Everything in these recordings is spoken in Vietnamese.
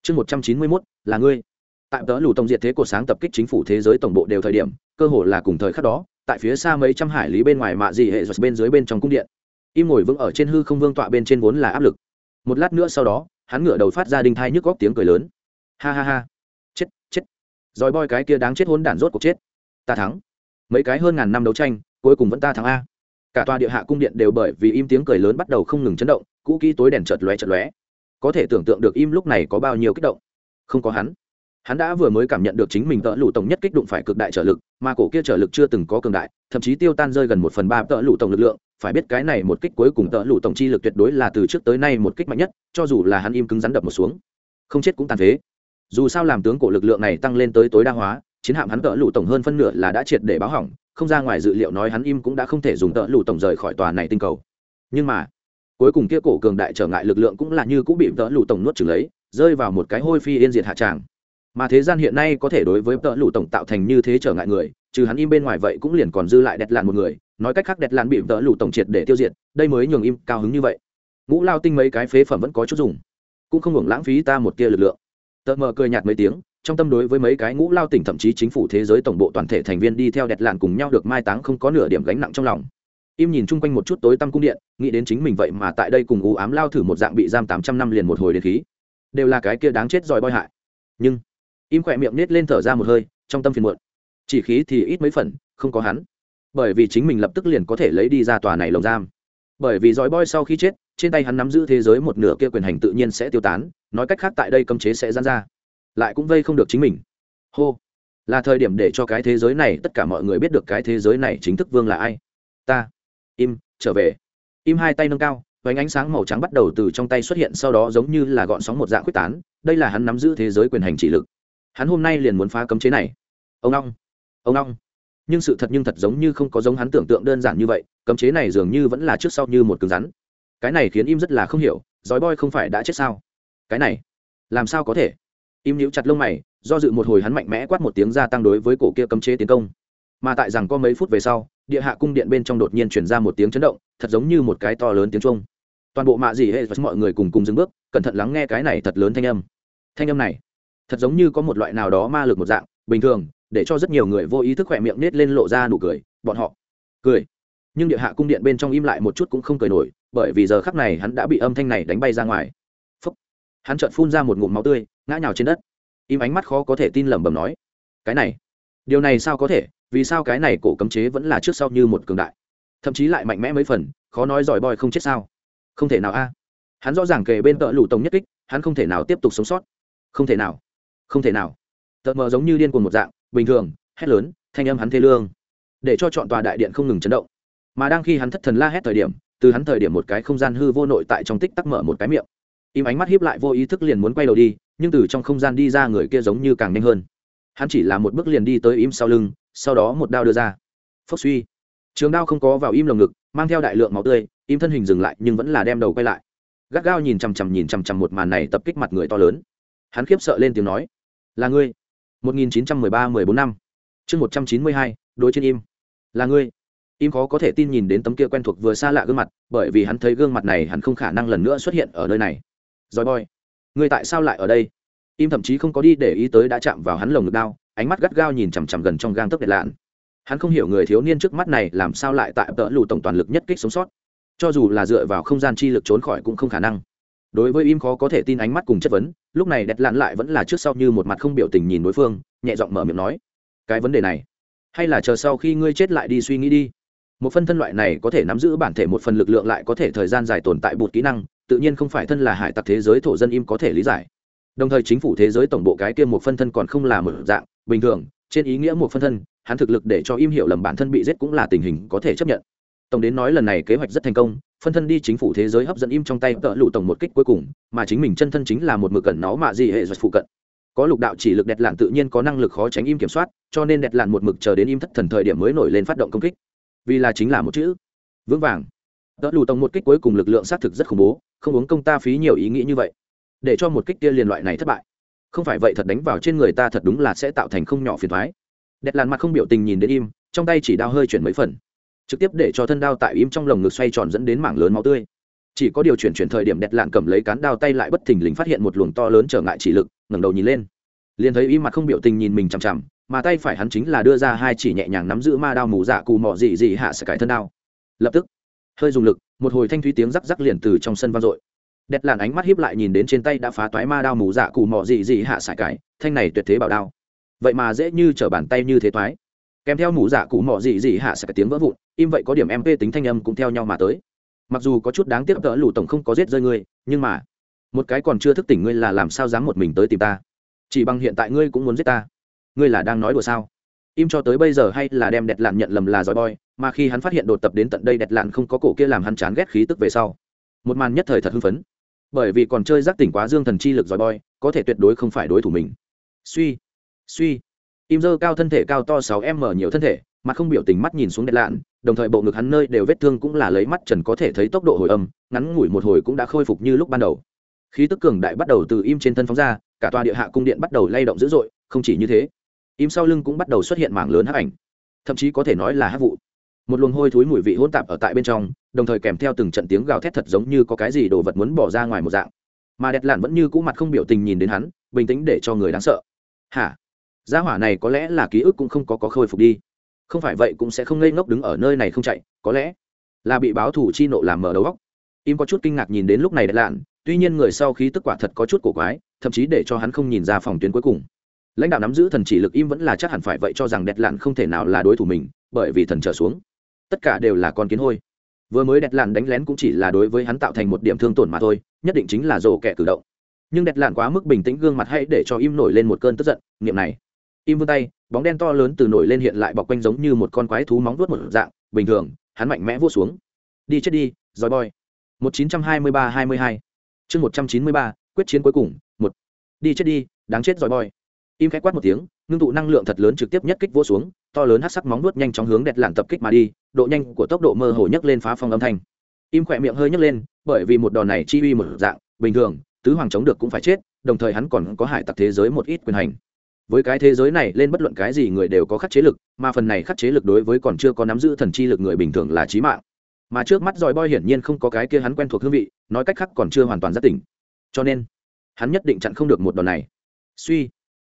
chương 191 là ngươi. Tại tớ lù tổng diệt thế của sáng tập kích chính phủ thế giới tổng bộ đều thời điểm, cơ hồ là cùng thời khắc đó, tại phía xa mấy trăm hải lý bên ngoài mạ dị hệ giật bên dưới bên trong cung điện, im ngồi vững ở trên hư không vương tọa bên trên vốn là áp lực. Một lát nữa sau đó, hắn ngửa đầu phát ra đinh thai nhức góc tiếng cười lớn. Ha ha ha, chết chết, rồi boy cái kia đáng chết hỗn đản rốt cuộc chết. Ta thắng. Mấy cái hơn ngàn năm đấu tranh, cuối cùng vẫn ta thắng a. Cả tòa địa hạ cung điện đều bởi vì im tiếng cười lớn bắt đầu không ngừng chấn động, cũ kỹ tối đèn chợt lóe. Có thể tưởng tượng được im lúc này có bao nhiêu kích động. Không có hắn đã vừa mới cảm nhận được chính mình tợ lụ tổng nhất kích đụng phải cực đại trở lực, mà cổ kia trở lực chưa từng có cường đại, thậm chí tiêu tan rơi gần 1/3 tợ lụ tổng lực lượng. Phải biết cái này một kích cuối cùng tợ lụ tổng chi lực tuyệt đối là từ trước tới nay một kích mạnh nhất, cho dù là hắn im cứng rắn đập một xuống, không chết cũng tàn phế. Dù sao làm tướng cổ lực lượng này tăng lên tới tối đa hóa, chiến hạm hắn tợ lụ tổng hơn phân nửa là đã triệt để báo hỏng, không ra ngoài dự liệu nói hắn im cũng đã không thể dùng tợ lụ tổng rời khỏi tòa này tinh cầu. Nhưng mà cuối cùng kia cổ cường đại trở ngại lực lượng cũng là như cũng bị tợ lụ tổng nuốt chửng lấy, rơi vào một cái hôi phi yên diệt hạ tràng. Mà thế gian hiện nay có thể đối với tợ lụ tổng tạo thành như thế trở ngại người, trừ hắn im bên ngoài vậy cũng liền còn dư lại Đẹt Lạn một người. Nói cách khác Đẹt Lạn bị tợ lụ tổng triệt để tiêu diệt, đây mới nhường im cao hứng như vậy. Ngũ lao tinh mấy cái phế phẩm vẫn có chút dùng, cũng không hưởng lãng phí ta một tia lực lượng. Tợ mờ cười nhạt mấy tiếng, trong tâm đối với mấy cái ngũ lao tỉnh thậm chí chính phủ thế giới tổng bộ toàn thể thành viên đi theo Đẹt Lạn cùng nhau được mai táng không có nửa điểm gánh nặng trong lòng. Im nhìn chung quanh một chút tối tăm cung điện, nghĩ đến chính mình vậy mà tại đây cùng u ám lao thử một dạng bị giam 800 năm liền một hồi đến khí, đều là cái kia đáng chết giỏi boi hại. Nhưng im khỏe miệng nết lên thở ra một hơi, trong tâm phiền muộn. Chỉ khí thì ít mấy phần, không có hắn, bởi vì chính mình lập tức liền có thể lấy đi ra tòa này lồng giam. Bởi vì giỏi boi sau khi chết, trên tay hắn nắm giữ thế giới một nửa kia quyền hành tự nhiên sẽ tiêu tán, nói cách khác tại đây cấm chế sẽ giãn ra, lại cũng vây không được chính mình. Hô, là thời điểm để cho cái thế giới này tất cả mọi người biết được cái thế giới này chính thức vương là ai. Ta im trở về. Im hai tay nâng cao, vánh ánh sáng màu trắng bắt đầu từ trong tay xuất hiện, sau đó giống như là gọn sóng một dạng quyết tán. Đây là hắn nắm giữ thế giới quyền hành chỉ lực, hắn hôm nay liền muốn phá cấm chế này. Ông long. Nhưng sự thật giống như không có giống hắn tưởng tượng đơn giản như vậy, cấm chế này dường như vẫn là trước sau như một cứng rắn. Cái này khiến im rất là không hiểu, giói boy không phải đã chết sao? Cái này làm sao có thể? Im nhíu chặt lông mày, do dự một hồi hắn mạnh mẽ quát một tiếng gia tăng đối với cổ kia cấm chế tiến công. Mà tại rằng có mấy phút về sau, địa hạ cung điện bên trong đột nhiên truyền ra một tiếng chấn động, thật giống như một cái to lớn tiếng chuông. Toàn bộ mạ dị hệ và mọi người cùng dừng bước, cẩn thận lắng nghe cái này thật lớn thanh âm. Thanh âm này thật giống như có một loại nào đó ma lực một dạng, bình thường, để cho rất nhiều người vô ý thức khỏe miệng nết lên lộ ra nụ cười. Bọn họ cười, nhưng địa hạ cung điện bên trong im lại một chút cũng không cười nổi, bởi vì giờ khắc này hắn đã bị âm thanh này đánh bay ra ngoài. Phúc. Hắn chợt phun ra một ngụm máu tươi, ngã nhào trên đất. Im ánh mắt khó có thể tin lẩm bẩm nói: cái này, điều này sao có thể? Vì sao cái này cổ cấm chế vẫn là trước sau như một cường đại, thậm chí lại mạnh mẽ mấy phần, khó nói giỏi boy không chết sao? Không thể nào a. Hắn rõ ràng kề bên tợ lũ tổng nhất kích, hắn không thể nào tiếp tục sống sót. Không thể nào. Tợ mờ giống như điên cuồng một dạng, bình thường, hét lớn, thanh âm hắn thê lương, để cho trọn tòa đại điện không ngừng chấn động. Mà đang khi hắn thất thần la hét thời điểm, từ hắn thời điểm một cái không gian hư vô nội tại trong tích tắc mở một cái miệng. Im ánh mắt híp lại vô ý thức liền muốn quay đầu đi, nhưng từ trong không gian đi ra người kia giống như càng nhanh hơn. Hắn chỉ là một bước liền đi tới im sau lưng, sau đó một đao đưa ra. Phốc suy. Trường đao không có vào im lồng ngực, mang theo đại lượng máu tươi, im thân hình dừng lại nhưng vẫn là đem đầu quay lại. Gắt gao nhìn chằm chằm một màn này tập kích mặt người to lớn. Hắn khiếp sợ lên tiếng nói: là ngươi. 1913-14 năm. Chương 192, đối trên im. Là ngươi. Im khó có thể tin nhìn đến tấm kia quen thuộc vừa xa lạ gương mặt, bởi vì hắn thấy gương mặt này hắn không khả năng lần nữa xuất hiện ở nơi này. Rồi boy, ngươi tại sao lại ở đây? Im thậm chí không có đi để ý tới đã chạm vào hắn lồng ngực đao, ánh mắt gắt gao nhìn chằm chằm gần trong gang tấc Đẹt Lạn. Hắn không hiểu người thiếu niên trước mắt này làm sao lại tại tợ lù tổng toàn lực nhất kích sống sót, cho dù là dựa vào không gian chi lực trốn khỏi cũng không khả năng. Đối với im khó có thể tin ánh mắt cùng chất vấn, lúc này Đẹt Lạn lại vẫn là trước sau như một mặt không biểu tình nhìn đối phương, nhẹ giọng mở miệng nói: cái vấn đề này, hay là chờ sau khi ngươi chết lại đi suy nghĩ đi. Một phân thân loại này có thể nắm giữ bản thể một phần lực lượng lại có thể thời gian dài tồn tại bột kỹ năng, tự nhiên không phải thân là hải tặc thế giới thổ dân im có thể lý giải. Đồng thời chính phủ thế giới tổng bộ cái kia một phân thân còn không là một dạng bình thường, trên ý nghĩa một phân thân, hắn thực lực để cho im hiểu lầm bản thân bị giết cũng là tình hình có thể chấp nhận. Tổng đến nói lần này kế hoạch rất thành công, phân thân đi chính phủ thế giới hấp dẫn im trong tay tợ lụ tổng một kích cuối cùng, mà chính mình chân thân chính là một mực cẩn nó mạ gì hệ giật phụ cận. Có lục đạo chỉ lực Đẹt Lạn tự nhiên có năng lực khó tránh im kiểm soát, cho nên Đẹt Lạn một mực chờ đến im thất thần thời điểm mới nổi lên phát động công kích. Vì là chính là một chữ: vững vàng. Tợ lụ tổng một kích cuối cùng lực lượng xác thực rất khủng bố, không uống công ta phí nhiều ý nghĩ như vậy, để cho một kích kia liền loại này thất bại. Không phải vậy thật đánh vào trên người ta thật đúng là sẽ tạo thành không nhỏ phiền toái. Đẹt Lạn mặt không biểu tình nhìn đến im, trong tay chỉ đao hơi chuyển mấy phần, trực tiếp để cho thân đao tại im trong lồng ngực xoay tròn dẫn đến mảng lớn máu tươi. chỉ có điều chuyển thời điểm đẹp lạn cầm lấy cán đao tay lại bất thình lình phát hiện một luồng to lớn trở ngại chỉ lực, ngẩng đầu nhìn lên liền thấy im mặt không biểu tình nhìn mình chằm chằm, mà tay phải hắn chính là đưa ra hai chỉ nhẹ nhàng nắm giữ ma đao mù dạ cù mọ dị dị hạ sẽ cải thân đao. Lập tức hơi dùng lực, một hồi thanh thúy tiếng rắc rắc liền từ trong sân vang dội. Đẹp lạn ánh mắt híp lại nhìn đến trên tay đã phá toái ma đao mù dạ cù mọ dị dị hạ sải cải, thanh này tuyệt thế bảo đao vậy mà dễ như trở bàn tay như thế toái, kèm theo mù dạ cù mọ dị dị hạ sải tiếng vỡ vụn, im vậy có điểm mp tính thanh âm cũng theo nhau mà tới. Mặc dù có chút đáng tiếc tợ lù tổng không có giết rơi ngươi, nhưng mà một cái còn chưa thức tỉnh ngươi là làm sao dám một mình tới tìm ta, chỉ bằng hiện tại ngươi cũng muốn giết ta, ngươi là đang nói đùa sao? Im cho tới bây giờ hay là đem đẹp lạn nhận lầm là giỏi boy, mà khi hắn phát hiện đột tập đến tận đây đẹp lạn không có cổ kia làm hắn chán ghét khí tức về sau, một màn nhất thời thật hưng phấn, bởi vì còn chơi giác tỉnh quá dương thần chi lực giỏi boy có thể tuyệt đối không phải đối thủ mình. Suy im dơ cao thân thể cao to 6m nhiều thân thể, mà không biểu tình mắt nhìn xuống đẹp lạn, đồng thời bộ ngực hắn nơi đều vết thương cũng là lấy mắt trần có thể thấy tốc độ hồi âm, ngắn ngủi một hồi cũng đã khôi phục như lúc ban đầu. Khí tức cường đại bắt đầu từ im trên thân phóng ra, cả tòa địa hạ cung điện bắt đầu lay động dữ dội. Không chỉ như thế, im sau lưng cũng bắt đầu xuất hiện mảng lớn hắc ảnh, thậm chí có thể nói là hắc vụ, một luồng hôi thối mùi vị hỗn tạp ở tại bên trong, đồng thời kèm theo từng trận tiếng gào thét thật giống như có cái gì đồ vật muốn bỏ ra ngoài một dạng. Mà đẹp lạn vẫn như cũ mặt không biểu tình nhìn đến hắn, bình tĩnh để cho người đáng sợ. Hả? Gia hỏa này có lẽ là ký ức cũng không có khôi phục đi, không phải vậy cũng sẽ không ngây ngốc đứng ở nơi này không chạy, có lẽ là bị báo thủ chi nộ làm mở đầu óc. Im có chút kinh ngạc nhìn đến lúc này đẹp lạn, tuy nhiên người sau khí tức quả thật có chút cổ quái, thậm chí để cho hắn không nhìn ra phòng tuyến cuối cùng. Lãnh đạo nắm giữ thần chỉ lực im vẫn là chắc hẳn phải vậy cho rằng đẹp lạn không thể nào là đối thủ mình, bởi vì thần trở xuống tất cả đều là con kiến hôi. Vừa mới đẹp lạn đánh lén cũng chỉ là đối với hắn tạo thành một điểm thương tổn mà thôi, nhất định chính là rồ kẻ cử động. Nhưng đẹp lạn quá mức bình tĩnh, gương mặt hay để cho im nổi lên một cơn tức giận. Niệm này, im vươn tay, bóng đen to lớn từ nổi lên hiện lại bọc quanh giống như một con quái thú móng vuốt một dạng. Bình thường hắn mạnh mẽ vuốt xuống. Đi chết đi, giỏi boy. 1923-22 chương 193, quyết chiến cuối cùng. Một. Đi chết đi, đáng chết giỏi boy. Im khẽ quát một tiếng, ngưng tụ năng lượng thật lớn trực tiếp nhất kích vỗ xuống, to lớn hắc sắc móng vuốt nhanh chóng hướng đẹp lạn tập kích mà đi, độ nhanh của tốc độ mơ hồ nhấc lên phá phong âm thanh. Im khỏe miệng hơi nhấc lên, bởi vì một đòn này chi uy một dạng, bình thường tứ hoàng chống được cũng phải chết, đồng thời hắn còn có hải tặc thế giới một ít quyền hành. Với cái thế giới này lên bất luận cái gì người đều có khắc chế lực, mà phần này khắc chế lực đối với còn chưa có nắm giữ thần chi lực người bình thường là chí mạng. Mà trước mắt giỏi boy hiển nhiên không có cái kia hắn quen thuộc hương vị, nói cách khác còn chưa hoàn toàn giác tỉnh, cho nên hắn nhất định chặn không được một đòn này. Suy,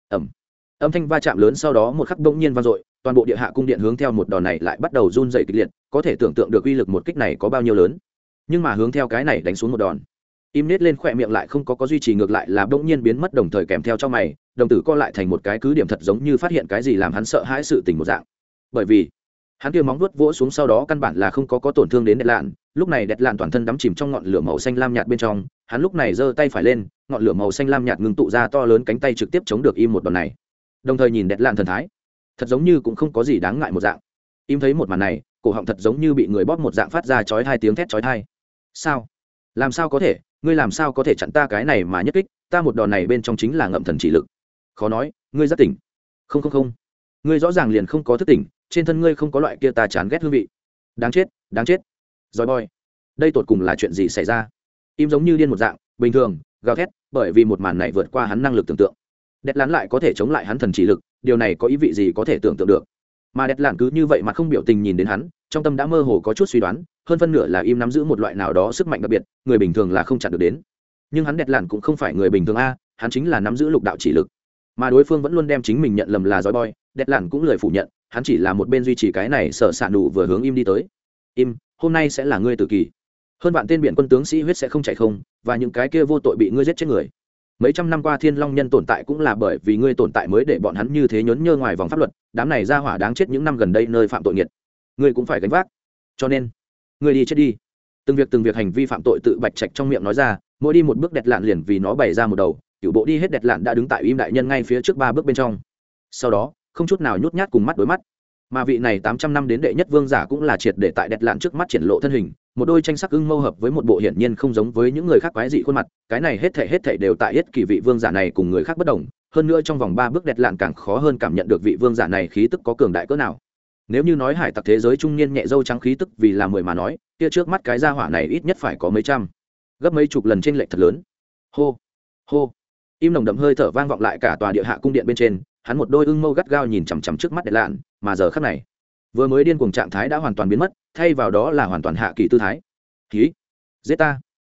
âm thanh va chạm lớn sau đó một khắc bỗng nhiên vang dội, toàn bộ địa hạ cung điện hướng theo một đòn này lại bắt đầu run rẩy kịch liệt, có thể tưởng tượng được uy lực một kích này có bao nhiêu lớn. Nhưng mà hướng theo cái này đánh xuống một đòn, im nết lên khỏe miệng lại không có duy trì, ngược lại là bỗng nhiên biến mất, đồng thời kèm theo trong mày đồng tử co lại thành một cái cứ điểm, thật giống như phát hiện cái gì làm hắn sợ hãi sự tình một dạng. Bởi vì hắn kia móng vuốt vỗ xuống sau đó căn bản là không có tổn thương đến đẹp lạn, lúc này đẹp lạn toàn thân đắm chìm trong ngọn lửa màu xanh lam nhạt bên trong, hắn lúc này giơ tay phải lên, ngọn lửa màu xanh lam nhạt ngưng tụ ra to lớn cánh tay trực tiếp chống được im một đòn này. Đồng thời nhìn đẹp lạn thần thái thật giống như cũng không có gì đáng ngại một dạng. Im thấy một màn này, cổ họng thật giống như bị người bóp một dạng, phát ra chói hai tiếng thét chói tai. Sao? Làm sao có thể? Ngươi làm sao có thể chặn ta cái này mà nhất kích? Ta một đòn này bên trong chính là ngậm thần chỉ lực. Khó nói, ngươi rất tỉnh. Không, ngươi rõ ràng liền không có thức tỉnh, trên thân ngươi không có loại kia ta chán ghét hương vị. Đáng chết. Giỏi boy, đây tột cùng là chuyện gì xảy ra? Im giống như điên một dạng, bình thường gào thét, bởi vì một màn này vượt qua hắn năng lực tưởng tượng. Đẹp lạn lại có thể chống lại hắn thần chỉ lực, điều này có ý vị gì có thể tưởng tượng được. Mà đẹp lạn cứ như vậy mà không biểu tình nhìn đến hắn, trong tâm đã mơ hồ có chút suy đoán, hơn phân nửa là im nắm giữ một loại nào đó sức mạnh đặc biệt, người bình thường là không chặn được đến. Nhưng hắn đẹp lạn cũng không phải người bình thường a, hắn chính là nắm giữ lục đạo chỉ lực. Mà đối phương vẫn luôn đem chính mình nhận lầm là giỏi boy, đẹp lạn cũng lời phủ nhận, hắn chỉ là một bên duy trì cái này sợ sạn đủ vừa hướng im đi tới. Im, hôm nay sẽ là ngươi tử kỳ. Hơn vạn tên biển quân tướng sĩ huyết sẽ không chảy không, và những cái kia vô tội bị ngươi giết chết người. Mấy trăm năm qua Thiên Long nhân tồn tại cũng là bởi vì ngươi tồn tại mới để bọn hắn như thế nhớn nhơ ngoài vòng pháp luật, đám này ra hỏa đáng chết những năm gần đây nơi phạm tội nghiệt, ngươi cũng phải gánh vác. Cho nên, ngươi đi chết đi. Từng việc hành vi phạm tội tự bạch trạch trong miệng nói ra, mỗi đi một bước đẹp lạn liền vì nó bày ra một đầu, cửu bộ đi hết đẹp lạn đã đứng tại im đại nhân ngay phía trước 3 bước bên trong. Sau đó, không chút nào nhút nhát cùng mắt đối mắt. Mà vị này 800 năm đến đệ nhất vương giả cũng là triệt để tại đẹp lạn trước mắt triển lộ thân hình, một đôi tranh sắc ưng mâu hợp với một bộ hiển nhiên không giống với những người khác quái dị khuôn mặt, cái này hết thảy đều tại yết kỳ vị vương giả này cùng người khác bất đồng, hơn nữa trong vòng 3 bước đẹp lạn càng khó hơn cảm nhận được vị vương giả này khí tức có cường đại cỡ nào. Nếu như nói hải tặc thế giới trung niên nhẹ dâu trắng khí tức vì là 10 mà nói, kia trước mắt cái gia hỏa này ít nhất phải có mấy trăm, gấp mấy chục lần trên lệch thật lớn. Hô, hô. Im nồng đậm hơi thở vang vọng lại cả tòa địa hạ cung điện bên trên, hắn một đôi ưng mâu gắt gao nhìn chằm chằm trước mắt đẹp lạn, mà giờ khắc này, vừa mới điên cuồng trạng thái đã hoàn toàn biến mất, thay vào đó là hoàn toàn hạ kỳ tư thái. Khí, giết ta.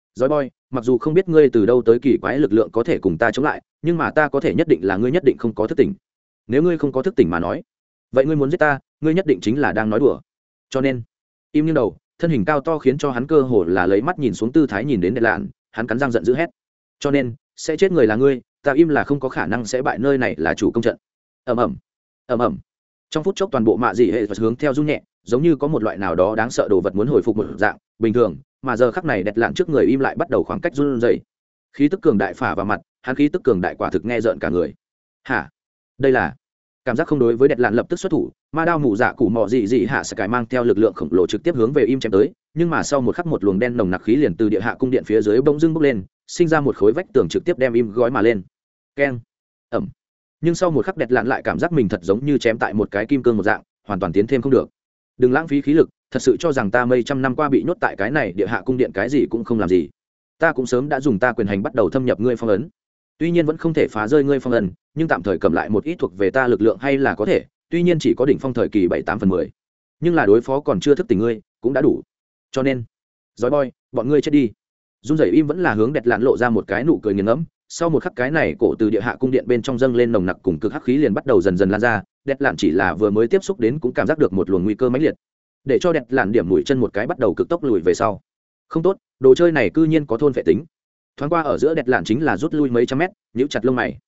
Dói boy, mặc dù không biết ngươi từ đâu tới kỳ quái lực lượng có thể cùng ta chống lại, nhưng mà ta có thể nhất định là ngươi nhất định không có thức tỉnh. Nếu ngươi không có thức tỉnh mà nói, vậy ngươi muốn giết ta, ngươi nhất định chính là đang nói đùa. Cho nên, im nghiêng đầu, thân hình cao to khiến cho hắn cơ hồ là lấy mắt nhìn xuống tư thái nhìn đến Đẹt Lạn, hắn cắn răng giận dữ hét. Cho nên, sẽ chết người là ngươi, ta im là không có khả năng sẽ bại, nơi này là chủ công trận. Ầm ầm, ầm ầm. Trong phút chốc toàn bộ mạ dị hệ hướng theo rung nhẹ, giống như có một loại nào đó đáng sợ đồ vật muốn hồi phục một dạng bình thường, mà giờ khắc này Đẹt Lạn trước người im lại bắt đầu khoảng cách run rẩy. Khí tức cường đại phả vào mặt, hắn khí tức cường đại quả thực nghe rợn cả người. Hả? Đây là cảm giác không đối với Đẹt Lạn lập tức xuất thủ, ma đao mù dạ cụ mọ dị dị hạ sẽ cải mang theo lực lượng khổng lồ trực tiếp hướng về im chém tới, nhưng mà sau một khắc một luồng đen nồng nặc khí liền từ địa hạ cung điện phía dưới bỗng dưng bốc lên, sinh ra một khối vách tường trực tiếp đem im gói mà lên. Keng. Ẩm. Nhưng sau một khắc Đẹt Lạn lại cảm giác mình thật giống như chém tại một cái kim cương một dạng, hoàn toàn tiến thêm không được. Đừng lãng phí khí lực, thật sự cho rằng ta mấy trăm năm qua bị nhốt tại cái này địa hạ cung điện cái gì cũng không làm gì. Ta cũng sớm đã dùng ta quyền hành bắt đầu thâm nhập ngươi phong ấn, tuy nhiên vẫn không thể phá rơi ngươi phong ấn, nhưng tạm thời cầm lại một ít thuộc về ta lực lượng hay là có thể, tuy nhiên chỉ có đỉnh phong thời kỳ 7/8/10, nhưng là đối phó còn chưa thức tỉnh ngươi cũng đã đủ. Cho nên, Dói boy, bọn ngươi chết đi. Run rẩy im vẫn là hướng Đẹt Lạn lộ ra một cái nụ cười nghiền ngẫm, sau một khắc cái này cổ từ địa hạ cung điện bên trong dâng lên nồng nặc cùng cực hắc khí liền bắt đầu dần dần lan ra, Đẹt Lạn chỉ là vừa mới tiếp xúc đến cũng cảm giác được một luồng nguy cơ mãnh liệt, để cho Đẹt Lạn điểm mũi chân một cái bắt đầu cực tốc lùi về sau. Không tốt, đồ chơi này cư nhiên có thôn phệ tính. Thoáng qua ở giữa Đẹt Lạn chính là rút lui mấy trăm mét, nhíu chặt lông mày.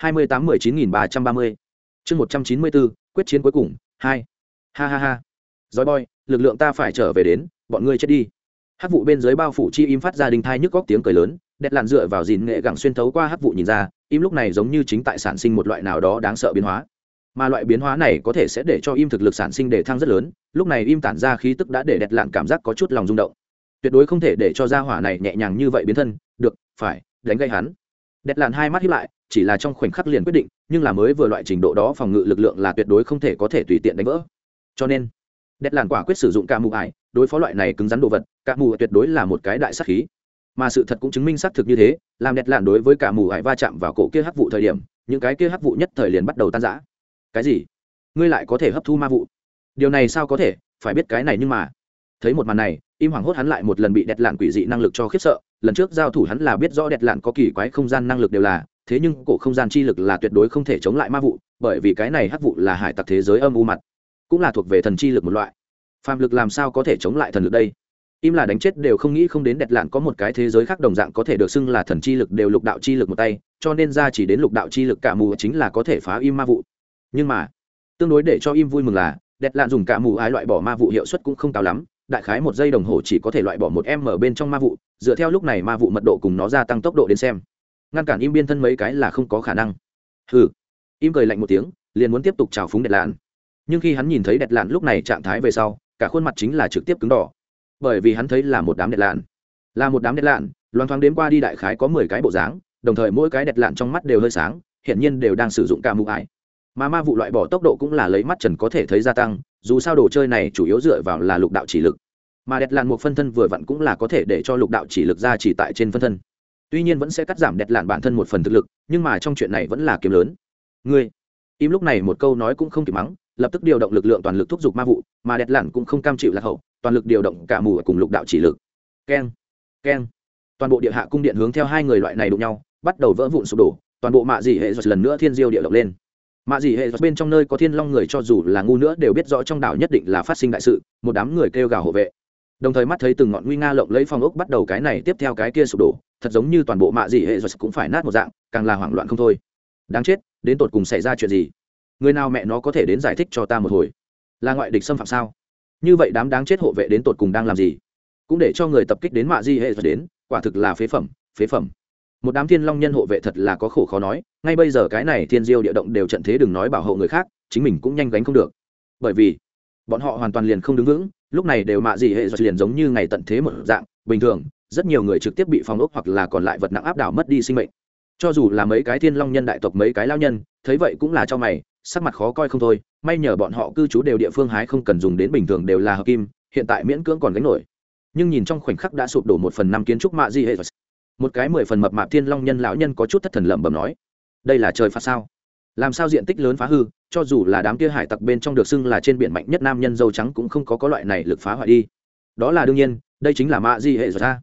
28-19.330 chương 194, quyết chiến cuối cùng 2. Ha ha ha. Dói boy, lực lượng ta phải trở về đến, bọn ngươi chết đi. Hắc vụ bên dưới bao phủ chi im phát ra đinh thai nhức góc tiếng cười lớn, Đẹt Lạn dựa vào gìn nghệ gẳng xuyên thấu qua hắc vụ nhìn ra, im lúc này giống như chính tại sản sinh một loại nào đó đáng sợ biến hóa. Mà loại biến hóa này có thể sẽ để cho im thực lực sản sinh để thăng rất lớn, lúc này im tản ra khí tức đã để Đẹt Lạn cảm giác có chút lòng rung động. Tuyệt đối không thể để cho gia hỏa này nhẹ nhàng như vậy biến thân, được, phải đánh gây hắn. Đẹt Lạn hai mắt híp lại, chỉ là trong khoảnh khắc liền quyết định, nhưng là mới vừa loại trình độ đó phòng ngự lực lượng là tuyệt đối không thể có thể tùy tiện đánh vỡ. Cho nên, Đẹt Lạn quả quyết sử dụng cả mù ải, đối phó loại này cứng rắn đồ vật, cả mù tuyệt đối là một cái đại sát khí. Mà sự thật cũng chứng minh xác thực như thế, làm Đẹt Lạn đối với cả mù ải va chạm vào cổ kia hắc vụ thời điểm, những cái kia hắc vụ nhất thời liền bắt đầu tan rã. Cái gì? Ngươi lại có thể hấp thu ma vụ? Điều này sao có thể, phải biết cái này nhưng mà. Thấy một màn này, im hoảng hốt hắn lại một lần bị Đẹt Lạn quỷ dị năng lực cho khiếp sợ, lần trước giao thủ hắn là biết rõ Đẹt Lạn có kỳ quái không gian năng lực đều là, thế nhưng cổ không gian chi lực là tuyệt đối không thể chống lại ma vụ, bởi vì cái này hắc vụ là hải tặc thế giới âm u mặt, cũng là thuộc về thần chi lực một loại. Phàm lực làm sao có thể chống lại thần lực đây? Im là đánh chết đều không nghĩ không đến Đẹt Lạn có một cái thế giới khác đồng dạng có thể được xưng là thần chi lực đều lục đạo chi lực một tay, cho nên ra chỉ đến lục đạo chi lực cả mù chính là có thể phá im ma vụ. Nhưng mà, tương đối để cho im vui mừng là, Đẹt Lạn dùng cả mù ái loại bỏ ma vụ hiệu suất cũng không cao lắm, đại khái 1 giây đồng hồ chỉ có thể loại bỏ 1m bên trong ma vụ, dựa theo lúc này ma vụ mật độ cùng nó gia tăng tốc độ đến xem, ngăn cản im biên thân mấy cái là không có khả năng. Hừ. Im cười lạnh một tiếng, liền muốn tiếp tục chào phúng Đẹt Lạn. Nhưng khi hắn nhìn thấy Đẹt Lạn lúc này trạng thái về sau, cả khuôn mặt chính là trực tiếp cứng đỏ, bởi vì hắn thấy là một đám Đẹt Lạn, là một đám Đẹt Lạn, loáng thoáng đếm qua đi đại khái có 10 cái bộ dáng, đồng thời mỗi cái Đẹt Lạn trong mắt đều hơi sáng, hiển nhiên đều đang sử dụng cả mù ải. Mà ma vụ loại bỏ tốc độ cũng là lấy mắt trần có thể thấy gia tăng, dù sao đồ chơi này chủ yếu dựa vào là lục đạo chỉ lực, mà Đẹt Lạn một phân thân vừa vặn cũng là có thể để cho lục đạo chỉ lực ra chỉ tại trên phân thân, tuy nhiên vẫn sẽ cắt giảm Đẹt Lạn bản thân một phần thực lực, nhưng mà trong chuyện này vẫn là kiếm lớn. Ngươi im lúc này một câu nói cũng không kịp mắng, lập tức điều động lực lượng toàn lực thúc giục ma vụ, mà Đẹt Lạn cũng không cam chịu lạc hậu, toàn lực điều động cả mù cùng lục đạo chỉ lực. Keng, keng, toàn bộ địa hạ cung điện hướng theo hai người loại này đụng nhau bắt đầu vỡ vụn sụp đổ, toàn bộ mạ dị hệ giật lần nữa thiên diêu địa động lên. Mạ dị hệ giật bên trong nơi có thiên long người cho dù là ngu nữa đều biết rõ trong đảo nhất định là phát sinh đại sự, một đám người kêu gào hộ vệ, đồng thời mắt thấy từng ngọn nguy nga lộng lấy phong ốc bắt đầu cái này tiếp theo cái kia sụp đổ, thật giống như toàn bộ mạ dị hệ giật cũng phải nát một dạng, càng là hoảng loạn không thôi. Đáng chết, đến tột cùng xảy ra chuyện gì? Người nào mẹ nó có thể đến giải thích cho ta một hồi? Là ngoại địch xâm phạm sao? Như vậy đám đáng chết hộ vệ đến tột cùng đang làm gì? Cũng để cho người tập kích đến mạ di hệ đến, quả thực là phế phẩm, phế phẩm. Một đám thiên long nhân hộ vệ thật là có khổ khó nói, ngay bây giờ cái này thiên diêu địa động đều trận thế, đừng nói bảo hộ người khác, chính mình cũng nhanh gánh không được. Bởi vì bọn họ hoàn toàn liền không đứng vững, lúc này đều mạ di hệ liền giống như ngày tận thế một dạng, bình thường, rất nhiều người trực tiếp bị phong ốc hoặc là còn lại vật nặng áp đảo mất đi sinh mệnh. Cho dù là mấy cái thiên long nhân đại tộc mấy cái lao nhân, thấy vậy cũng là cho mày, sắc mặt khó coi không thôi, may nhờ bọn họ cư trú đều địa phương hái không cần dùng đến bình thường đều là hợp kim, hiện tại miễn cưỡng còn gánh nổi. Nhưng nhìn trong khoảnh khắc đã sụp đổ 1/5 kiến trúc mạ di hệ, một cái 10 phần mập mạp thiên long nhân lão nhân có chút thất thần lẩm bẩm nói: đây là trời phạt sao? Làm sao diện tích lớn phá hư, cho dù là đám kia hải tặc bên trong được xưng là trên biển mạnh nhất nam nhân dâu trắng cũng không có loại này lực phá hoại đi. Đó là đương nhiên, đây chính là mạ di hệ rồi ta.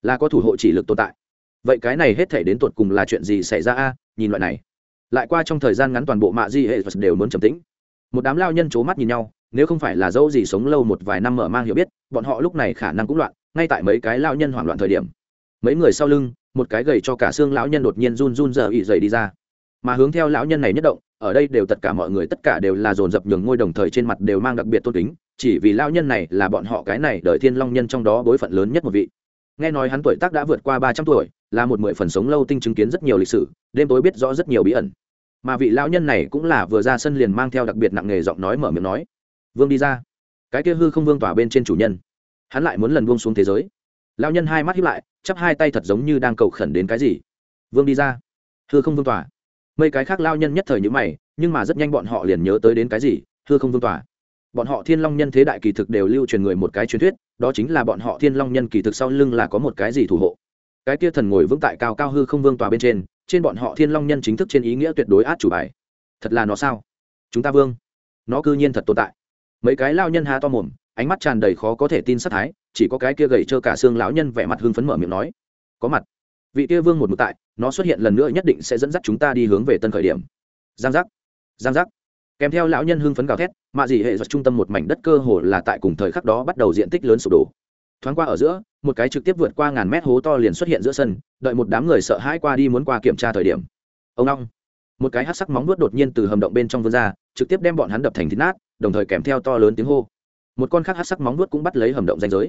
là có thủ hộ chỉ lực tồn tại. Vậy cái này hết thể đến tột cùng là chuyện gì xảy ra a? Nhìn loại này lại qua trong thời gian ngắn toàn bộ mạ di hệ đều muốn trầm tĩnh. Một đám lao nhân c mắt nhìn nhau, nếu không phải là dẫu gì sống lâu một vài năm mở mang hiểu biết, bọn họ lúc này khả năng cũng loạn. Ngay tại mấy cái lao nhân hoảng loạn thời điểm, mấy người sau lưng, một cái gầy cho cả xương lão nhân đột nhiên run run giờ ị dày đi ra, mà hướng theo lão nhân này nhất động, ở đây đều tất cả mọi người tất cả đều là dồn dập nhường ngôi, đồng thời trên mặt đều mang đặc biệt tôn kính, chỉ vì lão nhân này là bọn họ cái này đời thiên long nhân trong đó bối phận lớn nhất một vị. Nghe nói hắn tuổi tác đã vượt qua 300 tuổi, là một 10 phần sống lâu tinh, chứng kiến rất nhiều lịch sử, đêm tối biết rõ rất nhiều bí ẩn. Mà vị lão nhân này cũng là vừa ra sân liền mang theo đặc biệt nặng nề giọng nói mở miệng nói: "Vương đi ra." Cái kia hư không vương tỏa bên trên chủ nhân, hắn lại muốn lần buông xuống thế giới. Lão nhân hai mắt híp lại, chắp hai tay thật giống như đang cầu khẩn đến cái gì. "Vương đi ra." Hư không vương tỏa. Mấy cái khác lão nhân nhất thời nhíu mày, nhưng mà rất nhanh bọn họ liền nhớ tới đến cái gì. Hư không vương tỏa. Bọn họ thiên long nhân thế đại kỳ thực đều lưu truyền người một cái truyền thuyết, đó chính là bọn họ thiên long nhân kỳ thực sau lưng là có một cái gì thủ hộ. Cái kia thần ngồi vững tại cao cao hư không vương tòa bên trên bọn họ thiên long nhân chính thức trên ý nghĩa tuyệt đối át chủ bài. Thật là nó sao? Chúng ta vương, nó cư nhiên thật tồn tại. Mấy cái lao nhân há to mồm, ánh mắt tràn đầy khó có thể tin sát thái, chỉ có cái kia gầy trơ cả xương lão nhân vẻ mặt hưng phấn mở miệng nói: "Có mặt." Vị kia vương một mực tại, nó xuất hiện lần nữa nhất định sẽ dẫn dắt chúng ta đi hướng về tân khởi điểm. Giang giác, giang giác. Kèm theo lão nhân hưng phấn gào thét, mạ dị hệ giật trung tâm một mảnh đất cơ hồ là tại cùng thời khắc đó bắt đầu diện tích lớn sụp đổ. Thoáng qua ở giữa, một cái trực tiếp vượt qua ngàn mét hố to liền xuất hiện giữa sân, đợi một đám người sợ hãi qua đi muốn qua kiểm tra thời điểm. Ông long, một cái hắc sắc móng vuốt đột nhiên từ hầm động bên trong vươn ra, trực tiếp đem bọn hắn đập thành thít nát, đồng thời kèm theo to lớn tiếng hô. Một con khác hắc sắc móng vuốt cũng bắt lấy hầm động ranh giới.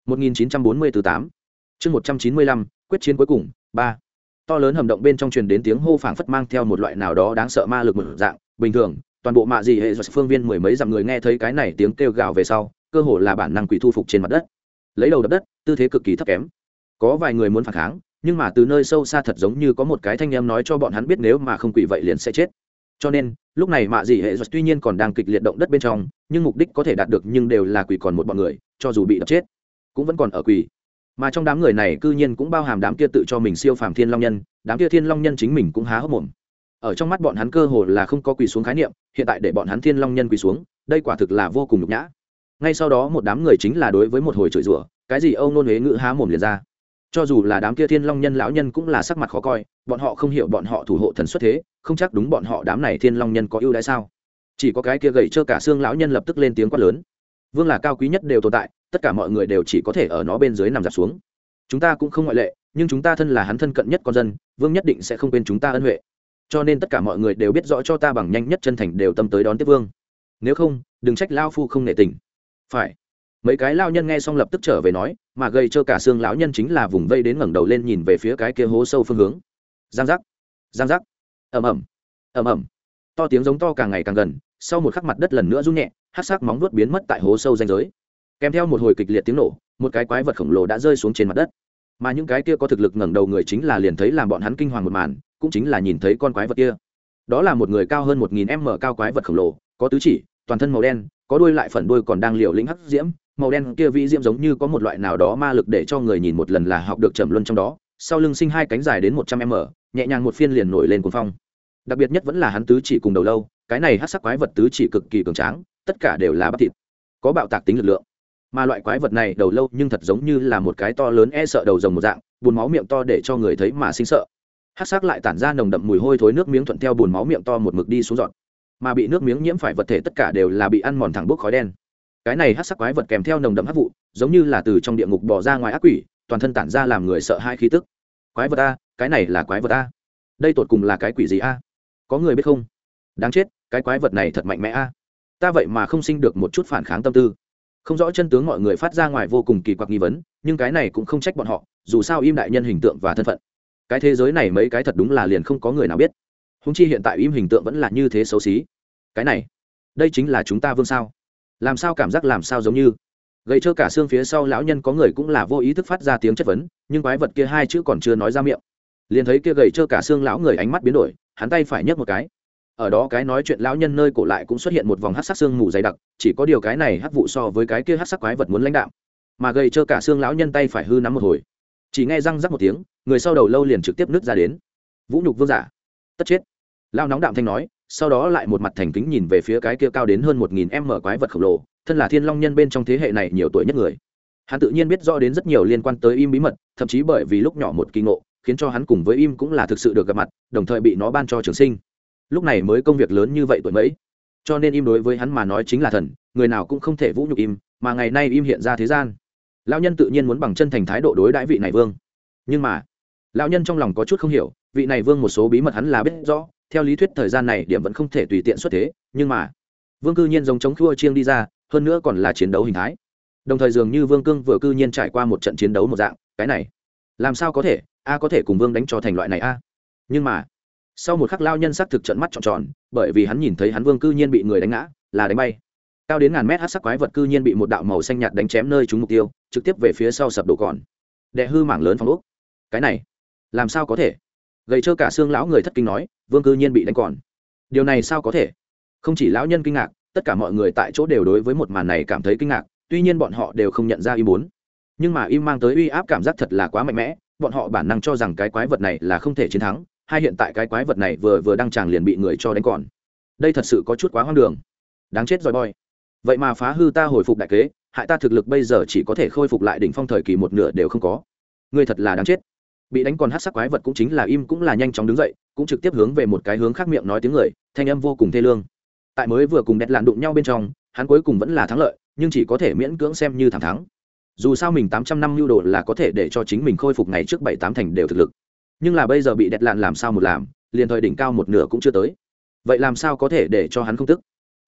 1948, chương 195, quyết chiến cuối cùng 3. To lớn hầm động bên trong truyền đến tiếng hô phảng phất mang theo một loại nào đó đáng sợ ma lực một dạng. Bình thường, toàn bộ mạ dị hệ giật phương viên mười mấy dặm người nghe thấy cái này tiếng kêu gào về sau, cơ hồ là bản năng quỳ thu phục trên mặt đất, lấy đầu đập đất, tư thế cực kỳ thấp kém. Có vài người muốn phản kháng, nhưng mà từ nơi sâu xa thật giống như có một cái thanh âm nói cho bọn hắn biết nếu mà không quỳ vậy liền sẽ chết. Cho nên lúc này mạ dị hệ giật tuy nhiên còn đang kịch liệt động đất bên trong, nhưng mục đích có thể đạt được nhưng đều là quỳ còn một bọn người, cho dù bị đập chết cũng vẫn còn ở quỳ. Mà trong đám người này cư nhiên cũng bao hàm đám kia tự cho mình siêu phàm thiên long nhân, đám kia thiên long nhân chính mình cũng há hốc mồm. Ở trong mắt bọn hắn cơ hồ là không có quỳ xuống khái niệm, hiện tại để bọn hắn thiên long nhân quỳ xuống, đây quả thực là vô cùng nhục nhã. Ngay sau đó một đám người chính là đối với một hồi chửi rủa, cái gì âu nôn huế ngữ há mồm liền ra. Cho dù là đám kia thiên long nhân lão nhân cũng là sắc mặt khó coi, bọn họ không hiểu bọn họ thủ hộ thần xuất thế, không chắc đúng bọn họ đám này thiên long nhân có ưu đãi sao. Chỉ có cái kia gầy trơ cả xương lão nhân lập tức lên tiếng quát lớn: "Vương là cao quý nhất đều tồn tại, tất cả mọi người đều chỉ có thể ở nó bên dưới nằm dạp xuống. Chúng ta cũng không ngoại lệ, nhưng chúng ta thân là hắn thân cận nhất con dân, vương nhất định sẽ không quên chúng ta ân huệ. Cho nên tất cả mọi người đều biết rõ cho ta bằng nhanh nhất chân thành đều tâm tới đón tiếp vương. Nếu không, đừng trách lao phu không nể tình." Phải. Mấy cái lao nhân nghe xong lập tức trở về nói, mà gầy trơ cả xương lão nhân chính là vùng vây đến ngẩng đầu lên nhìn về phía cái kia hố sâu phương hướng. Giang giác, giang giác, ầm ầm, ầm ầm. To tiếng giống to càng ngày càng gần, sau một khắc mặt đất lần nữa rung nhẹ, hắc sắc móng vuốt biến mất tại hố sâu ranh giới. Kèm theo một hồi kịch liệt tiếng nổ, một cái quái vật khổng lồ đã rơi xuống trên mặt đất. Mà những cái kia có thực lực ngẩng đầu người chính là liền thấy làm bọn hắn kinh hoàng một màn, cũng chính là nhìn thấy con quái vật kia. Đó là một người cao hơn 1000m cao quái vật khổng lồ, có tứ chỉ, toàn thân màu đen, có đuôi lại phần đuôi còn đang liều lĩnh hắc diễm, màu đen kia vĩ diễm giống như có một loại nào đó ma lực để cho người nhìn một lần là học được trầm luân trong đó. Sau lưng sinh hai cánh dài đến 100m, nhẹ nhàng một phiên liền nổi lên cuồng phong. Đặc biệt nhất vẫn là hắn tứ chỉ cùng đầu lâu, cái này hắc sắc quái vật tứ chỉ cực kỳ cường tráng, tất cả đều là bắp thịt, có bạo tạc tính lực lượng. Mà loại quái vật này đầu lâu nhưng thật giống như là một cái to lớn e sợ đầu rồng một dạng, buồn máu miệng to để cho người thấy mà sinh sợ. Hắc sắc lại tản ra nồng đậm mùi hôi thối nước miếng thuận theo buồn máu miệng to một mực đi xuống giọt, mà bị nước miếng nhiễm phải vật thể tất cả đều là bị ăn mòn thẳng bốc khói đen. Cái này hắc sắc quái vật kèm theo nồng đậm hắc vụ, giống như là từ trong địa ngục bò ra ngoài ác quỷ, toàn thân tản ra làm người sợ hai khí tức. Quái vật a, cái này là quái vật a. Đây tột cùng là cái quỷ gì a? Có người biết không? Đáng chết, cái quái vật này thật mạnh mẽ a. Ta vậy mà không sinh được một chút phản kháng tâm tư. Không rõ chân tướng mọi người phát ra ngoài vô cùng kỳ quặc nghi vấn, nhưng cái này cũng không trách bọn họ, dù sao im đại nhân hình tượng và thân phận. Cái thế giới này mấy cái thật đúng là liền không có người nào biết. Húng chi hiện tại im hình tượng vẫn là như thế xấu xí. Cái này, đây chính là chúng ta vương sao? Làm sao cảm giác làm sao giống như gầy trơ cả xương phía sau lão nhân có người cũng là vô ý thức phát ra tiếng chất vấn, nhưng quái vật kia hai chữ còn chưa nói ra miệng, liền thấy kia gầy trơ cả xương lão người ánh mắt biến đổi, hắn tay phải nhấc một cái, ở đó cái nói chuyện lão nhân nơi cổ lại cũng xuất hiện một vòng hắc sắc xương mù dày đặc, chỉ có điều cái này hắc vụ so với cái kia hắc sắc quái vật muốn lãnh đạm, mà gầy trơ cả xương lão nhân tay phải hư nắm một hồi, chỉ nghe răng rắc một tiếng, người sau đầu lâu liền trực tiếp nứt ra đến. Vũ nhục vương giả, tất chết. Lão nóng đạm thanh nói, sau đó lại một mặt thành kính nhìn về phía cái kia cao đến hơn 1000m quái vật khổng lồ, thân là thiên long nhân bên trong thế hệ này nhiều tuổi nhất người. Hắn tự nhiên biết rõ đến rất nhiều liên quan tới im bí mật, thậm chí bởi vì lúc nhỏ một kỳ ngộ khiến cho hắn cùng với im cũng là thực sự được gặp mặt, đồng thời bị nó ban cho trường sinh, lúc này mới công việc lớn như vậy tuổi mấy. Cho nên im đối với hắn mà nói chính là thần, người nào cũng không thể vũ nhục im, mà ngày nay im hiện ra thế gian, lão nhân tự nhiên muốn bằng chân thành thái độ đối đãi vị này vương. Nhưng mà lão nhân trong lòng có chút không hiểu, vị này vương một số bí mật hắn là biết rõ, theo lý thuyết thời gian này điểm vẫn không thể tùy tiện xuất thế, nhưng mà vương cư nhiên giống chống khua chiêng đi ra, hơn nữa còn là chiến đấu hình thái, đồng thời dường như vương cương vừa cư nhiên trải qua một trận chiến đấu một dạng. Cái này làm sao có thể, có thể cùng vương đánh cho thành loại này Nhưng mà sau một khắc lao nhân xác thực trận mắt tròn tròn, bởi vì hắn nhìn thấy hắn vương cư nhiên bị người đánh ngã, là đánh bay cao đến ngàn mét. Hát sắc quái vật cư nhiên bị một đạo màu xanh nhạt đánh chém nơi trúng mục tiêu, trực tiếp về phía sau sập đổ còn đè hư mảng lớn phong ốc. Cái này làm sao có thể? Gầy trơ cả xương lão người thất kinh nói, vương cư nhiên bị đánh còn, điều này sao có thể? Không chỉ lão nhân kinh ngạc, tất cả mọi người tại chỗ đều đối với một màn này cảm thấy kinh ngạc. Tuy nhiên bọn họ đều không nhận ra im bốn, nhưng mà im mang tới uy áp cảm giác thật là quá mạnh mẽ, bọn họ bản năng cho rằng cái quái vật này là không thể chiến thắng. Hay hiện tại cái quái vật này vừa đăng tràng liền bị người cho đánh còn, đây thật sự có chút quá hoang đường. Đáng chết rồi boy, vậy mà phá hư ta hồi phục đại kế, hại ta thực lực bây giờ chỉ có thể khôi phục lại đỉnh phong thời kỳ một nửa đều không có. Ngươi thật là đáng chết. Bị đánh còn hát sắc quái vật cũng chính là im cũng là nhanh chóng đứng dậy, cũng trực tiếp hướng về một cái hướng khác miệng nói tiếng người, thanh âm vô cùng thê lương. Tại mới vừa cùng đẹt làn đụng nhau bên trong, hắn cuối cùng vẫn là thắng lợi, nhưng chỉ có thể miễn cưỡng xem như thẳng thắng. Dù sao mình 800 năm lưu đồ là có thể để cho chính mình khôi phục ngày trước 7-8 thành đều thực lực, nhưng là bây giờ bị đẹt làn làm sao một làm, liền thời đỉnh cao một nửa cũng chưa tới, vậy làm sao có thể để cho hắn không tức.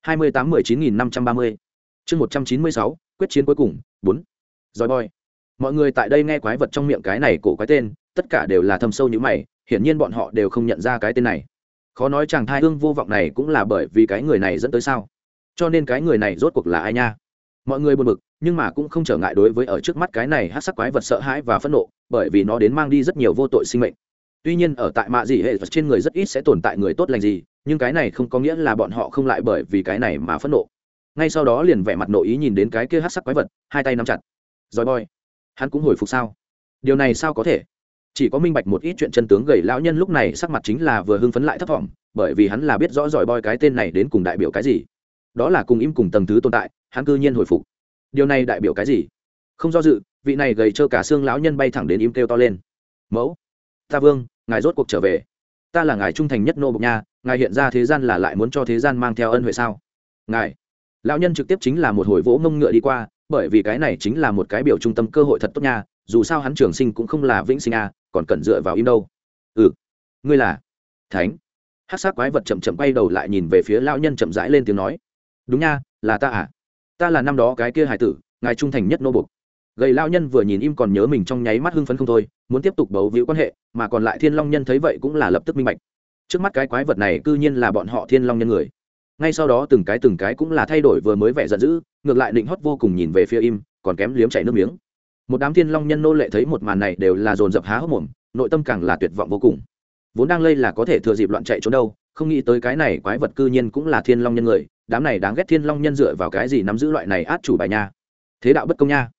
28-19.530 chương 196, quyết chiến cuối cùng 4. Rồi boy, mọi người tại đây nghe quái vật trong miệng cái này cổ quái tên, tất cả đều là thâm sâu như mày, hiển nhiên bọn họ đều không nhận ra cái tên này. Khó nói chàng thai hương vô vọng này cũng là bởi vì cái người này dẫn tới sao? Cho nên cái người này rốt cuộc là ai nha? Mọi người buồn bực, nhưng mà cũng không trở ngại đối với ở trước mắt cái này hắc sắc quái vật sợ hãi và phẫn nộ, bởi vì nó đến mang đi rất nhiều vô tội sinh mệnh. Tuy nhiên ở tại mạ gì hệ vật trên người rất ít sẽ tồn tại người tốt lành gì, nhưng cái này không có nghĩa là bọn họ không lại bởi vì cái này mà phẫn nộ. Ngay sau đó liền vẻ mặt nội ý nhìn đến cái kia hắc sắc quái vật, hai tay nắm chặt. Rồi boy, hắn cũng hồi phục sao? Điều này sao có thể? Chỉ có minh bạch một ít chuyện chân tướng gầy lão nhân lúc này sắc mặt chính là vừa hưng phấn lại thấp thỏm, bởi vì hắn là biết rõ giỏi boy cái tên này đến cùng đại biểu cái gì. Đó là cùng im cùng tầng thứ tồn tại, hắn cư nhiên hồi phục. Điều này đại biểu cái gì? Không do dự, vị này gầy trơ cả xương lão nhân bay thẳng đến im kêu to lên. Mẫu, ta vương, ngài rốt cuộc trở về. Ta là ngài trung thành nhất nô bộc nha, ngài hiện ra thế gian là lại muốn cho thế gian mang theo ân huệ sao? Ngài, lão nhân trực tiếp chính là một hồi vỗ mông ngựa đi qua, bởi vì cái này chính là một cái biểu trung tâm cơ hội thật tốt nha, dù sao hắn trường sinh cũng không là vĩnh sinh còn cần dựa vào im đâu. Ngươi là thánh. Hắc sắc quái vật chậm chậm quay đầu lại nhìn về phía lão nhân, chậm rãi lên tiếng nói, đúng nha, là ta ta là năm đó cái kia hải tử, ngài trung thành nhất nô bộc. Gầy lão nhân vừa nhìn im còn nhớ mình, trong nháy mắt hưng phấn không thôi, muốn tiếp tục bấu víu quan hệ, mà còn lại thiên long nhân thấy vậy cũng là lập tức minh bạch, trước mắt cái quái vật này cư nhiên là bọn họ thiên long nhân người. Ngay sau đó từng cái cũng là thay đổi vừa mới vẻ giận dữ, ngược lại định hót vô cùng nhìn về phía im, còn kém liếm chảy nước miếng. Một đám thiên long nhân nô lệ thấy một màn này đều là dồn dập há hốc mồm, nội tâm càng là tuyệt vọng vô cùng. Vốn đang lây là có thể thừa dịp loạn chạy trốn đâu, không nghĩ tới cái này quái vật cư nhiên cũng là thiên long nhân người. Đám này đáng ghét thiên long nhân dựa vào cái gì nắm giữ loại này át chủ bài nha? Thế đạo bất công nha.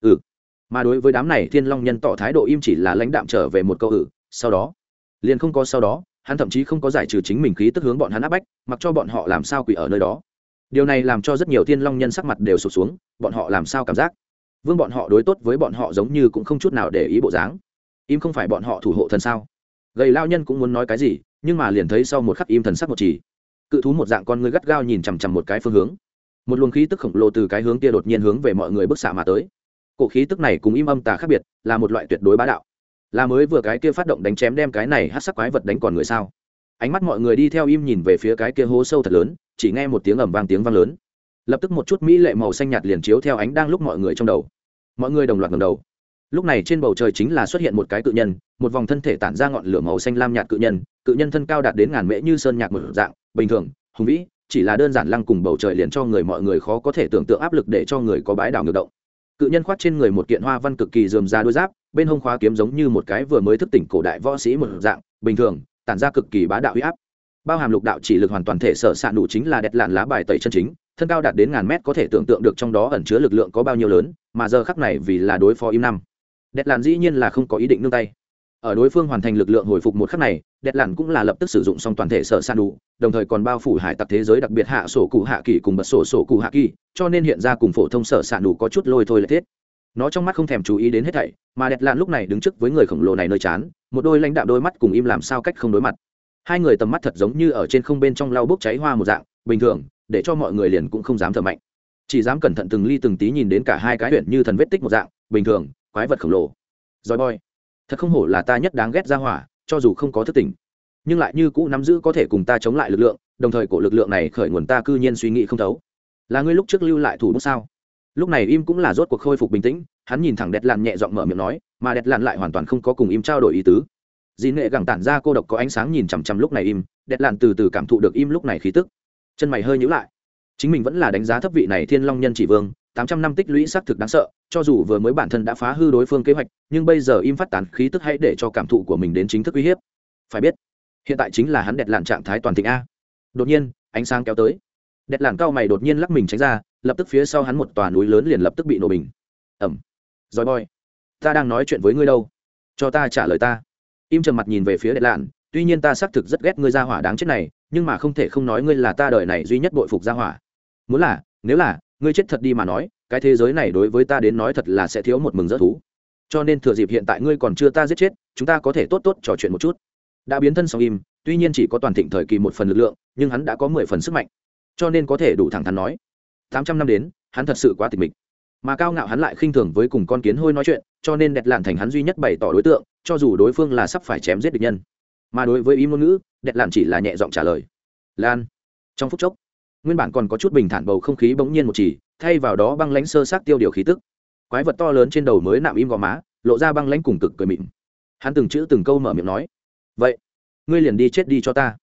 Mà đối với đám này thiên long nhân tỏ thái độ im chỉ là lãnh đạm trở về một câu sau đó liền không có sau đó, hắn thậm chí không có giải trừ chính mình khí tức hướng bọn hắn áp bách, mặc cho bọn họ làm sao quỷ ở nơi đó. Điều này làm cho rất nhiều thiên long nhân sắc mặt đều sụp xuống, bọn họ làm sao cảm giác vương bọn họ đối tốt với bọn họ giống như cũng không chút nào để ý bộ dáng. Im không phải bọn họ thủ hộ thần sao? Gầy lao nhân cũng muốn nói cái gì, nhưng mà liền thấy sau một khắc im thần sắc một chỉ, cự thú một dạng con người gắt gao nhìn chằm chằm một cái phương hướng, một luồng khí tức khổng lồ từ cái hướng kia đột nhiên hướng về mọi người bức xạ mà tới. Cổ khí tức này cùng im âm tà khác biệt, là một loại tuyệt đối bá đạo, là mới vừa cái kia phát động đánh chém đem cái này hắc sắc quái vật đánh còn người sao. Ánh mắt mọi người đi theo im nhìn về phía cái kia hố sâu thật lớn, chỉ nghe một tiếng ầm vang, tiếng vang lớn, lập tức một chút mỹ lệ màu xanh nhạt liền chiếu theo ánh đang lúc mọi người trong đầu. Mọi người đồng loạt ngẩng đầu. Lúc này trên bầu trời chính là xuất hiện một cái cự nhân, một vòng thân thể tản ra ngọn lửa màu xanh lam nhạt cự nhân thân cao đạt đến ngàn mễ, như sơn nhạc một dạng, bình thường, hùng vĩ, chỉ là đơn giản lăng cùng bầu trời liền cho người mọi người khó có thể tưởng tượng áp lực để cho người có bãi đảo ngược động. Cự nhân khoác trên người một kiện hoa văn cực kỳ rườm rà đôi giáp, bên hông khóa kiếm giống như một cái vừa mới thức tỉnh cổ đại võ sĩ một dạng, bình thường, tản ra cực kỳ bá đạo uy áp. Bao hàm lục đạo chỉ lực hoàn toàn thể sở sạn đủ chính là đẹp lạn lá bài tẩy chân chính, thân cao đạt đến ngàn mét, có thể tưởng tượng được trong đó ẩn chứa lực lượng có bao nhiêu lớn, mà giờ khắc này vì là đối phó im năm, đẹp lạn dĩ nhiên là không có ý định nương tay. Ở đối phương hoàn thành lực lượng hồi phục một khắc này, đẹp lạn cũng là lập tức sử dụng xong toàn thể sở sạn đủ, đồng thời còn bao phủ hải tặc thế giới đặc biệt hạ sổ cụ hạ kỳ cùng bật sổ sổ cụ hạ kỳ, cho nên hiện ra cùng phổ thông sở sạn đủ có chút lôi thôi lệ thiết. nó trong mắt không thèm chú ý đến hết thảy, mà đẹp lạn lúc này đứng trước với người khổng lồ này nơi chán, một đôi lãnh đạm đôi mắt cùng im làm sao cách không đối mặt. Hai người tầm mắt thật giống như ở trên không bên trong lau bốc cháy hoa một dạng bình thường, để cho mọi người liền cũng không dám thở mạnh, chỉ dám cẩn thận từng ly từng tí nhìn đến cả hai cái huyện như thần vết tích một dạng bình thường quái vật khổng lồ. Rồi boy, thật không hổ là ta nhất đáng ghét ra hỏa, cho dù không có thức tỉnh nhưng lại như cũ nắm giữ có thể cùng ta chống lại lực lượng, đồng thời cổ lực lượng này khởi nguồn ta cư nhiên suy nghĩ không thấu. Là ngươi lúc trước lưu lại thủ bút sao? Lúc này im cũng là rốt cuộc khôi phục bình tĩnh, hắn nhìn thẳng đẹp lạn nhẹ giọng mở miệng nói, mà đẹp lạn lại hoàn toàn không có cùng im trao đổi ý tứ. Dĩ nệ gẳng tản ra cô độc có ánh sáng nhìn chằm chằm lúc này im, đẹp lạn từ từ cảm thụ được im lúc này khí tức, chân mày hơi nhíu lại. Chính mình vẫn là đánh giá thấp vị này thiên long nhân chỉ vương, 800 năm tích lũy xác thực đáng sợ, cho dù vừa mới bản thân đã phá hư đối phương kế hoạch, nhưng bây giờ im phát tán khí tức hãy để cho cảm thụ của mình đến chính thức uy hiếp. Phải biết, hiện tại chính là hắn đẹp lạn trạng thái toàn thịnh a. Đột nhiên ánh sáng kéo tới, đẹp lạn cao mày đột nhiên lắc mình tránh ra, lập tức phía sau hắn một tòa núi lớn liền lập tức bị nổ bình. Ẩm. Rồi boy, ta đang nói chuyện với ngươi đâu, cho ta trả lời ta. Im trầm mặt nhìn về phía đẹp lạn, tuy nhiên ta xác thực rất ghét ngươi gia hỏa đáng chết này, nhưng mà không thể không nói ngươi là ta đời này duy nhất bội phục gia hỏa. Muốn là, nếu là ngươi chết thật đi mà nói, cái thế giới này đối với ta đến nói thật là sẽ thiếu một mừng rỡ thú. Cho nên thừa dịp hiện tại ngươi còn chưa ta giết chết, chúng ta có thể tốt tốt trò chuyện một chút. Đã biến thân xong im, tuy nhiên chỉ có toàn thịnh thời kỳ một phần lực lượng, nhưng hắn đã có 10 phần sức mạnh, cho nên có thể đủ thẳng thắn nói 800 năm đến hắn thật sự quá tịch mịch, mà cao ngạo hắn lại khinh thường với cùng con kiến hôi nói chuyện, cho nên đẹp lạn thành hắn duy nhất bày tỏ đối tượng, cho dù đối phương là sắp phải chém giết địch nhân. Mà đối với im ngôn ngữ, đẹp lạn chỉ là nhẹ giọng trả lời lan. Trong phút chốc, nguyên bản còn có chút bình thản bầu không khí bỗng nhiên một chỉ, thay vào đó băng lãnh sơ sát tiêu điều khí tức. Quái vật to lớn trên đầu mới nạm im gò má, lộ ra băng lãnh cùng cực cười mịn. Hắn từng chữ từng câu mở miệng nói, vậy ngươi liền đi chết đi cho ta.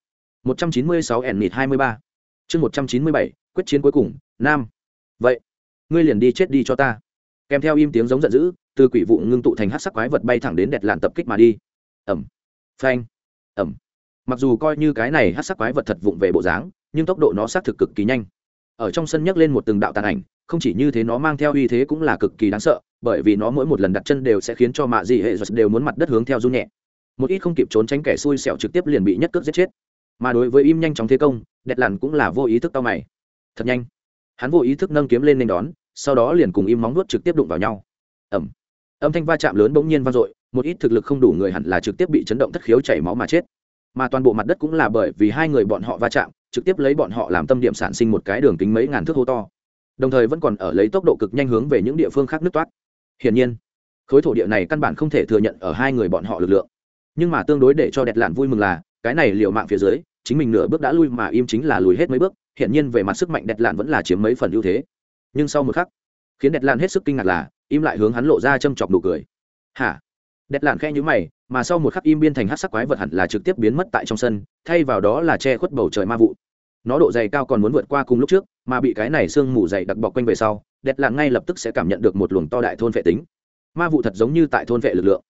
196 Ennit 23. Chương 197, quyết chiến cuối cùng, nam. Vậy, ngươi liền đi chết đi cho ta. Kèm theo im tiếng giống giận dữ, từ quỷ vụ ngưng tụ thành hắc sắc quái vật bay thẳng đến đẹp lạn tập kích mà đi. Ầm, phanh, ầm. Mặc dù coi như cái này hắc sắc quái vật thật vụng về bộ dáng, nhưng tốc độ nó xác thực cực kỳ nhanh. Ở trong sân nhấc lên một từng đạo tàn ảnh, không chỉ như thế nó mang theo uy thế cũng là cực kỳ đáng sợ, bởi vì nó mỗi một lần đặt chân đều sẽ khiến cho mạ dị hệ đều muốn mặt đất hướng theo run nhẹ. Một ít không kịp trốn tránh kẻ xui xẻo trực tiếp liền bị nhất cước giết chết. Mà đối với im nhanh chóng thế công, đẹp lạn cũng là vô ý thức tao mày. Thật nhanh, hắn vô ý thức nâng kiếm lên nên đón, sau đó liền cùng im móng vuốt trực tiếp đụng vào nhau. Ầm, âm thanh va chạm lớn bỗng nhiên vang dội, một ít thực lực không đủ người hẳn là trực tiếp bị chấn động thất khiếu chảy máu mà chết. Mà toàn bộ mặt đất cũng là bởi vì hai người bọn họ va chạm, trực tiếp lấy bọn họ làm tâm điểm sản sinh một cái đường kính mấy ngàn thước hố to, đồng thời vẫn còn ở lấy tốc độ cực nhanh hướng về những địa phương khác nứt toát. Hiển nhiên, khối thổ địa này căn bản không thể thừa nhận ở hai người bọn họ lực lượng. Nhưng mà tương đối để cho đẹp lạn vui mừng là, cái này liều mạng phía dưới, chính mình nửa bước đã lui mà im chính là lùi hết mấy bước, hiển nhiên về mặt sức mạnh đẹp lạn vẫn là chiếm mấy phần ưu thế. Nhưng sau một khắc, khiến đẹp lạn hết sức kinh ngạc là, im lại hướng hắn lộ ra châm chọc nụ cười. Hả? Đẹp lạn khẽ nhíu mày, mà sau một khắc im biên thành hắc sắc quái vật hẳn là trực tiếp biến mất tại trong sân, thay vào đó là che khuất bầu trời ma vụ. Nó độ dày cao còn muốn vượt qua cùng lúc trước, mà bị cái này sương mù dày đặc bọc quanh về sau, đẹp lạn ngay lập tức sẽ cảm nhận được một luồng to đại thôn vệ tính. Ma vụ thật giống như tại thôn vệ lực lượng.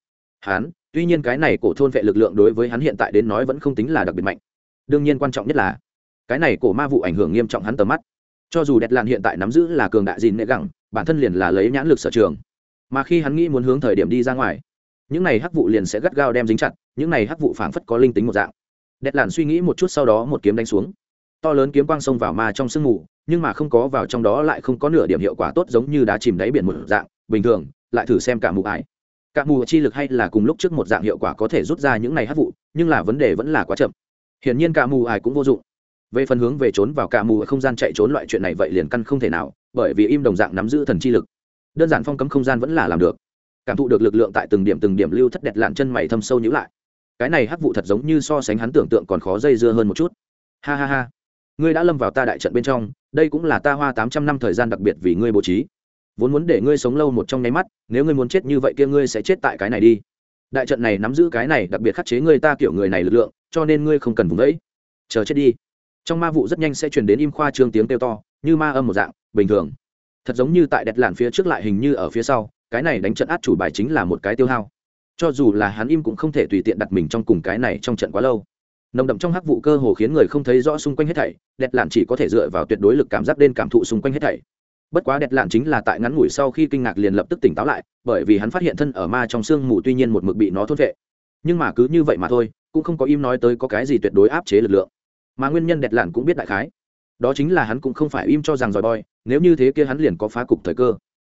Tuy nhiên cái này cổ thôn vệ lực lượng đối với hắn hiện tại đến nói vẫn không tính là đặc biệt mạnh. Đương nhiên quan trọng nhất là, cái này cổ ma vụ ảnh hưởng nghiêm trọng hắn tầm mắt. Cho dù đẹp lạn hiện tại nắm giữ là cường đại gìn nệ gẳng, bản thân liền là lấy nhãn lực sở trường, mà khi hắn nghĩ muốn hướng thời điểm đi ra ngoài, những này hắc vụ liền sẽ gắt gao đem dính chặt, những này hắc vụ phảng phất có linh tính một dạng. Đẹp lạn suy nghĩ một chút sau đó một kiếm đánh xuống, to lớn kiếm quang xông vào ma trong sương mù, nhưng mà không có vào trong đó lại không có nửa điểm hiệu quả tốt, giống như đá chìm đáy biển một dạng bình thường. Lại thử xem cả mù ải, cả mù chi lực hay là cùng lúc trước một dạng hiệu quả có thể rút ra những này hắc vụ, nhưng là vấn đề vẫn là quá chậm. Hiển nhiên cả mù ải cũng vô dụng. Về phần hướng về trốn vào cả mù ở không gian chạy trốn loại chuyện này vậy liền căn không thể nào, bởi vì im đồng dạng nắm giữ thần chi lực, đơn giản phong cấm không gian vẫn là làm được. Cảm thụ được lực lượng tại từng điểm lưu thất, đẹp lạn chân mày thâm sâu nhíu lại. Cái này hắc vụ thật giống như so sánh hắn tưởng tượng còn khó dây dưa hơn một chút. Ha ha ha, ngươi đã lâm vào ta đại trận bên trong, đây cũng là ta hoa 800 năm thời gian đặc biệt vì ngươi bố trí, vốn muốn để ngươi sống lâu một trong nháy mắt, nếu ngươi muốn chết như vậy kia ngươi sẽ chết tại cái này đi. Đại trận này nắm giữ cái này đặc biệt khắc chế ngươi ta kiểu người này lực lượng, cho nên ngươi không cần vùng vẫy, chờ chết đi. Trong ma vụ rất nhanh sẽ truyền đến im khoa trương tiếng kêu to, như ma âm một dạng bình thường, thật giống như tại đẹp lạn phía trước lại hình như ở phía sau. Cái này đánh trận át chủ bài chính là một cái tiêu hao, cho dù là hắn im cũng không thể tùy tiện đặt mình trong cùng cái này trong trận quá lâu. Nồng đậm trong hắc vụ cơ hồ khiến người không thấy rõ xung quanh hết thảy, đẹp lạn chỉ có thể dựa vào tuyệt đối lực cảm giác đến cảm thụ xung quanh hết thảy. Bất quá đẹp lạn chính là tại ngắn ngủi sau khi kinh ngạc liền lập tức tỉnh táo lại, bởi vì hắn phát hiện thân ở ma trong sương mù tuy nhiên một mực bị nó thôn vệ, nhưng mà cứ như vậy mà thôi, cũng không có im nói tới có cái gì tuyệt đối áp chế lực lượng. Mà nguyên nhân đẹp lạn cũng biết đại khái, đó chính là hắn cũng không phải im cho rằng giỏi boy, nếu như thế kia hắn liền có phá cục thời cơ.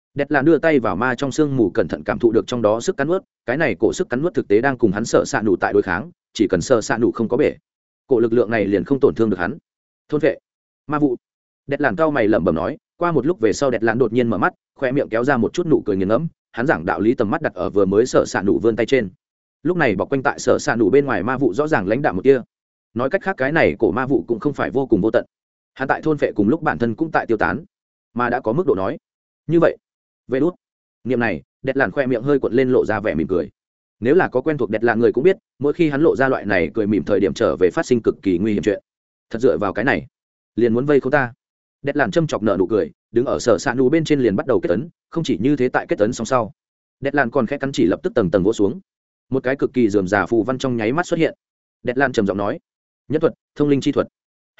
Đẹp làn đưa tay vào ma trong sương mù cẩn thận cảm thụ được trong đó sức cắn nuốt, cái này cổ sức cắn nuốt thực tế đang cùng hắn sợ xạ nụ tại đối kháng, chỉ cần sợ xạ nụ không có bể, cổ lực lượng này liền không tổn thương được hắn. Thôn vệ ma vụ. Đẹp làn cao mày lẩm bẩm nói, qua một lúc về sau đẹp làn đột nhiên mở mắt, khoe miệng kéo ra một chút nụ cười nghiền ngẫm, hắn giảng đạo lý tầm mắt đặt ở vừa mới sợ xạ nụ vươn tay trên. Lúc này bọc quanh tại sợ xạ nụ bên ngoài ma vụ rõ ràng lãnh đạm một tia. Nói cách khác cái này cổ ma vụ cũng không phải vô cùng vô tận, hắn tại thôn vệ cùng lúc bản thân cũng tại tiêu tán, mà đã có mức độ nói như vậy. Về đút niệm này, đẹp làn khoe miệng hơi cuộn lên lộ ra vẻ mỉm cười. Nếu là có quen thuộc đẹp làn người cũng biết, mỗi khi hắn lộ ra loại này cười mỉm thời điểm trở về phát sinh cực kỳ nguy hiểm chuyện. Thật dựa vào cái này liền muốn vây không ta. Đẹp làn châm chọc nợ nụ cười, đứng ở sở xạ nụ bên trên liền bắt đầu kết ấn. Không chỉ như thế, tại kết ấn xong sau, đẹp làn còn khẽ cắn chỉ lập tức tầng tầng vỗ xuống, một cái cực kỳ rườm rà phù văn trong nháy mắt xuất hiện. Đẹp làn trầm giọng nói, nhất thuật thông linh chi thuật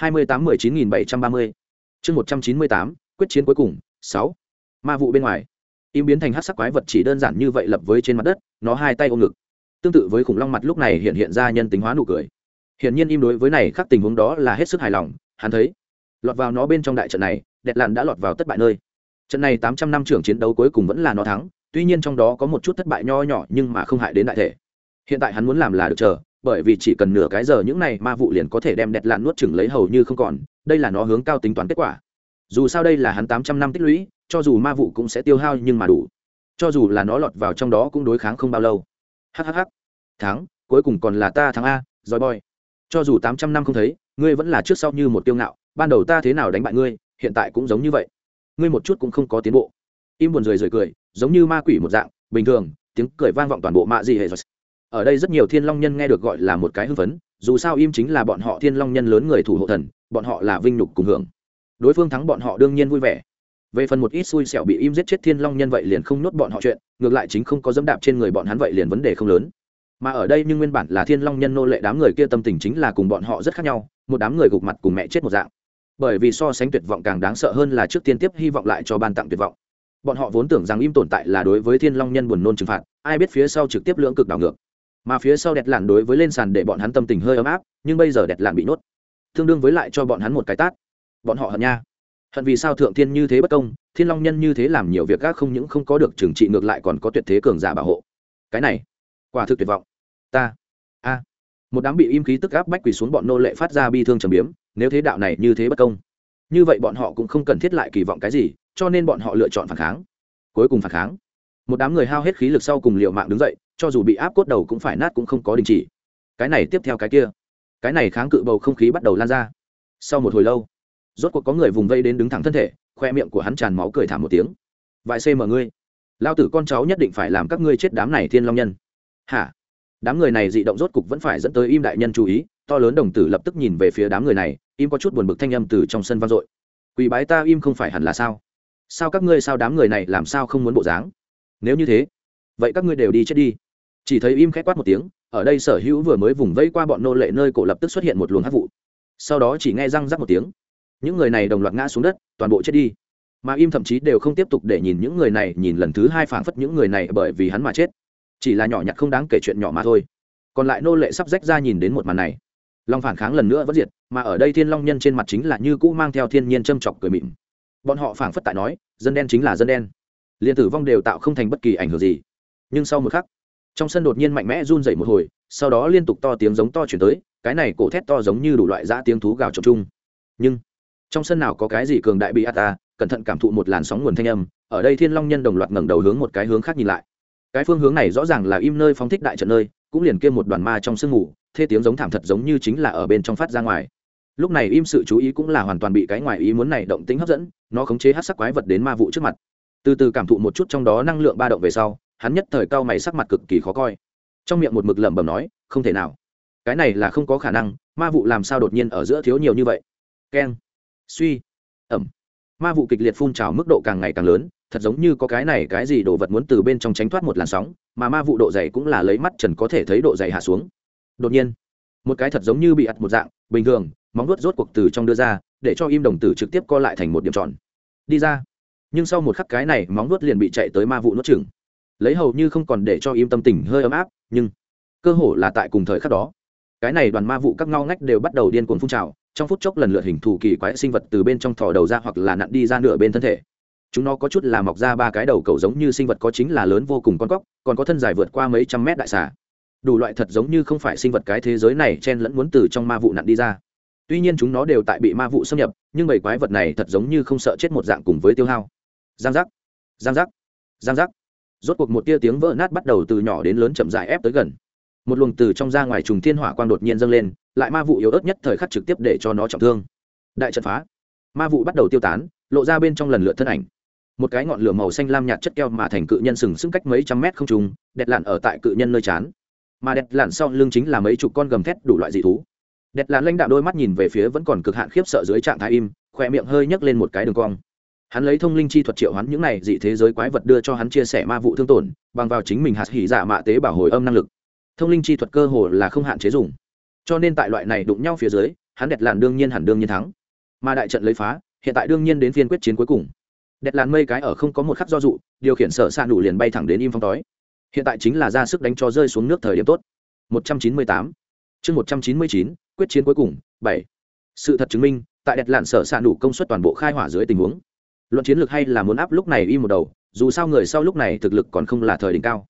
28-19.730 chương 198, quyết chiến cuối cùng 6. Ma vụ bên ngoài im biến thành hắc sắc quái vật chỉ đơn giản như vậy lập với trên mặt đất, nó hai tay ôm ngực, tương tự với khủng long mặt lúc này hiện ra nhân tính hóa nụ cười. Hiển nhiên im đối với này khác tình huống đó là hết sức hài lòng. Hắn thấy lọt vào nó bên trong đại trận này, đẹp lạn đã lọt vào thất bại nơi. Trận này 800 năm trưởng chiến đấu cuối cùng vẫn là nó thắng, tuy nhiên trong đó có một chút thất bại nho nhỏ nhưng mà không hại đến đại thể. Hiện tại hắn muốn làm là được chờ, bởi vì chỉ cần nửa cái giờ những này ma vụ liền có thể đem đẹp lạn nuốt chửng lấy hầu như không còn. Đây là nó hướng cao tính toán kết quả. Dù sao đây là hắn 800 năm tích lũy, cho dù ma vụ cũng sẽ tiêu hao nhưng mà đủ. Cho dù là nó lọt vào trong đó cũng đối kháng không bao lâu. Hắc thắng, cuối cùng còn là ta thắng a, Joy Boy. Cho dù 800 năm không thấy, ngươi vẫn là trước sau như một tiêu ngạo, ban đầu ta thế nào đánh bại ngươi, hiện tại cũng giống như vậy. Ngươi một chút cũng không có tiến bộ. Im buồn rười cười, giống như ma quỷ một dạng, bình thường, tiếng cười vang vọng toàn bộ mạ gì hệ. Ở đây rất nhiều Thiên Long nhân nghe được gọi là một cái hưng phấn, dù sao Im chính là bọn họ Thiên Long nhân lớn người thủ hộ thần, bọn họ là vinh nhục cùng hưởng. Đối phương thắng bọn họ đương nhiên vui vẻ. Về phần một ít xui xẻo bị Im giết chết Thiên Long nhân vậy liền không nhốt bọn họ chuyện, ngược lại chính không có dẫm đạp trên người bọn hắn vậy liền vấn đề không lớn. Mà ở đây nhưng nguyên bản là Thiên Long nhân nô lệ đám người kia tâm tình chính là cùng bọn họ rất khác nhau, một đám người gục mặt cùng mẹ chết một dạng. Bởi vì so sánh tuyệt vọng càng đáng sợ hơn là trước tiên tiếp hy vọng lại cho ban tặng tuyệt vọng. Bọn họ vốn tưởng rằng Im tồn tại là đối với Thiên Long nhân buồn nôn trừng phạt, ai biết phía sau trực tiếp lưỡng cực đảo ngược. Mà phía sau đẹp lạn đối với lên sàn để bọn hắn tâm tình hơi ấm áp, nhưng bây giờ đẹp lạn bị nuốt, tương đương với lại cho bọn hắn một cái tát. Bọn họ hận nha. Hận vì sao thượng thiên như thế bất công, Thiên Long nhân như thế làm nhiều việc gác không những không có được trừng trị ngược lại còn có tuyệt thế cường giả bảo hộ. Cái này, quả thực tuyệt vọng. Ta một đám bị Im khí tức áp bách quỳ xuống bọn nô lệ phát ra bi thương trầm biếm, nếu thế đạo này như thế bất công, như vậy bọn họ cũng không cần thiết lại kỳ vọng cái gì, cho nên bọn họ lựa chọn phản kháng. Cuối cùng phản kháng, một đám người hao hết khí lực sau cùng liều mạng đứng dậy, cho dù bị áp cốt đầu cũng phải nát cũng không có đình chỉ. Cái này tiếp theo cái kia, cái này kháng cự bầu không khí bắt đầu lan ra. Sau một hồi lâu, rốt cuộc có người vùng vây đến đứng thẳng thân thể, khoe miệng của hắn tràn máu cười thảm một tiếng. Vài cm ngươi, lao tử con cháu nhất định phải làm các ngươi chết đám này Thiên Long nhân. Hả? Đám người này dị động rốt cục vẫn phải dẫn tới Im đại nhân chú ý, to lớn đồng tử lập tức nhìn về phía đám người này. Im có chút buồn bực thanh âm từ trong sân vang dội. Quỳ bái ta Im không phải hẳn là sao? Sao các ngươi sao đám người này làm sao không muốn bộ dáng? Nếu như thế, vậy các ngươi đều đi chết đi. Chỉ thấy Im khẽ quát một tiếng, ở đây sở hữu vừa mới vùng vây qua bọn nô lệ nơi cổ lập tức xuất hiện một luồng hắc vụ. Sau đó chỉ nghe răng rắc một tiếng, những người này đồng loạt ngã xuống đất, toàn bộ chết đi. Mà Im thậm chí đều không tiếp tục để nhìn những người này, nhìn lần thứ hai phảng phất những người này bởi vì hắn mà chết, chỉ là nhỏ nhặt không đáng kể chuyện nhỏ mà thôi. Còn lại nô lệ sắp rách ra nhìn đến một màn này, lòng phản kháng lần nữa vẫn diệt, mà ở đây Thiên Long nhân trên mặt chính là như cũ mang theo thiên nhiên châm chọc cười mỉm. Bọn họ phảng phất tại nói, dân đen chính là dân đen, liền tử vong đều tạo không thành bất kỳ ảnh hưởng gì. Nhưng sau một khắc, trong sân đột nhiên mạnh mẽ run rẩy một hồi, sau đó liên tục to tiếng giống to chuyển tới, cái này cổ thét to giống như đủ loại dã tiếng thú gào trộm chung. Nhưng trong sân nào có cái gì cường đại bị ata, cẩn thận cảm thụ một làn sóng nguồn thanh âm, ở đây Thiên Long nhân đồng loạt ngẩng đầu hướng một cái hướng khác nhìn lại. Cái phương hướng này rõ ràng là Im nơi phóng thích đại trận nơi, cũng liền kia một đoàn ma trong sương mù, thê tiếng giống thảm thật giống như chính là ở bên trong phát ra ngoài. Lúc này Im sự chú ý cũng là hoàn toàn bị cái ngoài ý muốn này động tĩnh hấp dẫn, nó khống chế hắc sắc quái vật đến ma vụ trước mặt. Từ từ cảm thụ một chút trong đó năng lượng ba động về sau, hắn nhất thời cau mày sắc mặt cực kỳ khó coi. Trong miệng một mực lẩm bẩm nói, không thể nào, cái này là không có khả năng, ma vụ làm sao đột nhiên ở giữa thiếu nhiều như vậy. Keng, suy, ẩm. Ma vụ kịch liệt phun trào mức độ càng ngày càng lớn, thật giống như có cái này cái gì đồ vật muốn từ bên trong tránh thoát một làn sóng, mà ma vụ độ dày cũng là lấy mắt trần có thể thấy độ dày hạ xuống. Đột nhiên, một cái thật giống như bị ặt một dạng, bình thường, móng vuốt rốt cuộc từ trong đưa ra, để cho Im đồng tử trực tiếp co lại thành một điểm tròn. Đi ra. Nhưng sau một khắc cái này móng vuốt liền bị chạy tới ma vụ nuốt chửng. Lấy hầu như không còn để cho Im tâm tình hơi ấm áp, nhưng cơ hồ là tại cùng thời khắc đó, cái này đoàn ma vụ các ngao ngách đều bắt đầu điên cuồng phun trào, trong phút chốc lần lượt hình thù kỳ quái sinh vật từ bên trong thò đầu ra hoặc là nặn đi ra nửa bên thân thể. chúng nó có chút là mọc ra ba cái đầu cầu giống như sinh vật có chính là lớn vô cùng con cóc, còn có thân dài vượt qua mấy trăm mét đại xà. Đủ loại thật giống như không phải sinh vật cái thế giới này chen lẫn muốn từ trong ma vụ nặn đi ra. Tuy nhiên chúng nó đều tại bị ma vụ xâm nhập, nhưng bầy quái vật này thật giống như không sợ chết một dạng cùng với tiêu hao. Giang giác, giang giác, giang giác. Rốt cuộc một tia tiếng vỡ nát bắt đầu từ nhỏ đến lớn chậm rãi ép tới gần. Một luồng từ trong ra ngoài trùng thiên hỏa quang đột nhiên dâng lên, lại ma vụ yếu ớt nhất thời khắc trực tiếp để cho nó trọng thương. Đại trận phá, ma vụ bắt đầu tiêu tán, lộ ra bên trong lần lượt thân ảnh. Một cái ngọn lửa màu xanh lam nhạt chất keo mà thành cự nhân sừng sững cách mấy trăm mét không trung, đẹp lặn ở tại cự nhân nơi chán. Mà đẹp lặn sau lưng chính là mấy chục con gầm thét đủ loại dị thú. Đẹp lặn lãnh đạo đôi mắt nhìn về phía vẫn còn cực hạn khiếp sợ dưới trạng thái im, khóe miệng hơi nhấc lên một cái đường cong. Hắn lấy thông linh chi thuật triệu hoán những này dị thế giới quái vật đưa cho hắn chia sẻ ma vụ thương tổn, bằng vào chính mình hạt hỉ dạ mạ tế bảo hồi âm năng lực. Thông linh chi thuật cơ hồ là không hạn chế dùng, cho nên tại loại này đụng nhau phía dưới, hắn đẹp lặn đương nhiên thắng. Mà đại trận lấy phá, hiện tại đương nhiên đến phiên quyết chiến cuối cùng. Đẹp lặn mây cái ở không có một khắc do dụ, điều khiển sở xạ đủ liền bay thẳng đến im phong tối. Hiện tại chính là ra sức đánh cho rơi xuống nước thời điểm tốt. 198 chương 199, quyết chiến cuối cùng 7. Sự thật chứng minh, tại đẹp lặn sở xạ đủ công suất toàn bộ khai hỏa dưới tình huống, luận chiến lược hay là muốn áp lúc này im một đầu, dù sao người sau lúc này thực lực còn không là thời đỉnh cao.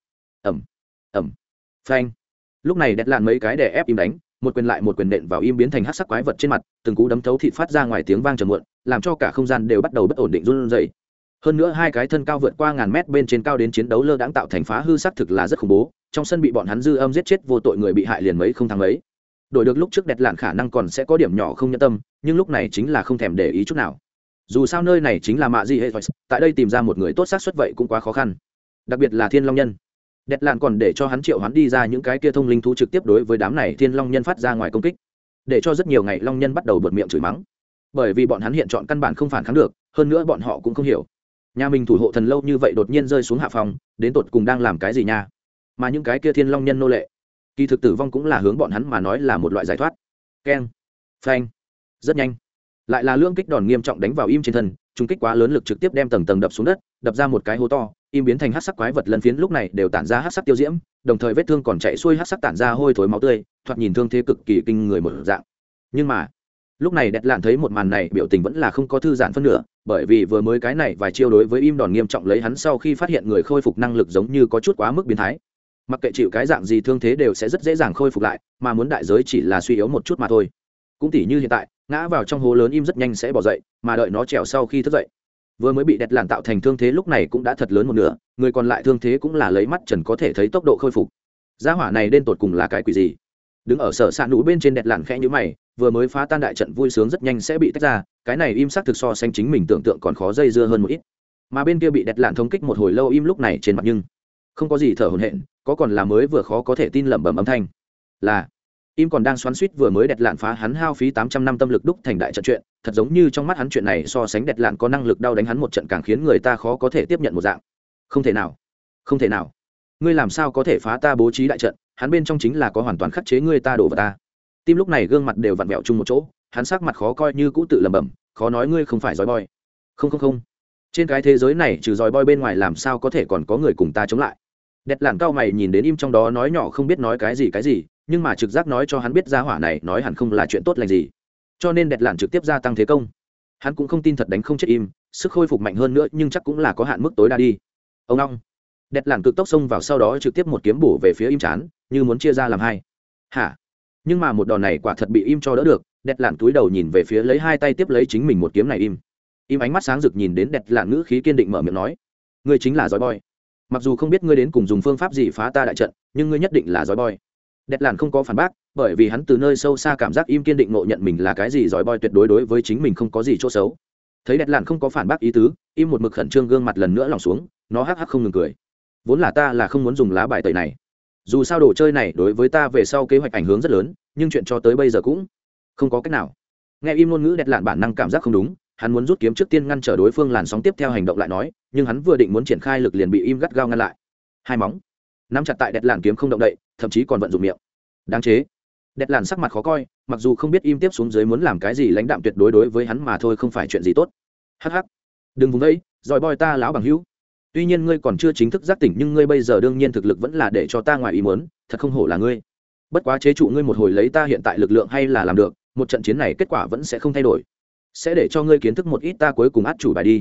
Ẩm phanh. Lúc này đẹp lặn mấy cái đè ép im đánh, một quyền lại một quyền nện vào im biến thành hắc sắc quái vật trên mặt, từng cú đấm thấu thịt phát ra ngoài tiếng vang trầm muộn, làm cho cả không gian đều bắt đầu bất ổn định run rẩy. Hơn nữa hai cái thân cao vượt qua ngàn mét bên trên cao đến chiến đấu lơ đãng tạo thành phá hư sắc thực là rất khủng bố, trong sân bị bọn hắn dư âm giết chết vô tội người bị hại liền mấy không thắng mấy. Đổi được lúc trước đẹp lạn khả năng còn sẽ có điểm nhỏ không nhẫn tâm, nhưng lúc này chính là không thèm để ý chút nào. Dù sao nơi này chính là mạ gì hết, tại đây tìm ra một người tốt xác suất vậy cũng quá khó khăn, đặc biệt là thiên long nhân. Đẹp lạn còn để cho hắn triệu hắn đi ra những cái kia thông linh thú trực tiếp đối với đám này thiên long nhân phát ra ngoài công kích, để cho rất nhiều ngày long nhân bắt đầu bật miệng chửi mắng, bởi vì bọn hắn hiện chọn căn bản không phản kháng được, hơn nữa bọn họ cũng không hiểu nhà mình thủ hộ thần lâu như vậy đột nhiên rơi xuống hạ phòng, đến tột cùng đang làm cái gì nha. Mà những cái kia thiên long nhân nô lệ, kỳ thực tử vong cũng là hướng bọn hắn mà nói là một loại giải thoát. Keng, phanh, rất nhanh lại là lưỡng kích đòn nghiêm trọng đánh vào im trên thân, trung kích quá lớn lực trực tiếp đem tầng tầng đập xuống đất, đập ra một cái hố to, im biến thành hắc sắc quái vật lân phiến lúc này đều tản ra hắc sắc tiêu diễm, đồng thời vết thương còn chạy xuôi hắc sắc tản ra hôi thối máu tươi, thoạt nhìn thương thế cực kỳ kinh người một dạng. Nhưng mà lúc này đẹp lạn thấy một màn này biểu tình vẫn là không có thư giãn phân nửa, bởi vì vừa mới cái này vài chiêu đối với im đòn nghiêm trọng lấy hắn sau khi phát hiện người khôi phục năng lực giống như có chút quá mức biến thái, mặc kệ chịu cái dạng gì thương thế đều sẽ rất dễ dàng khôi phục lại, mà muốn đại giới chỉ là suy yếu một chút mà thôi. Cũng tỉ như hiện tại ngã vào trong hố lớn im rất nhanh sẽ bỏ dậy, mà đợi nó trèo sau khi thức dậy, vừa mới bị đẹp lạn tạo thành thương thế lúc này cũng đã thật lớn một nửa, người còn lại thương thế cũng là lấy mắt trần có thể thấy tốc độ khôi phục. Gia hỏa này đến tột cùng là cái quỷ gì? Đứng ở sở xạ nụ bên trên đẹp lạn khẽ nhíu mày, vừa mới phá tan đại trận vui sướng rất nhanh sẽ bị tách ra, cái này im xác thực so sánh chính mình tưởng tượng còn khó dây dưa hơn một ít. Mà bên kia bị đẹp lạn thống kích một hồi lâu im lúc này trên mặt nhưng không có gì thở hổn hển, có còn là mới vừa khó có thể tin lẩm bẩm âm thanh. Là im còn đang xoắn xuýt vừa mới đẹp lạn phá hắn hao phí 800 năm tâm lực đúc thành đại trận chuyện, thật giống như trong mắt hắn chuyện này so sánh đẹp lạn có năng lực đau đánh hắn một trận càng khiến người ta khó có thể tiếp nhận một dạng. Không thể nào, không thể nào, ngươi làm sao có thể phá ta bố trí đại trận, hắn bên trong chính là có hoàn toàn khắc chế ngươi ta đổ vào ta. Tim lúc này gương mặt đều vặn vẹo chung một chỗ, hắn sắc mặt khó coi như cũ tự lẩm bẩm, khó nói ngươi không phải giói boy. Không, trên cái thế giới này trừ giói boy bên ngoài làm sao có thể còn có người cùng ta chống lại. Đẹp lạn cao mày nhìn đến im trong đó nói nhỏ không biết nói cái gì, nhưng mà trực giác nói cho hắn biết gia hỏa này nói hẳn không là chuyện tốt lành gì, cho nên đẹp lạn trực tiếp gia tăng thế công. Hắn cũng không tin thật đánh không chết im, sức khôi phục mạnh hơn nữa nhưng chắc cũng là có hạn mức tối đa đi. Ông long, đẹp lạn cực tốc xông vào sau đó trực tiếp một kiếm bổ về phía im chán, như muốn chia ra làm hai. Hả? Nhưng mà một đòn này quả thật bị im cho đỡ được, đẹp lạn túi đầu nhìn về phía lấy hai tay tiếp lấy chính mình một kiếm này im ánh mắt sáng rực nhìn đến đẹp lạn ngữ khí kiên định mở miệng nói, ngươi chính là giói boy. Mặc dù không biết ngươi đến cùng dùng phương pháp gì phá ta đại trận, nhưng ngươi nhất định là giói boy. Đẹp lạn không có phản bác, bởi vì hắn từ nơi sâu xa cảm giác im kiên định ngộ nhận mình là cái gì giói boy tuyệt đối đối với chính mình không có gì chỗ xấu. Thấy đẹp lạn không có phản bác ý tứ, im một mực khẩn trương gương mặt lần nữa lỏng xuống, nó hắc hắc không ngừng cười. Vốn là ta là không muốn dùng lá bài tẩy này, dù sao đồ chơi này đối với ta về sau kế hoạch ảnh hưởng rất lớn, nhưng chuyện cho tới bây giờ cũng không có cách nào. Nghe im ngôn ngữ đẹp lạn bản năng cảm giác không đúng, hắn muốn rút kiếm trước tiên ngăn trở đối phương làn sóng tiếp theo hành động lại nói, nhưng hắn vừa định muốn triển khai lực liền bị im gắt gao ngăn lại. Hai móng nắm chặt tại đẹp lạn kiếm không động đậy, thậm chí còn vận dụng miệng. Đáng chế. Đẹp lạn sắc mặt khó coi, mặc dù không biết im tiếp xuống dưới muốn làm cái gì lãnh đạm tuyệt đối đối với hắn mà thôi không phải chuyện gì tốt. Hắc hắc, đừng vùng đấy, giỏi boy ta lão bằng hữu. Tuy nhiên ngươi còn chưa chính thức giác tỉnh nhưng ngươi bây giờ đương nhiên thực lực vẫn là để cho ta ngoài ý muốn, thật không hổ là ngươi. Bất quá chế trụ ngươi một hồi lấy ta hiện tại lực lượng hay là làm được, một trận chiến này kết quả vẫn sẽ không thay đổi, sẽ để cho ngươi kiến thức một ít ta cuối cùng át chủ bài đi.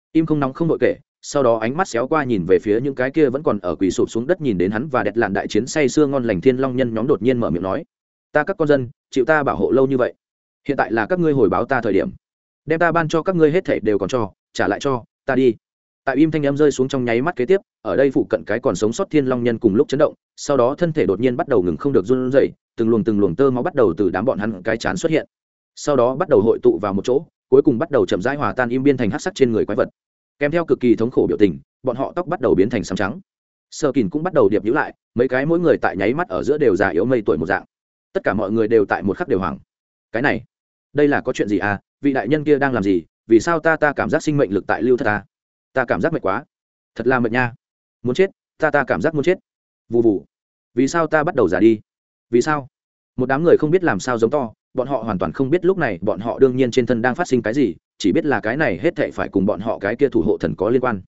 Im không nóng không đội kể, sau đó ánh mắt xéo qua nhìn về phía những cái kia vẫn còn ở quỳ sụp xuống đất nhìn đến hắn và đẹp lạn đại chiến say sưa ngon lành thiên long nhân nhóm đột nhiên mở miệng nói: ta các con dân chịu ta bảo hộ lâu như vậy, hiện tại là các ngươi hồi báo ta thời điểm, đem ta ban cho các ngươi hết thảy đều còn cho trả lại cho ta đi. Tại Im thanh âm rơi xuống trong nháy mắt kế tiếp, ở đây phụ cận cái còn sống sót thiên long nhân cùng lúc chấn động, sau đó thân thể đột nhiên bắt đầu ngừng không được run rẩy, từng luồng tơ máu bắt đầu từ đám bọn hắn cái chán xuất hiện, sau đó bắt đầu hội tụ vào một chỗ, cuối cùng bắt đầu chậm rãi hòa tan Im biên thành hắc sắc trên người quái vật, kèm theo cực kỳ thống khổ biểu tình, bọn họ tóc bắt đầu biến thành xám trắng. Sơ Kình cũng bắt đầu điệp nhíu lại, mấy cái mỗi người tại nháy mắt ở giữa đều già yếu mây tuổi một dạng. Tất cả mọi người đều tại một khắc đều hoảng. Cái này, đây là có chuyện gì à? Vị đại nhân kia đang làm gì? Vì sao ta cảm giác sinh mệnh lực tại lưu thất ta? Ta cảm giác mệt quá, thật là mệt nha, muốn chết, ta cảm giác muốn chết. Vù vù, vì sao ta bắt đầu già đi? Vì sao? Một đám người không biết làm sao giống to, bọn họ hoàn toàn không biết lúc này bọn họ đương nhiên trên thân đang phát sinh cái gì, chỉ biết là cái này hết thảy phải cùng bọn họ cái kia thủ hộ thần có liên quan.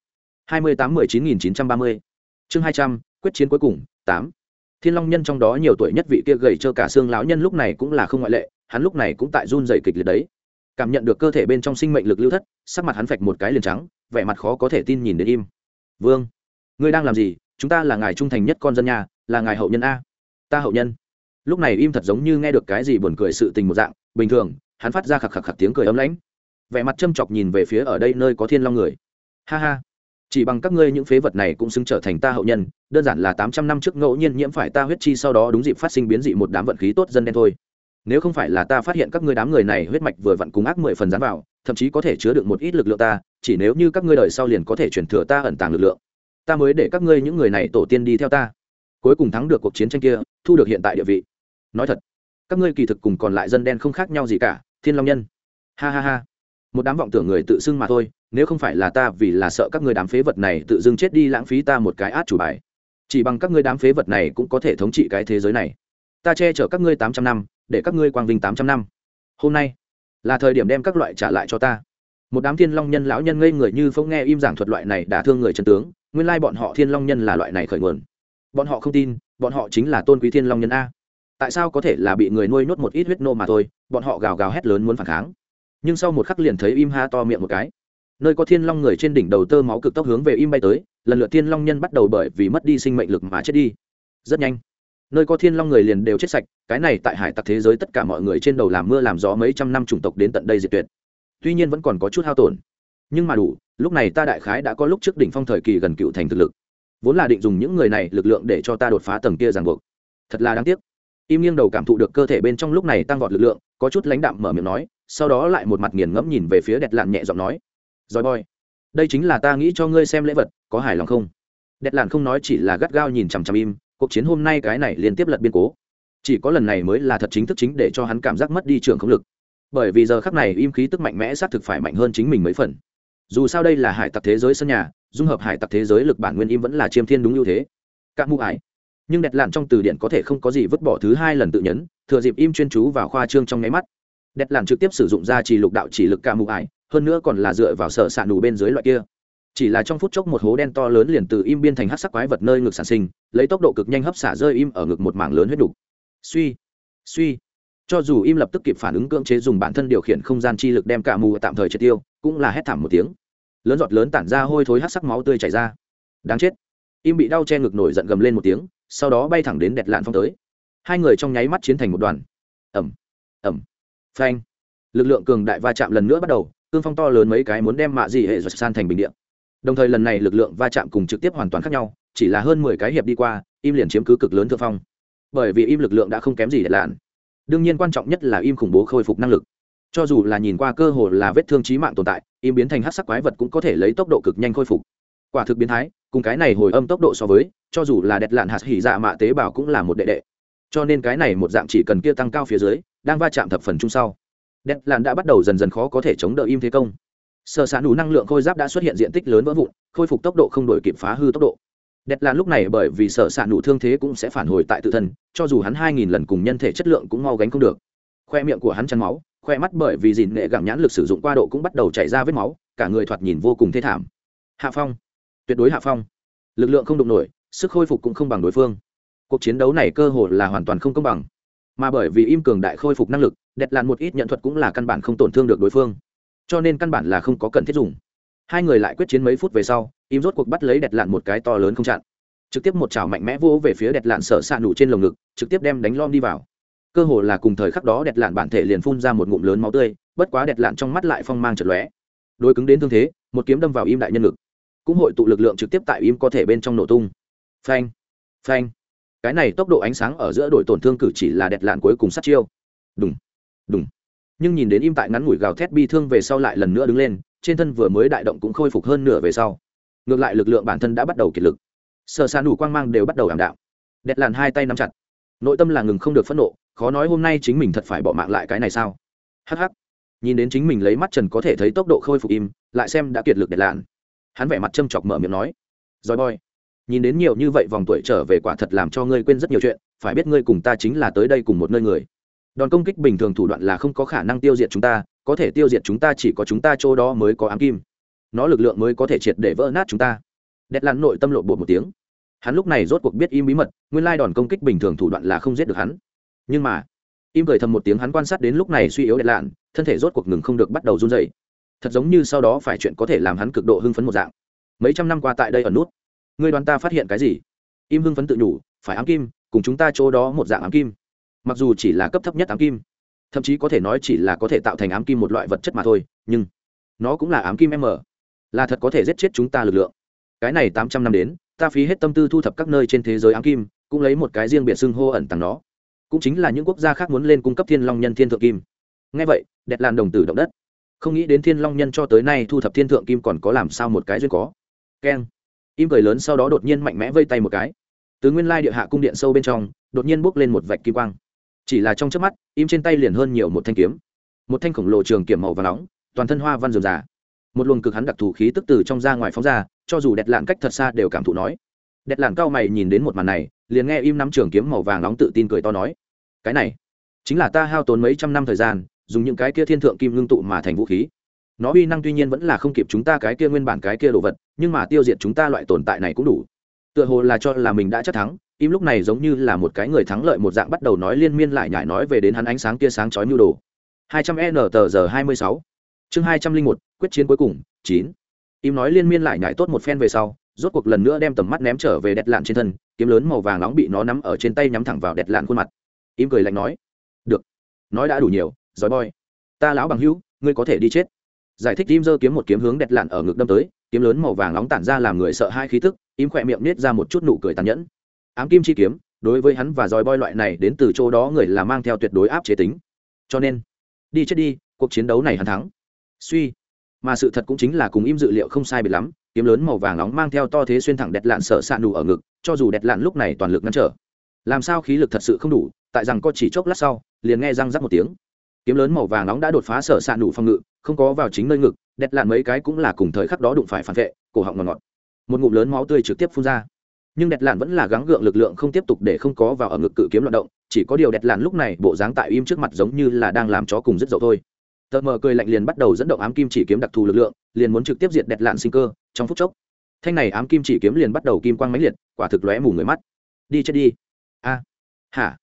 28-19.930 chương 200, quyết chiến cuối cùng 8. Thiên Long nhân trong đó nhiều tuổi nhất vị kia gầy trơ cả xương lão nhân lúc này cũng là không ngoại lệ, hắn lúc này cũng tại run rẩy kịch liệt đấy. Cảm nhận được cơ thể bên trong sinh mệnh lực lưu thất, sắc mặt hắn phạch một cái liền trắng, vẻ mặt khó có thể tin nhìn đến Im. Vương, ngươi đang làm gì? Chúng ta là ngài trung thành nhất con dân nhà, là ngài hậu nhân a. Ta hậu nhân. Lúc này Im thật giống như nghe được cái gì buồn cười sự tình một dạng, bình thường, hắn phát ra khặc khặc khặc tiếng cười ấm lãnh, vẻ mặt châm chọc nhìn về phía ở đây nơi có Thiên Long người. Ha ha, chỉ bằng các ngươi những phế vật này cũng xứng trở thành ta hậu nhân, đơn giản là 800 năm trước ngẫu nhiên nhiễm phải ta huyết chi sau đó đúng dịp phát sinh biến dị một đám vận khí tốt dân đen thôi. Nếu không phải là ta phát hiện các ngươi đám người này huyết mạch vừa vặn cùng ác 10 phần dán vào, thậm chí có thể chứa đựng một ít lực lượng ta, chỉ nếu như các ngươi đời sau liền có thể truyền thừa ta ẩn tàng lực lượng, ta mới để các ngươi những người này tổ tiên đi theo ta, cuối cùng thắng được cuộc chiến tranh kia, thu được hiện tại địa vị. Nói thật, các ngươi kỳ thực cùng còn lại dân đen không khác nhau gì cả, Thiên Long nhân. Ha ha ha, một đám vọng tưởng người tự xưng mà thôi, nếu không phải là ta vì là sợ các ngươi đám phế vật này tự dưng chết đi lãng phí ta một cái át chủ bài, chỉ bằng các ngươi đám phế vật này cũng có thể thống trị cái thế giới này. Ta che chở các ngươi 800 năm, để các ngươi quang vinh 800 năm. Hôm nay là thời điểm đem các loại trả lại cho ta. Một đám Thiên Long nhân lão nhân ngây người như phông nghe Im giảng thuật loại này đã thương người chân tướng, nguyên lai bọn họ Thiên Long nhân là loại này khởi nguồn. Bọn họ không tin, bọn họ chính là tôn quý Thiên Long nhân a. Tại sao có thể là bị người nuôi nhốt một ít huyết nô mà thôi, bọn họ gào gào hét lớn muốn phản kháng. Nhưng sau một khắc liền thấy Im ha to miệng một cái. Nơi có Thiên Long người trên đỉnh đầu tơ máu cực tốc hướng về Im bay tới, lần lượt Thiên Long nhân bắt đầu bởi vì mất đi sinh mệnh lực mà chết đi. Rất nhanh, nơi có Thiên Long người liền đều chết sạch, cái này tại hải tặc thế giới tất cả mọi người trên đầu làm mưa làm gió mấy trăm năm chủng tộc đến tận đây diệt tuyệt. Tuy nhiên vẫn còn có chút hao tổn, nhưng mà đủ, lúc này ta đại khái đã có lúc trước đỉnh phong thời kỳ gần cựu thành thực lực. Vốn là định dùng những người này lực lượng để cho ta đột phá tầng kia ràng buộc. Thật là đáng tiếc. Im nghiêng đầu cảm thụ được cơ thể bên trong lúc này tăng vọt lực lượng, có chút lãnh đạm mở miệng nói, sau đó lại một mặt nghiền ngẫm nhìn về phía Đẹp Lạn nhẹ giọng nói: "Rồi boy, đây chính là ta nghĩ cho ngươi xem lễ vật, có hài lòng không?" Đẹp Lạn không nói, chỉ là gắt gao nhìn chằm chằm Im, cuộc chiến hôm nay cái này liên tiếp lật biên cố. Chỉ có lần này mới là thật chính thức chính để cho hắn cảm giác mất đi trường không lực. Bởi vì giờ khắc này Im khí tức mạnh mẽ xác thực phải mạnh hơn chính mình mấy phần. Dù sao đây là hải tặc thế giới sân nhà, dung hợp hải tặc thế giới lực bản nguyên Im vẫn là chiêm thiên đúng ưu thế. Các mụ ải. Nhưng Đẹp Lạn trong từ điển có thể không có gì vứt bỏ thứ hai lần tự nhấn, thừa dịp Im chuyên chú vào khoa trương trong nháy mắt. Đẹp Lạn trực tiếp sử dụng ra chỉ lục đạo chỉ lực cả mụ ải, hơn nữa còn là dựa vào sở sạn đủ bên dưới loại kia. Chỉ là trong phút chốc một hố đen to lớn liền từ Im biên thành hắc sắc quái vật nơi ngực sản sinh, lấy tốc độ cực nhanh hấp xả rơi Im ở ngực một mảng lớn huyết đủ. Suy, cho dù Im lập tức kịp phản ứng cưỡng chế dùng bản thân điều khiển không gian chi lực đem cả mù tạm thời triệt tiêu, cũng là hét thảm một tiếng. Lớn giọt lớn tản ra hôi thối hắc sắc máu tươi chảy ra. Đáng chết. Im bị đau che ngực nổi giận gầm lên một tiếng, sau đó bay thẳng đến Đẹp Lạn phong tới. Hai người trong nháy mắt chiến thành một đoàn. Ầm, phanh. Lực lượng cường đại va chạm lần nữa bắt đầu, cương phong to lớn mấy cái muốn đem mạ dị hệ giật san thành bình địa. Đồng thời lần này lực lượng va chạm cùng trực tiếp hoàn toàn khác nhau, chỉ là hơn 10 cái hiệp đi qua, Im liền chiếm cứ cực lớn thượng phong. Bởi vì Im lực lượng đã không kém gì Đẹp Lạn. Đương nhiên quan trọng nhất là Im khủng bố khôi phục năng lực. Cho dù là nhìn qua cơ hồ là vết thương chí mạng tồn tại, Im biến thành hắc sắc quái vật cũng có thể lấy tốc độ cực nhanh khôi phục. Quả thực biến thái, cùng cái này hồi âm tốc độ so với, cho dù là Đẹp Lạn hạt hỉ dạ mạ tế bào cũng là một đệ đệ. Cho nên cái này một dạng chỉ cần kia tăng cao phía dưới, đang va chạm thập phần trung sau. Đẹp Lạn đã bắt đầu dần dần khó có thể chống đỡ Im thế công. Sở sản đủ năng lượng khôi giáp đã xuất hiện diện tích lớn vỡ vụn, khôi phục tốc độ không đổi kịp phá hư tốc độ. Đẹp Lạn lúc này bởi vì sở sản đủ thương thế cũng sẽ phản hồi tại tự thân, cho dù hắn 2000 lần cùng nhân thể chất lượng cũng mau gánh không được. Khoe miệng của hắn chăn máu, khoe mắt bởi vì dìn nghệ gặm nhãn lực sử dụng qua độ cũng bắt đầu chảy ra vết máu, cả người thoạt nhìn vô cùng thê thảm. Hạ phong, tuyệt đối hạ phong. Lực lượng không đụng nổi, sức khôi phục cũng không bằng đối phương. Cuộc chiến đấu này cơ hồ là hoàn toàn không công bằng. Mà bởi vì Im cường đại khôi phục năng lực, Đẹp Lạn một ít nhận thuật cũng là căn bản không tổn thương được đối phương. Cho nên căn bản là không có cần thiết dùng. Hai người lại quyết chiến mấy phút về sau, im rốt cuộc bắt lấy đẹp lạn một cái to lớn không chặn, trực tiếp một chảo mạnh mẽ vô về phía đẹp lạn sở xạ nụ trên lồng ngực, trực tiếp đem đánh lom đi vào. Cơ hồ là cùng thời khắc đó đẹp lạn bản thể liền phun ra một ngụm lớn máu tươi, bất quá đẹp lạn trong mắt lại phong mang chợt lóe. Đối cứng đến thương thế, một kiếm đâm vào im đại nhân ngực, cũng hội tụ lực lượng trực tiếp tại im có thể bên trong nổ tung. Phanh, phanh. Cái này tốc độ ánh sáng ở giữa đội tổn thương cử chỉ là đẹp lạn cuối cùng sát chiêu. Đùng, đùng. Nhưng nhìn đến im tại ngắn ngủi gào thét bi thương về sau lại lần nữa đứng lên, trên thân vừa mới đại động cũng khôi phục hơn nửa về sau. Ngược lại lực lượng bản thân đã bắt đầu kiệt lực, sở xạ nụ quang mang đều bắt đầu ảm đạm. Đẹp lạn hai tay nắm chặt, nội tâm là ngừng không được phẫn nộ, khó nói hôm nay chính mình thật phải bỏ mạng lại cái này sao. Hắc hắc. Nhìn đến chính mình lấy mắt trần có thể thấy tốc độ khôi phục im, lại xem đã kiệt lực đẹp lạn, hắn vẻ mặt châm chọc mở miệng nói: "Rồi boy, nhìn đến nhiều như vậy vòng tuổi trở về quả thật làm cho ngươi quên rất nhiều chuyện, phải biết ngươi cùng ta chính là tới đây cùng một nơi người. Đòn công kích bình thường thủ đoạn là không có khả năng tiêu diệt chúng ta, có thể tiêu diệt chúng ta chỉ có chúng ta chỗ đó mới có ám kim, nó lực lượng mới có thể triệt để vỡ nát chúng ta." Đẹp lạn nội tâm lộ bộ một tiếng, hắn lúc này rốt cuộc biết im bí mật, nguyên lai đòn công kích bình thường thủ đoạn là không giết được hắn. Nhưng mà im cười thầm một tiếng, hắn quan sát đến lúc này suy yếu đẹp lạn, thân thể rốt cuộc ngừng không được bắt đầu run rẩy, thật giống như sau đó phải chuyện có thể làm hắn cực độ hưng phấn một dạng. Mấy trăm năm qua tại đây ở nút, ngươi đoán ta phát hiện cái gì? Im hưng phấn tự nhủ, phải ám kim, cùng chúng ta chỗ đó một dạng ám kim, mặc dù chỉ là cấp thấp nhất ám kim, thậm chí có thể nói chỉ là có thể tạo thành ám kim một loại vật chất mà thôi, nhưng nó cũng là ám kim m, là thật có thể giết chết chúng ta lực lượng. Cái này 800 năm đến, ta phí hết tâm tư thu thập các nơi trên thế giới ám kim, cũng lấy một cái riêng biệt xưng hô ẩn tàng nó, cũng chính là những quốc gia khác muốn lên cung cấp thiên long nhân thiên thượng kim. Nghe vậy đẹp làn đồng tử động đất, không nghĩ đến thiên long nhân cho tới nay thu thập thiên thượng kim còn có làm sao một cái duyên có. Keng. Im cười lớn, sau đó đột nhiên mạnh mẽ vây tay một cái, từ nguyên lai địa hạ cung điện sâu bên trong đột nhiên bốc lên một vạch kim quang. Chỉ là trong chớp mắt, im trên tay liền hơn nhiều một thanh kiếm, một thanh khổng lồ trường kiếm màu vàng nóng, toàn thân hoa văn rườm rà, một luồng cực hắn đặc thù khí tức từ trong ra ngoài phóng ra, cho dù đẹp lạn cách thật xa đều cảm thụ nói. Đẹp lạn cao mày nhìn đến một màn này, liền nghe im nắm trường kiếm màu vàng nóng tự tin cười to nói: "Cái này chính là ta hao tốn mấy trăm năm thời gian, dùng những cái kia thiên thượng kim ngưng tụ mà thành vũ khí. Nó uy năng tuy nhiên vẫn là không kịp chúng ta cái kia nguyên bản cái kia đồ vật, nhưng mà tiêu diệt chúng ta loại tồn tại này cũng đủ." Tựa hồ là cho là mình đã chắc thắng, im lúc này giống như là một cái người thắng lợi một dạng bắt đầu nói liên miên lại nhải nói về đến hắn ánh sáng kia sáng chói mưu đồ. 200 n tờ giờ 26, chương 201, quyết chiến cuối cùng 9. Im nói liên miên lại nhải tốt một phen về sau, rốt cuộc lần nữa đem tầm mắt ném trở về đẹp lạn trên thân, kiếm lớn màu vàng nóng bị nó nắm ở trên tay nhắm thẳng vào đẹp lạn khuôn mặt. Im cười lạnh nói: "Được, nói đã đủ nhiều, giỏi boy, ta lão bằng hữu, ngươi có thể đi chết." Giải thích, im giơ kiếm một kiếm hướng đẹp lạn ở ngực đâm tới, kiếm lớn màu vàng nóng tản ra làm người sợ hai khí tức. Im khỏe miệng nết ra một chút nụ cười tàn nhẫn. Ám kim chi kiếm đối với hắn và giỏi boy loại này đến từ chỗ đó người là mang theo tuyệt đối áp chế tính, cho nên đi chết đi, cuộc chiến đấu này hắn thắng. Suy, mà sự thật cũng chính là cùng im dự liệu không sai biệt lắm, kiếm lớn màu vàng nóng mang theo to thế xuyên thẳng đẹp lạn sợ xạ nụ ở ngực, cho dù đẹp lạn lúc này toàn lực ngăn trở, làm sao khí lực thật sự không đủ, tại rằng có chỉ chốc lát sau liền nghe răng rắc một tiếng, kiếm lớn màu vàng nóng đã đột phá sợ xạ nụ phòng ngự, không có vào chính nơi ngực, đẹp lạn mấy cái cũng là cùng thời khắc đó đụng phải phản vệ, cổ họng ngọt ngọt, một ngụm lớn máu tươi trực tiếp phun ra. Nhưng đẹp lạn vẫn là gắng gượng lực lượng không tiếp tục để không có vào ở ngực cự kiếm loạn động, chỉ có điều đẹp lạn lúc này bộ dáng tại im trước mặt giống như là đang làm chó cùng rất dậu thôi. Tờ mờ cười lạnh liền bắt đầu dẫn động ám kim chỉ kiếm đặc thù lực lượng, liền muốn trực tiếp diệt đẹp lạn sinh cơ. Trong phút chốc, thanh này ám kim chỉ kiếm liền bắt đầu kim quang mãnh liệt, quả thực lóe mù người mắt. Đi chết đi. A, hả?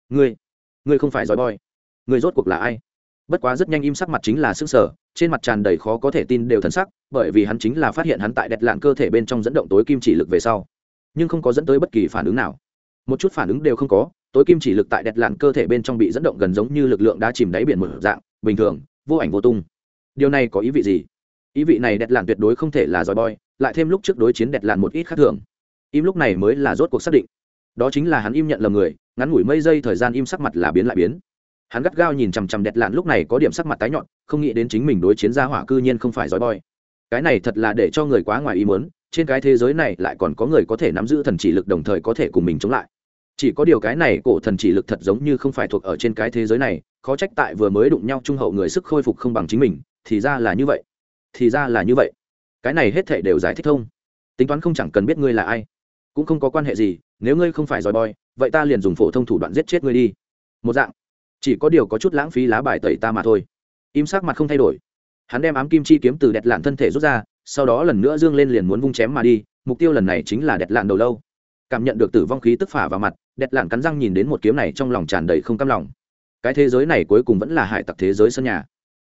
Ngươi không phải giỏi boy, ngươi rốt cuộc là ai? Bất quá rất nhanh im sắc mặt chính là sững sờ, trên mặt tràn đầy khó có thể tin đều thần sắc, bởi vì hắn chính là phát hiện hắn tại đẹp lạn cơ thể bên trong dẫn động tối kim chỉ lực về sau, nhưng không có dẫn tới bất kỳ phản ứng nào, một chút phản ứng đều không có. Tối kim chỉ lực tại đẹp lạn cơ thể bên trong bị dẫn động gần giống như lực lượng đã chìm đáy biển một dạng, bình thường, vô ảnh vô tung. Điều này có ý vị gì? Ý vị này đẹp lạn tuyệt đối không thể là giỏi boy, lại thêm lúc trước đối chiến đẹp lạn một ít khác thường. Im lúc này mới là rốt cuộc xác định, đó chính là hắn im nhận lầm người. Ngắn ngủi mấy giây thời gian im sắc mặt là biến lại biến, hắn gắt gao nhìn chằm chằm đẹp lạn lúc này có điểm sắc mặt tái nhọn, không nghĩ đến chính mình đối chiến gia hỏa cư nhiên không phải giỏi boy. Cái này thật là để cho người quá ngoài ý muốn, trên cái thế giới này lại còn có người có thể nắm giữ thần chỉ lực đồng thời có thể cùng mình chống lại. Chỉ có điều cái này cổ thần chỉ lực thật giống như không phải thuộc ở trên cái thế giới này, khó trách tại vừa mới đụng nhau trung hậu người sức khôi phục không bằng chính mình. Thì ra là như vậy, cái này hết thảy đều giải thích thông. Tính toán không chẳng cần biết ngươi là ai cũng không có quan hệ gì, nếu ngươi không phải giỏi boy, vậy ta liền dùng phổ thông thủ đoạn giết chết ngươi đi. Một dạng, chỉ có điều có chút lãng phí lá bài tẩy ta mà thôi. Im sắc mặt không thay đổi, hắn đem ám kim chi kiếm từ đẹp lạn thân thể rút ra, sau đó lần nữa dương lên liền muốn vung chém mà đi. Mục tiêu lần này chính là đẹp lạn đầu lâu. Cảm nhận được tử vong khí tức phả vào mặt, đẹp lạn cắn răng nhìn đến một kiếm này trong lòng tràn đầy không cam lòng. Cái thế giới này cuối cùng vẫn là hải tặc thế giới sân nhà,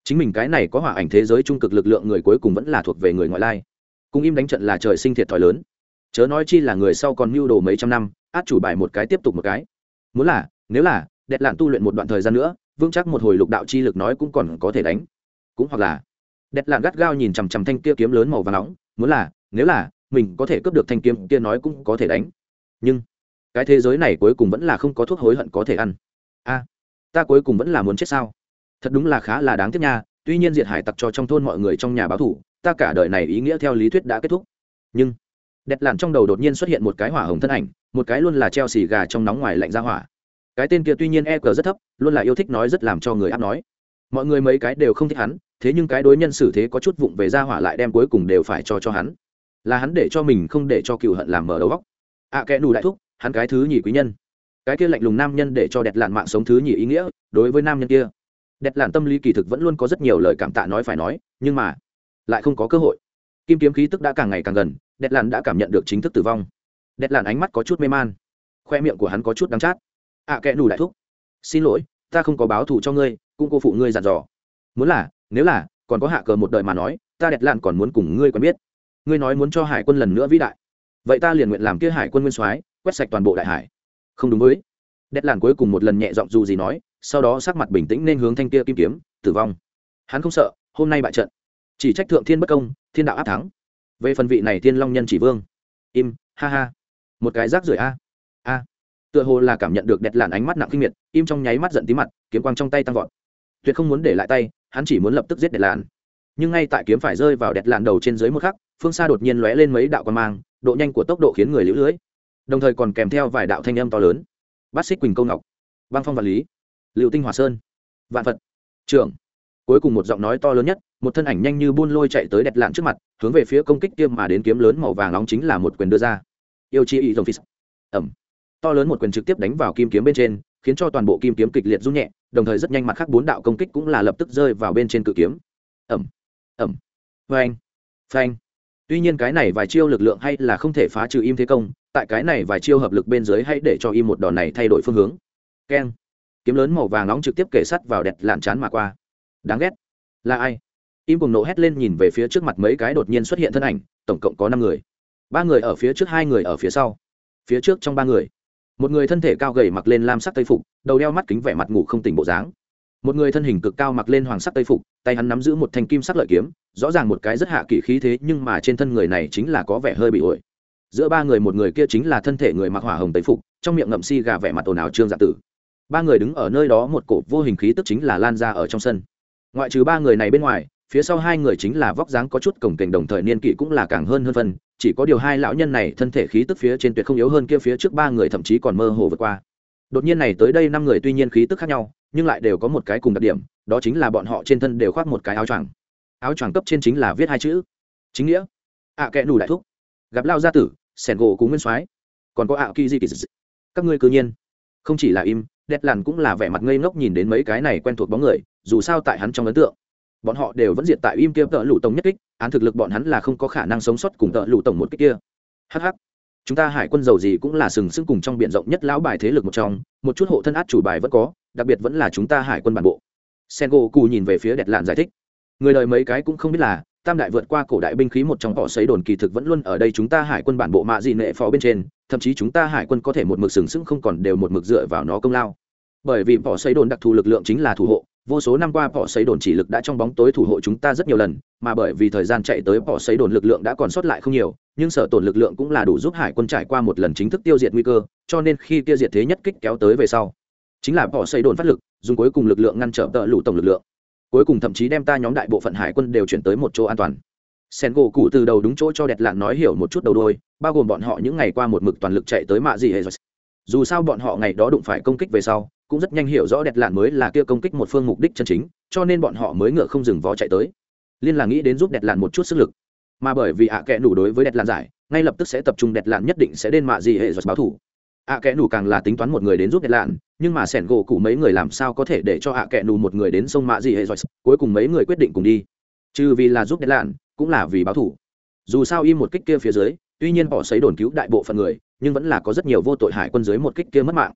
chính mình cái này có hỏa ảnh thế giới trung cực lực lượng người cuối cùng vẫn là thuộc về người ngoại lai, cùng im đánh trận là trời sinh thiệt thòi lớn, chớ nói chi là người sau còn mưu đồ mấy trăm năm, át chủ bài một cái tiếp tục một cái. Muốn là nếu là đẹp lạn tu luyện một đoạn thời gian nữa, vững chắc một hồi lục đạo chi lực nói cũng còn có thể đánh. Cũng hoặc là đẹp lạn gắt gao nhìn chằm chằm thanh kia kiếm lớn màu vàng nóng, muốn là nếu là mình có thể cướp được thanh kiếm kia nói cũng có thể đánh. Nhưng cái thế giới này cuối cùng vẫn là không có thuốc hối hận có thể ăn. A, ta cuối cùng vẫn là muốn chết sao? Thật đúng là khá là đáng tiếc nha. Tuy nhiên diệt hải tặc cho trong thôn mọi người trong nhà báo thủ, ta cả đời này ý nghĩa theo lý thuyết đã kết thúc. Nhưng đẹp lạn trong đầu đột nhiên xuất hiện một cái hỏa hồng thân ảnh, một cái luôn là treo xì gà trong nóng ngoài lạnh ra hỏa. Cái tên kia tuy nhiên EQ rất thấp, luôn là yêu thích nói rất làm cho người áp nói. Mọi người mấy cái đều không thích hắn, thế nhưng cái đối nhân xử thế có chút vụng về ra hỏa lại đem cuối cùng đều phải cho hắn. Là hắn để cho mình không để cho cừu hận làm mở đầu góc. Kẻ nù đại thúc, hắn cái thứ nhì quý nhân. Cái kia lạnh lùng nam nhân để cho đẹp lạn mạng sống thứ nhì ý nghĩa, đối với nam nhân kia, đẹp lạn tâm lý kỳ thực vẫn luôn có rất nhiều lời cảm tạ nói phải nói, nhưng mà lại không có cơ hội. Kim kiếm khí tức đã càng ngày càng gần, đẹp lạn đã cảm nhận được chính thức tử vong. Đẹp lạn ánh mắt có chút mê man, khoe miệng của hắn có chút đắng chát. Kẻ nù đại thúc, xin lỗi, ta không có báo thù cho ngươi, cũng cô phụ ngươi dặn dò. Muốn là nếu là còn có hạ cờ một đời mà nói, ta đẹp lạn còn muốn cùng ngươi quen biết. Ngươi nói muốn cho hải quân lần nữa vĩ đại, vậy ta liền nguyện làm kia hải quân nguyên soái, quét sạch toàn bộ đại hải. Không đúng với đẹp lạn cuối cùng một lần nhẹ giọng dù gì nói, sau đó sắc mặt bình tĩnh nên hướng thanh kia kim kiếm tử vong. Hắn không sợ hôm nay bại trận, chỉ trách thượng thiên bất công, thiên đạo áp thắng. Về phần vị này thiên long nhân chỉ vương, im ha ha, một cái rác rưởi a. Tựa hồ là cảm nhận được đẹp lạn ánh mắt nặng kinh miệt, im trong nháy mắt giận tí mặt, kiếm quang trong tay tăng vọt, tuyệt không muốn để lại tay, hắn chỉ muốn lập tức giết đẹp lạn. Nhưng ngay tại kiếm phải rơi vào đẹp lạn đầu trên dưới một khắc, phương xa đột nhiên lóe lên mấy đạo quang mang, độ nhanh của tốc độ khiến người liễu lưới, đồng thời còn kèm theo vài đạo thanh âm to lớn. Bát xích quỳnh câu ngọc, băng phong vạn lý, liệu tinh hỏa sơn, vạn phật trưởng. Cuối cùng một giọng nói to lớn nhất, một thân ảnh nhanh như buôn lôi chạy tới đẹp lạn trước mặt, hướng về phía công kích kia mà đến kiếm lớn màu vàng nóng chính là một quyền đưa ra. Yêu chi ý rồng phis. Ẩm. To lớn một quyền trực tiếp đánh vào kim kiếm bên trên, khiến cho toàn bộ kim kiếm kịch liệt rung nhẹ, đồng thời rất nhanh mặt khác bốn đạo công kích cũng là lập tức rơi vào bên trên cự kiếm. Ẩm. Ẩm. Phanh. Phanh. Tuy nhiên cái này vài chiêu lực lượng hay là không thể phá trừ im thế công, tại cái này vài chiêu hợp lực bên dưới hãy để cho im một đòn này thay đổi phương hướng. Keng. Kiếm lớn màu vàng nóng trực tiếp kể sắt vào đẹp lạn chán mà qua. Đáng ghét. Là ai? Im cùng nộ hét lên nhìn về phía trước mặt mấy cái đột nhiên xuất hiện thân ảnh, tổng cộng có 5 người. 3 người ở phía trước, 2 người ở phía sau. Phía trước trong 3 người, một người thân thể cao gầy mặc lên lam sắc tây phục, đầu đeo mắt kính, vẻ mặt ngủ không tỉnh bộ dáng. Một người thân hình cực cao mặc lên hoàng sắc tây phục, tay hắn nắm giữ một thanh kim sắc lợi kiếm, rõ ràng một cái rất hạ kỳ khí thế, nhưng mà trên thân người này chính là có vẻ hơi bị ổi. Giữa 3 người, một người kia chính là thân thể người mặc hỏa hồng tây phục, trong miệng ngậm si gà, vẻ mặt ồn ào trương dạ tử. 3 người đứng ở nơi đó, một cổ vô hình khí tức chính là lan ra ở trong sân. Ngoại trừ 3 người này bên ngoài, phía sau 2 người chính là vóc dáng có chút cổng kềnh, đồng thời niên kỷ cũng là càng hơn phần, chỉ có điều 2 lão nhân này thân thể khí tức phía trên tuyệt không yếu hơn kia phía trước 3 người, thậm chí còn mơ hồ vượt qua. Đột nhiên này tới đây 5 người tuy nhiên khí tức khác nhau, nhưng lại đều có một cái cùng đặc điểm, đó chính là bọn họ trên thân đều khoác một cái áo choàng. Áo choàng cấp trên chính là viết 2 chữ chính nghĩa. Kẻ nù đại thúc, gặp lao gia tử, sẻn gỗ cú nguyên soái, còn có kỳ gì. Các ngươi cứ nhiên không chỉ là im, đẹp lằn cũng là vẻ mặt ngây ngốc nhìn đến mấy cái này quen thuộc bóng người, dù sao tại hắn trong ấn tượng bọn họ đều vẫn diệt tại im kia tợ lũ tổng nhất kích, án thực lực bọn hắn là không có khả năng sống sót cùng tợ lũ tổng một kích kia. Hắc hắc, chúng ta hải quân giàu gì cũng là sừng sững cùng trong biển rộng nhất lão bài thế lực một trong, một chút hộ thân át chủ bài vẫn có, đặc biệt vẫn là chúng ta hải quân bản bộ. Sengo Cù nhìn về phía đẹp lạn giải thích, người đời mấy cái cũng không biết là tam đại vượt qua cổ đại binh khí một trong họ sấy đồn kỳ thực vẫn luôn ở đây chúng ta hải quân bản bộ mạ gì nệ phó bên trên, thậm chí chúng ta hải quân có thể một mực sừng sững không còn đều một mực dựa vào nó công lao, bởi vì họ sấy đồn đặc thù lực lượng chính là thủ hộ. Vô số năm qua họ sấy đồn chỉ lực đã trong bóng tối thủ hộ chúng ta rất nhiều lần, mà bởi vì thời gian chạy tới họ sấy đồn lực lượng đã còn sót lại không nhiều, nhưng sở tổn lực lượng cũng là đủ giúp hải quân trải qua một lần chính thức tiêu diệt nguy cơ, cho nên khi tiêu diệt thế nhất kích kéo tới về sau, chính là họ sấy đồn phát lực, dùng cuối cùng lực lượng ngăn trở tợ lũ tổng lực lượng, cuối cùng thậm chí đem ta nhóm đại bộ phận hải quân đều chuyển tới một chỗ an toàn. Sengo cụ từ đầu đúng chỗ cho đẹp lạn nói hiểu một chút đầu đuôi, bao gồm bọn họ những ngày qua một mực toàn lực chạy tới mạ gì hệ rồi. Dù sao bọn họ ngày đó đụng phải công kích về sau, cũng rất nhanh hiểu rõ đẹp lạn mới là kia công kích một phương mục đích chân chính, cho nên bọn họ mới ngựa không dừng vó chạy tới, liên là nghĩ đến giúp đẹp lạn một chút sức lực. Mà bởi vì kẻ nủ đối với đẹp lạn giải, ngay lập tức sẽ tập trung đẹp lạn nhất định sẽ đến mạ gì hệ rồi báo thủ. Kẻ nủ càng là tính toán một người đến giúp đẹp lạn, nhưng mà sẻn gỗ cụ mấy người làm sao có thể để cho kẻ nủ một người đến sông mạ gì hệ rồi, cuối cùng mấy người quyết định cùng đi, trừ vì là giúp đẹp lạn, cũng là vì báo thủ. Dù sao im một kích kia phía dưới, tuy nhiên họ sấy đồn cứu đại bộ phận người, nhưng vẫn là có rất nhiều vô tội hải quân dưới một kích kia mất mạng.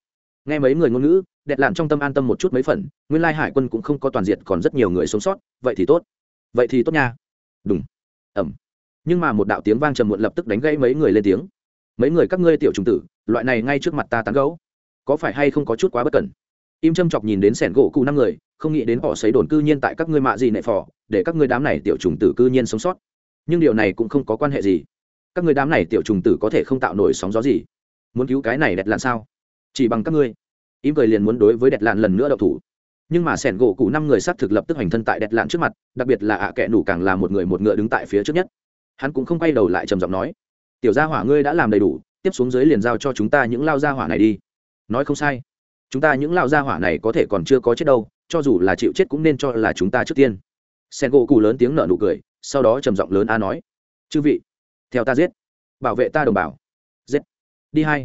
Nghe mấy người ngôn ngữ, đẹp lạn trong tâm an tâm một chút mấy phần, nguyên lai hải quân cũng không có toàn diện, còn rất nhiều người sống sót, vậy thì tốt. Vậy thì tốt nha. Đúng. Ẩm. Nhưng mà một đạo tiếng vang trầm muộn lập tức đánh gãy mấy người lên tiếng. Mấy người các ngươi tiểu trùng tử, loại này ngay trước mặt ta tán gẫu, có phải hay không có chút quá bất cẩn? Im châm chọc nhìn đến sẻn gỗ cụ 5 người, không nghĩ đến họ sấy đồn cư nhiên tại các ngươi mạ gì nệ phò, để các ngươi đám này tiểu trùng tử cư nhiên sống sót. Nhưng điều này cũng không có quan hệ gì. Các ngươi đám này tiểu trùng tử có thể không tạo nổi sóng gió gì. Muốn cứu cái này đẹp lạn sao? Chỉ bằng các ngươi. Im cười liền muốn đối với đẹp lạn lần nữa động thủ. Nhưng mà sẻn gỗ cụ 5 người xác thực lập tức hành thân tại đẹp lạn trước mặt, đặc biệt là ạ kệ nủ càng là một người một ngựa đứng tại phía trước nhất. Hắn cũng không quay đầu lại trầm giọng nói: "Tiểu gia hỏa ngươi đã làm đầy đủ, tiếp xuống dưới liền giao cho chúng ta những lao gia hỏa này đi." Nói không sai, chúng ta những lao gia hỏa này có thể còn chưa có chết đâu, cho dù là chịu chết cũng nên cho là chúng ta trước tiên. Sen gỗ cụ lớn tiếng nở nụ cười, sau đó trầm giọng lớn a nói: "Chư vị, theo ta giết, bảo vệ ta đồng bào." Giết. Đi hai,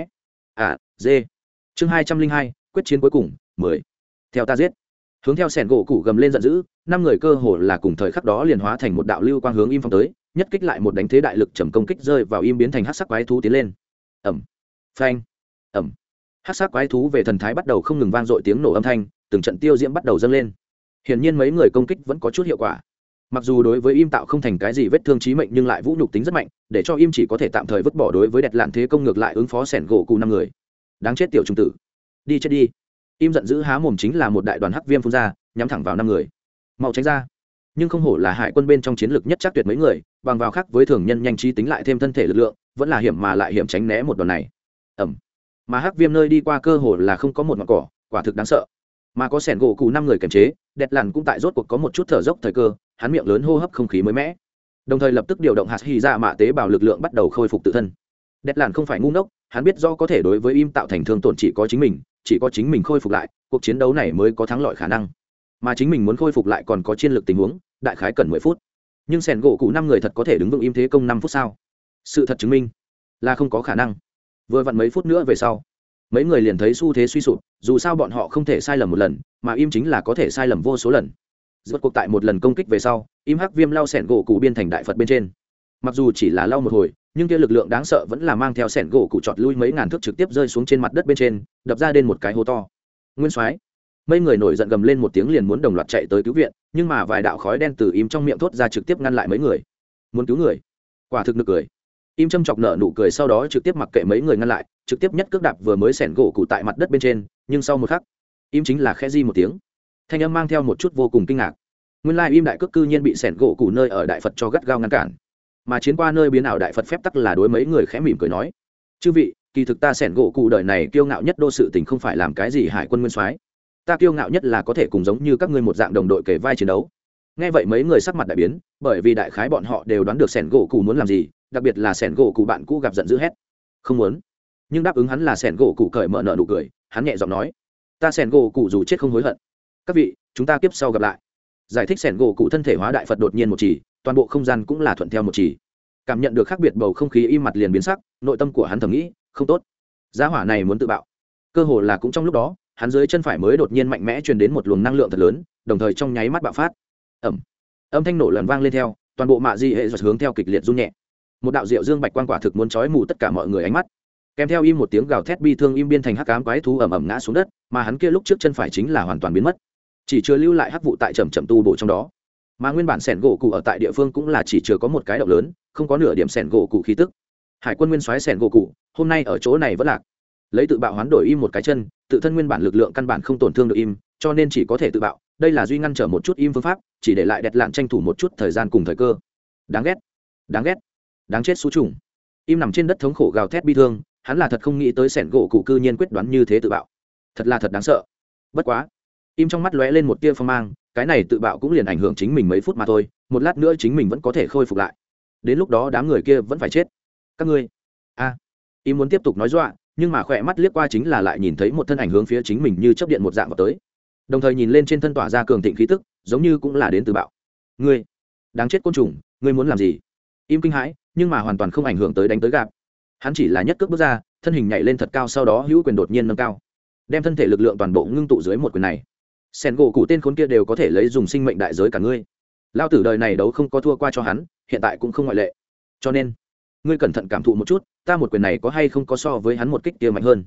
dê. Chương 202, quyết chiến cuối cùng, 10. Theo ta giết. Hướng theo sẻn gỗ cụ gầm lên giận dữ, 5 người cơ hồ là cùng thời khắc đó liền hóa thành một đạo lưu quang hướng im phong tới, nhất kích lại một đánh thế đại lực trầm công kích rơi vào im biến thành hắc sắc quái thú tiến lên. Ầm. Phanh. Ầm. Hắc sắc quái thú về thần thái bắt đầu không ngừng vang dội tiếng nổ âm thanh, từng trận tiêu diễm bắt đầu dâng lên. Hiển nhiên mấy người công kích vẫn có chút hiệu quả. Mặc dù đối với im tạo không thành cái gì vết thương chí mệnh nhưng lại vũ nhục tính rất mạnh, để cho im chỉ có thể tạm thời vứt bỏ đối với đẹp lạn thế công ngược lại ứng phó sẻn gỗ cụ 5 người. Đáng chết tiểu trung tử, đi chết đi. Im giận dữ há mồm chính là một đại đoàn hắc viêm phun ra, nhắm thẳng vào 5 người. Mau tránh ra. Nhưng không hổ là hải quân bên trong chiến lược nhất chắc tuyệt mấy người, bằng vào khác với thường nhân nhanh trí tính lại thêm thân thể lực lượng, vẫn là hiểm mà lại hiểm tránh né một đòn này. Ẩm. Mà hắc viêm nơi đi qua cơ hồ là không có một ngọn cỏ, quả thực đáng sợ. Mà có sẻn gỗ cụ 5 người kiềm chế, đẹp lằn cũng tại rốt cuộc có một chút thở dốc thời cơ, hắn miệng lớn hô hấp không khí mới mẻ, đồng thời lập tức điều động hạt hy dạ mạ tế bào lực lượng bắt đầu khôi phục tự thân. Đẹp lằn không phải ngu ngốc, hắn biết do có thể đối với im tạo thành thương tổn chỉ có chính mình khôi phục lại, cuộc chiến đấu này mới có thắng lợi khả năng. Mà chính mình muốn khôi phục lại còn có chiến lược tình huống, đại khái cần 10 phút. Nhưng sẻn gỗ cụ 5 người thật có thể đứng vững im thế công 5 phút sao? Sự thật chứng minh là không có khả năng. Vừa vặn mấy phút nữa về sau, mấy người liền thấy xu thế suy sụp, dù sao bọn họ không thể sai lầm một lần, mà im chính là có thể sai lầm vô số lần. Rốt cuộc tại một lần công kích về sau, im hắc viêm lao sẻn gỗ cụ biên thành đại phật bên trên. Mặc dù chỉ là lao một hồi, nhưng kia lực lượng đáng sợ vẫn là mang theo sẻn gỗ cụ chọt lui mấy ngàn thước trực tiếp rơi xuống trên mặt đất bên trên, đập ra đến một cái hố to. Nguyên soái, mấy người nổi giận gầm lên một tiếng liền muốn đồng loạt chạy tới cứu viện, nhưng mà vài đạo khói đen từ im trong miệng thốt ra trực tiếp ngăn lại mấy người. Muốn cứu người, quả thực nực cười. Im châm chọc nở nụ cười sau đó trực tiếp mặc kệ mấy người ngăn lại, trực tiếp nhất cước đạp vừa mới sẻn gỗ cụ tại mặt đất bên trên, nhưng sau một khắc, im chính là khẽ di một tiếng, thanh âm mang theo một chút vô cùng kinh ngạc. Nguyên lai im đại cước cư nhiên bị sẻn gỗ cụ nơi ở đại phật cho gắt gao ngăn cản, mà chiến qua nơi biến ảo đại phật phép tắc là đối mấy người khẽ mỉm cười nói: "Chư vị, kỳ thực ta sẻn gỗ cụ đời này kiêu ngạo nhất đô sự tình không phải làm cái gì hải quân nguyên soái, ta kiêu ngạo nhất là có thể cùng giống như các ngươi một dạng đồng đội kể vai chiến đấu." Nghe vậy mấy người sắc mặt đại biến, bởi vì đại khái bọn họ đều đoán được sẻn gỗ cụ muốn làm gì, đặc biệt là sẻn gỗ cụ bạn cũ gặp giận dữ hét không muốn. Nhưng đáp ứng hắn là sẻn gỗ cụ cởi mở nợ nụ cười, hắn nhẹ giọng nói: "Ta sẻn gỗ cụ dù chết không hối hận. Các vị, chúng ta kiếp sau gặp lại." Giải thích sẻn gỗ cụ thân thể hóa đại phật đột nhiên một chỉ, toàn bộ không gian cũng là thuận theo một chỉ. Cảm nhận được khác biệt bầu không khí im mặt liền biến sắc, nội tâm của hắn thầm nghĩ không tốt, gia hỏa này muốn tự bạo. Cơ hồ là cũng trong lúc đó, hắn dưới chân phải mới đột nhiên mạnh mẽ truyền đến một luồng năng lượng thật lớn, đồng thời trong nháy mắt bạo phát. Ẩm. Âm thanh nổ lần vang lên theo, toàn bộ mạ di hệ giật hướng theo kịch liệt rung nhẹ. Một đạo diệu dương bạch quang quả thực muốn chói mù tất cả mọi người ánh mắt. Kèm theo im một tiếng gào thét bi thương, im biên thành hắc ám quái thú ầm ầm ngã xuống đất, mà hắn kia lúc trước chân phải chính là hoàn toàn biến mất, chỉ chưa lưu lại hắc vụ tại chậm chậm tu bổ trong đó. Mà nguyên bản sẻn gỗ cụ ở tại địa phương cũng là chỉ chưa có một cái động lớn, không có nửa điểm sẻn gỗ cụ khí tức. Hải quân nguyên soái sẻn gỗ cụ hôm nay ở chỗ này vẫn lạc, lấy tự bạo hoán đổi im một cái chân, tự thân nguyên bản lực lượng căn bản không tổn thương được im, cho nên chỉ có thể tự bạo. Đây là duy ngăn trở một chút im phương pháp, chỉ để lại đẹp lạn tranh thủ một chút thời gian cùng thời cơ. Đáng ghét, đáng ghét, đáng chết số trùng. Im nằm trên đất thống khổ gào thét bi thương, hắn là thật không nghĩ tới sẻn gỗ cụ cư nhiên quyết đoán như thế tự bạo, thật là thật đáng sợ. Bất quá, im trong mắt lóe lên một tia phong mang, cái này tự bạo cũng liền ảnh hưởng chính mình mấy phút mà thôi, một lát nữa chính mình vẫn có thể khôi phục lại, đến lúc đó đám người kia vẫn phải chết. Các ngươi im muốn tiếp tục nói dọa, nhưng mà khỏe mắt liếc qua chính là lại nhìn thấy một thân ảnh hướng phía chính mình như chớp điện một dạng vào tới, đồng thời nhìn lên trên thân tỏa ra cường thịnh khí tức, giống như cũng là đến từ bạo. Ngươi đáng chết côn trùng, ngươi muốn làm gì? Im kinh hãi, nhưng mà hoàn toàn không ảnh hưởng tới đánh tới gạp. Hắn chỉ là nhất cước bước ra, thân hình nhảy lên thật cao, sau đó hữu quyền đột nhiên nâng cao, đem thân thể lực lượng toàn bộ ngưng tụ dưới một quyền này. Sen gỗ cụ tên khốn kia đều có thể lấy dùng sinh mệnh đại giới cả ngươi. Lao tử đời này đấu không có thua qua cho hắn, hiện tại cũng không ngoại lệ. Cho nên, ngươi cẩn thận cảm thụ một chút, ta một quyền này có hay không có so với hắn một kích kia mạnh hơn.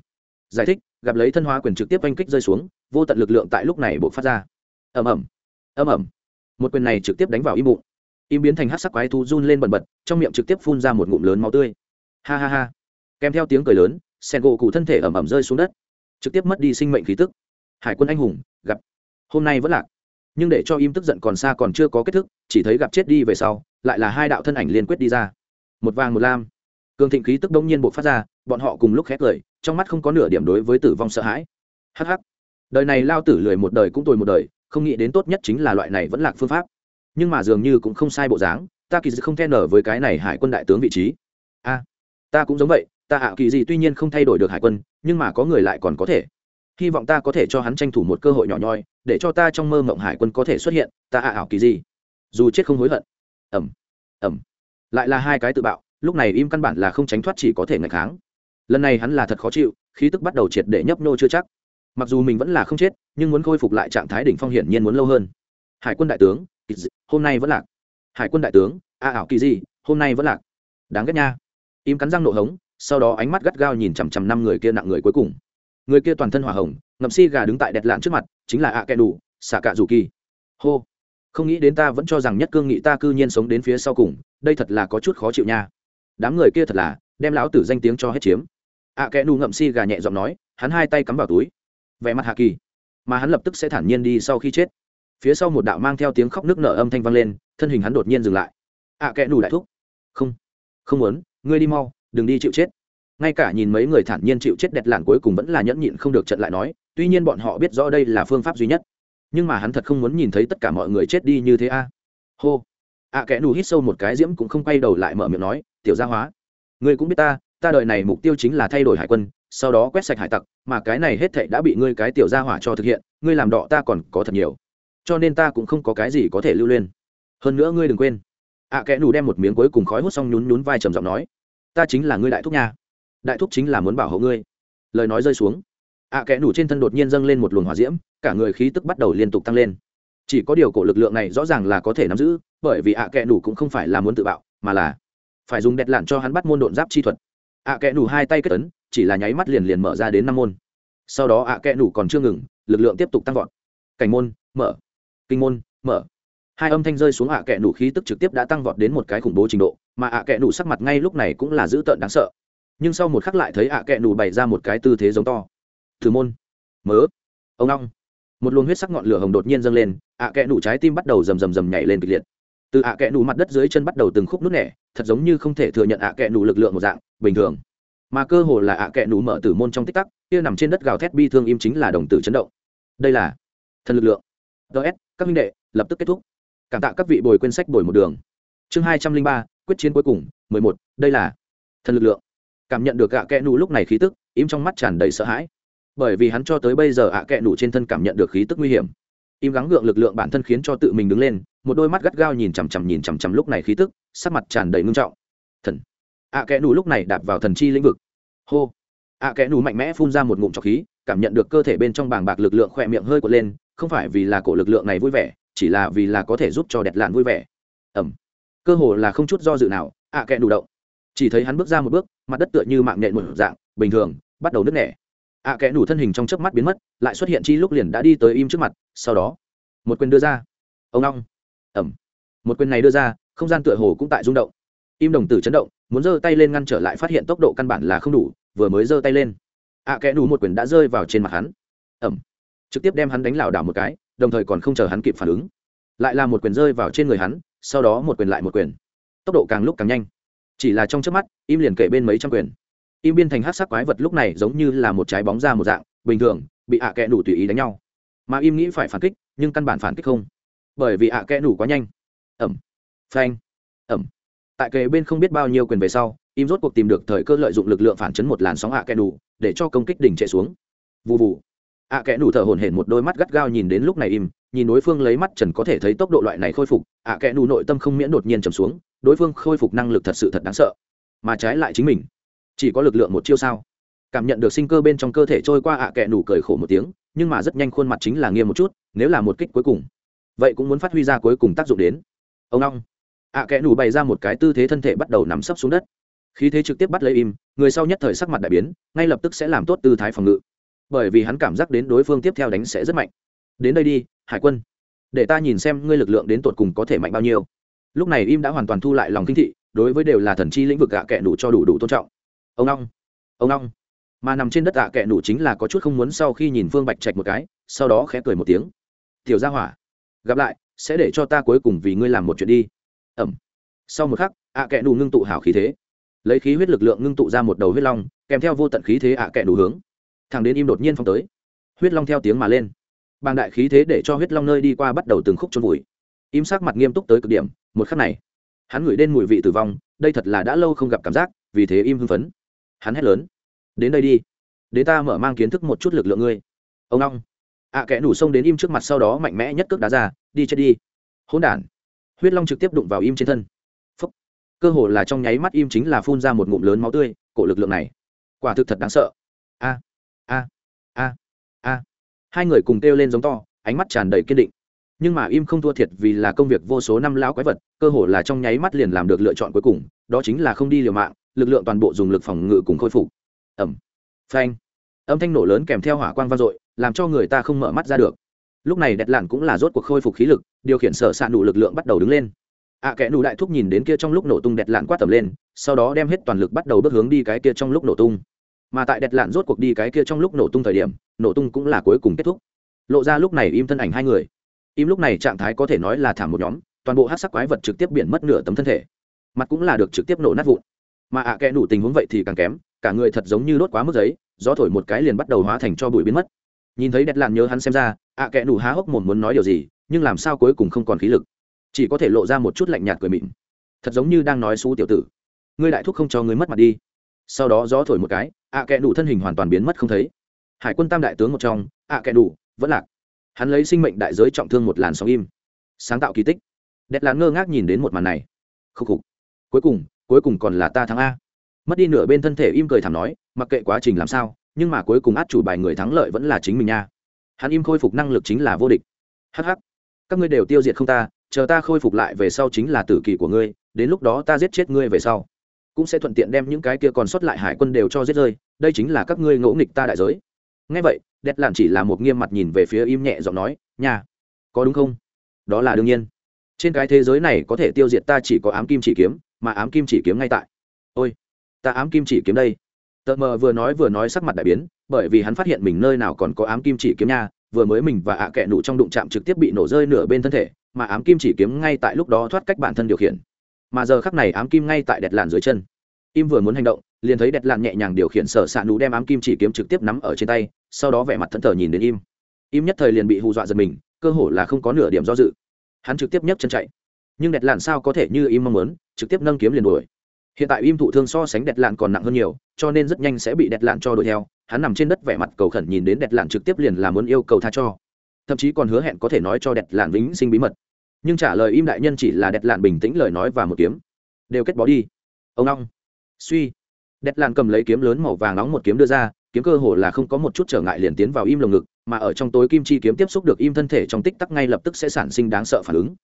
giải thích gặp lấy thân hóa quyền trực tiếp oanh kích rơi xuống, vô tận lực lượng tại lúc này bộc phát ra. Ầm ầm, ầm ầm. Một quyền này trực tiếp đánh vào im bụng. Im biến thành hắc sắc quái thú run lên bần bật, trong miệng trực tiếp phun ra một ngụm lớn máu tươi. Ha ha ha. Kèm theo tiếng cười lớn, sen gỗ cụ thân thể ầm ầm rơi xuống đất, trực tiếp mất đi sinh mệnh khí tức. Hải quân anh hùng gặp hôm nay vẫn lạc. Nhưng để cho im tức giận còn xa còn chưa có kết thúc, chỉ thấy gặp chết đi về sau, lại là hai đạo thân ảnh liên quyết đi ra. Một vàng một lam. Cường thịnh khí tức đông nhiên bộc phát ra, bọn họ cùng lúc khét cười, trong mắt không có nửa điểm đối với tử vong sợ hãi. Hắc hắc. Đời này lao tử lười một đời cũng tồi một đời, không nghĩ đến tốt nhất chính là loại này vẫn lạc phương pháp. Nhưng mà dường như cũng không sai bộ dáng, ta kỳ dị không theo nở với cái này hải quân đại tướng vị trí. A, ta cũng giống vậy, ta ạ kỳ dị tuy nhiên không thay đổi được hải quân, nhưng mà có người lại còn có thể. Hy vọng ta có thể cho hắn tranh thủ một cơ hội nhỏ nhoi, để cho ta trong mơ mộng hải quân có thể xuất hiện, ta ảo kỳ dị. Dù chết không hối hận. Ẩm, ẩm. Lại là hai cái tự bạo, lúc này im căn bản là không tránh thoát, chỉ có thể ngạch kháng. Lần này hắn là thật khó chịu, khí tức bắt đầu triệt để nhấp nhô chưa chắc. Mặc dù mình vẫn là không chết, nhưng muốn khôi phục lại trạng thái đỉnh phong hiển nhiên muốn lâu hơn. Hải quân đại tướng, hôm nay vẫn lạc. Hải quân đại tướng, ảo kỳ dị, hôm nay vẫn lạc. Đáng ghét nha. Im cắn răng nộ hống, sau đó ánh mắt gắt gao nhìn chằm chằm năm người kia nặng người cuối cùng. Người kia toàn thân hỏa hồng, ngậm si gà đứng tại đẹp lạn trước mặt, chính là ạ kẹ đủ, xạ cạ dù kỳ. Hô, không nghĩ đến ta vẫn cho rằng nhất cương nghị ta cư nhiên sống đến phía sau cùng, đây thật là có chút khó chịu nha. Đám người kia thật là đem lão tử danh tiếng cho hết chiếm. ạ kẹ đủ ngậm si gà nhẹ giọng nói, hắn hai tay cắm vào túi, vẻ mặt hạ kỳ, mà hắn lập tức sẽ thản nhiên đi sau khi chết. Phía sau một đạo mang theo tiếng khóc nức nở âm thanh vang lên, thân hình hắn đột nhiên dừng lại. ạ kẹ đủ đại thúc, không, không muốn, ngươi đi mau, đừng đi chịu chết. Ngay cả nhìn mấy người thản nhiên chịu chết đẹp lạn cuối cùng vẫn là nhẫn nhịn không được trận lại nói, tuy nhiên bọn họ biết rõ đây là phương pháp duy nhất, nhưng mà hắn thật không muốn nhìn thấy tất cả mọi người chết đi như thế a. Hô, kẽ nù hít sâu một cái, diễm cũng không quay đầu lại mở miệng nói, tiểu gia hóa, ngươi cũng biết ta đời này mục tiêu chính là thay đổi hải quân, sau đó quét sạch hải tặc, mà cái này hết thảy đã bị ngươi cái tiểu gia hỏa cho thực hiện, ngươi làm đọ ta còn có thật nhiều, cho nên ta cũng không có cái gì có thể lưu luyến. Hơn nữa ngươi đừng quên. Kẽ nù đem một miếng cuối cùng khói hút xong nhún nhún vai trầm giọng nói, ta chính là ngươi đại thúc nha. Đại thúc chính là muốn bảo hộ ngươi. Lời nói rơi xuống, kẽ nủ trên thân đột nhiên dâng lên một luồng hỏa diễm, cả người khí tức bắt đầu liên tục tăng lên. Chỉ có điều cổ lực lượng này rõ ràng là có thể nắm giữ, bởi vì kẽ nủ cũng không phải là muốn tự bạo, mà là phải dùng đẹp lạn cho hắn bắt môn độn giáp chi thuật. Kẽ nủ hai tay kết ấn, chỉ là nháy mắt liền mở ra đến 5 môn. Sau đó kẽ nủ còn chưa ngừng, lực lượng tiếp tục tăng vọt. Cảnh môn mở, kinh môn mở. Hai âm thanh rơi xuống, kẽ nủ khí tức trực tiếp đã tăng vọt đến một cái khủng bố trình độ, mà kẽ nủ sắc mặt ngay lúc này cũng là dữ tợn đáng sợ. Nhưng sau một khắc lại thấy kẹ nù bày ra một cái tư thế giống to. Thử môn mớ ông long, một luồng huyết sắc ngọn lửa hồng đột nhiên dâng lên, kẹ nù trái tim bắt đầu rầm rầm rầm nhảy lên kịch liệt. Từ kẹ nù mặt đất dưới chân bắt đầu từng khúc nứt nẻ, thật giống như không thể thừa nhận kẹ nù lực lượng một dạng bình thường, mà cơ hồ là kẹ nù mở tử môn trong tích tắc, kia nằm trên đất gào thét bi thương im chính là đồng tử chấn động. Đây là thần lực lượng. ts các minh đệ lập tức kết thúc, cảm tạ các vị bồi quên sách bồi một đường. Chương 203, quyết chiến cuối cùng 11. Đây là thần lực lượng. Cảm nhận được kẽ nụ lúc này khí tức, im trong mắt tràn đầy sợ hãi, bởi vì hắn cho tới bây giờ kẽ nụ trên thân cảm nhận được khí tức nguy hiểm. Im gắng gượng lực lượng bản thân khiến cho tự mình đứng lên, một đôi mắt gắt gao nhìn chằm chằm lúc này khí tức, sắc mặt tràn đầy ngưng trọng. Thần. Kẽ nụ lúc này đạp vào thần chi lĩnh vực. Hô. Kẽ nụ mạnh mẽ phun ra một ngụm trọc khí, cảm nhận được cơ thể bên trong bàng bạc lực lượng, khỏe miệng hơi cuộn lên, không phải vì là cổ lực lượng này vui vẻ, chỉ là vì là có thể giúp cho đẹp lạn vui vẻ. Ẩm. Cơ hồ là không chút do dự nào, kẽ nụ động. Chỉ thấy hắn bước ra một bước, mặt đất tựa như mạng nhện một dạng bình thường bắt đầu nứt nẻ. Kẽ nủ thân hình trong chớp mắt biến mất, lại xuất hiện chi lúc liền đã đi tới im trước mặt, sau đó một quyền đưa ra. Ông long. Ẩm. Một quyền này đưa ra, không gian tựa hồ cũng tại rung động. Im đồng tử chấn động, muốn giơ tay lên ngăn trở lại, phát hiện tốc độ căn bản là không đủ, vừa mới giơ tay lên, kẽ nủ một quyền đã rơi vào trên mặt hắn. Ẩm. Trực tiếp đem hắn đánh lảo đảo một cái, đồng thời còn không chờ hắn kịp phản ứng, lại là một quyền rơi vào trên người hắn, sau đó một quyền lại một quyền, tốc độ càng lúc càng nhanh. Chỉ là trong chớp mắt, im liền kể bên mấy trăm quyền. Im biên thành hắc sắc quái vật lúc này giống như là một trái bóng ra một dạng bình thường, bị kẽ nủ tùy ý đánh nhau, mà im nghĩ phải phản kích nhưng căn bản phản kích không, bởi vì kẽ nủ quá nhanh. Ẩm. Phanh. Ẩm. Tại kề bên không biết bao nhiêu quyền về sau, im rốt cuộc tìm được thời cơ, lợi dụng lực lượng phản chấn một làn sóng kẽ nủ, để cho công kích đỉnh trệ xuống. Vù vù. Kẽ nủ thở hổn hển, một đôi mắt gắt gao nhìn đến lúc này im, nhìn đối phương lấy mắt trần có thể thấy tốc độ loại này khôi phục, kẽ nủ nội tâm không miễn đột nhiên trầm xuống, đối phương khôi phục năng lực thật sự thật đáng sợ, mà trái lại chính mình chỉ có lực lượng một chiêu sao. Cảm nhận được sinh cơ bên trong cơ thể trôi qua, kẽ nủ cười khổ một tiếng, nhưng mà rất nhanh khuôn mặt chính là nghiêm một chút, nếu là một kích cuối cùng, vậy cũng muốn phát huy ra cuối cùng tác dụng đến. Ông long. Kẽ nủ bày ra một cái tư thế, thân thể bắt đầu nằm sấp xuống đất. khí thế trực tiếp bắt lấy im, người sau nhất thời sắc mặt đại biến, ngay lập tức sẽ làm tốt tư thái phòng ngự, bởi vì hắn cảm giác đến đối phương tiếp theo đánh sẽ rất mạnh. Đến đây đi, Hải quân, để ta nhìn xem ngươi lực lượng đến tột cùng có thể mạnh bao nhiêu. Lúc này im đã hoàn toàn thu lại lòng kinh thị, đối với đều là thần chi lĩnh vực gạ kẹ đủ cho đủ tôn trọng. Ông long, mà nằm trên đất gạ kẹ đủ chính là có chút không muốn, sau khi nhìn Phương Bạch Trạch một cái, sau đó khẽ cười một tiếng. Tiểu gia hỏa, gặp lại, sẽ để cho ta cuối cùng vì ngươi làm một chuyện đi. Ẩm. Sau một khắc, kẹ đủ ngưng tụ hảo khí thế, lấy khí huyết lực lượng ngưng tụ ra một đầu huyết long, kèm theo vô tận khí thế kẹ đủ hướng thẳng đến im đột nhiên phong tới. Huyết long theo tiếng mà lên, bàng đại khí thế để cho huyết long nơi đi qua bắt đầu từng khúc chôn vùi. Im sắc mặt nghiêm túc tới cực điểm, một khắc này hắn ngửi đến mùi vị tử vong, đây thật là đã lâu không gặp cảm giác, vì thế im hưng phấn. Hắn hét lớn, đến đây đi, để ta mở mang kiến thức một chút lực lượng ngươi. Ông long, kẽ đủ xông đến im trước mặt, sau đó mạnh mẽ nhất cước đá ra, đi chết đi, hỗn đản. Huyết long trực tiếp đụng vào im trên thân. Phúc. Cơ hồ là trong nháy mắt im chính là phun ra một ngụm lớn máu tươi, cổ lực lượng này quả thực thật đáng sợ. A a a a, hai người cùng kêu lên giống to, ánh mắt tràn đầy kiên định. Nhưng mà im không thua thiệt, vì là công việc vô số năm lão quái vật, cơ hồ là trong nháy mắt liền làm được lựa chọn cuối cùng, đó chính là không đi liều mạng, lực lượng toàn bộ dùng lực phòng ngự cùng khôi phục. Ẩm, phanh, âm thanh nổ lớn kèm theo hỏa quang vang dội, làm cho người ta không mở mắt ra được. Lúc này Đẹt Lạn cũng là rốt cuộc khôi phục khí lực, điều khiển sở sạn đủ lực lượng bắt đầu đứng lên. Kẽ nụ đại thúc nhìn đến kia trong lúc nổ tung Đẹt Lạn quát tầm lên, sau đó đem hết toàn lực bắt đầu bước hướng đi cái kia trong lúc nổ tung. Mà tại Đẹt Lạn rốt cuộc đi cái kia trong lúc nổ tung thời điểm, nổ tung cũng là cuối cùng kết thúc. Lộ ra lúc này im thân ảnh hai người. Im lúc này trạng thái có thể nói là thảm một nhóm, toàn bộ hắc sắc quái vật trực tiếp biển mất nửa tấm thân thể, mặt cũng là được trực tiếp nổ nát vụn. Mà kẽ nụ tình huống vậy thì càng kém, cả người thật giống như đốt quá mức giấy, gió thổi một cái liền bắt đầu hóa thành cho bụi biến mất. Nhìn thấy Đẹt Lạn nhớ hắn xem ra, kẽ nụ há hốc mồm muốn nói điều gì, nhưng làm sao cuối cùng không còn khí lực, chỉ có thể lộ ra một chút lạnh nhạt cười mịn, thật giống như đang nói xú tiểu tử, ngươi đại thúc không cho ngươi mất mặt đi. Sau đó gió thổi một cái, kẽ nụ thân hình hoàn toàn biến mất không thấy. Hải quân tam đại tướng một trong, kẽ nụ vẫn lạc, hắn lấy sinh mệnh đại giới trọng thương một làn sóng im, sáng tạo kỳ tích. Đẹt Lạn ngơ ngác nhìn đến một màn này, khúc khục, cuối cùng còn là ta thắng a. Mất đi nửa bên thân thể im cười thảm nói, mặc kệ quá trình làm sao, nhưng mà cuối cùng át chủ bài người thắng lợi vẫn là chính mình nha. Hắn im khôi phục năng lực chính là vô địch. Hắc hắc, các ngươi đều tiêu diệt không ta, chờ ta khôi phục lại về sau chính là tử kỳ của ngươi, đến lúc đó ta giết chết ngươi về sau, cũng sẽ thuận tiện đem những cái kia còn sót lại hải quân đều cho giết rơi, đây chính là các ngươi ngỗ nghịch ta đại giới. Nghe vậy, Đẹt Lạn chỉ là một nghiêm mặt nhìn về phía im, nhẹ giọng nói, nha, có đúng không? Đó là đương nhiên. Trên cái thế giới này có thể tiêu diệt ta chỉ có ám kim chỉ kiếm, mà ám kim chỉ kiếm ngay tại. Ôi, ta ám kim chỉ kiếm đây. Tợ mờ vừa nói sắc mặt đại biến, bởi vì hắn phát hiện mình nơi nào còn có ám kim chỉ kiếm nha, vừa mới mình và kẽ nụ trong đụng chạm trực tiếp bị nổ rơi nửa bên thân thể, mà ám kim chỉ kiếm ngay tại lúc đó thoát cách bản thân điều khiển. Mà giờ khắc này ám kim ngay tại Đẹt Lạn dưới chân. Im vừa muốn hành động, liền thấy Đẹt Lạn nhẹ nhàng điều khiển sở sạn nụ đem ám kim chỉ kiếm trực tiếp nắm ở trên tay, sau đó vẻ mặt thẫn thờ nhìn đến im. Im nhất thời liền bị hù dọa giật mình, cơ hồ là không có nửa điểm do dự, hắn trực tiếp nhấc chân chạy. Nhưng Đẹt Lạn sao có thể như im mong muốn, trực tiếp nâng kiếm liền đuổi. Hiện tại im thụ thương so sánh Đẹt Lạn còn nặng hơn nhiều, cho nên rất nhanh sẽ bị Đẹt Lạn cho đuổi theo. Hắn nằm trên đất vẻ mặt cầu khẩn nhìn đến Đẹt Lạn trực tiếp liền là muốn yêu cầu tha cho, thậm chí còn hứa hẹn có thể nói cho Đẹt Lạn vĩnh sinh bí mật. Nhưng trả lời im đại nhân chỉ là Đẹt Lạn bình tĩnh lời nói và một kiếm, đều kết bó đi. Ông long, suy. Đẹt Lạn cầm lấy kiếm lớn màu vàng nóng một kiếm đưa ra, kiếm cơ hồ là không có một chút trở ngại liền tiến vào im lồng ngực, mà ở trong tối kim chi kiếm tiếp xúc được im thân thể trong tích tắc ngay lập tức sẽ sản sinh đáng sợ phản ứng.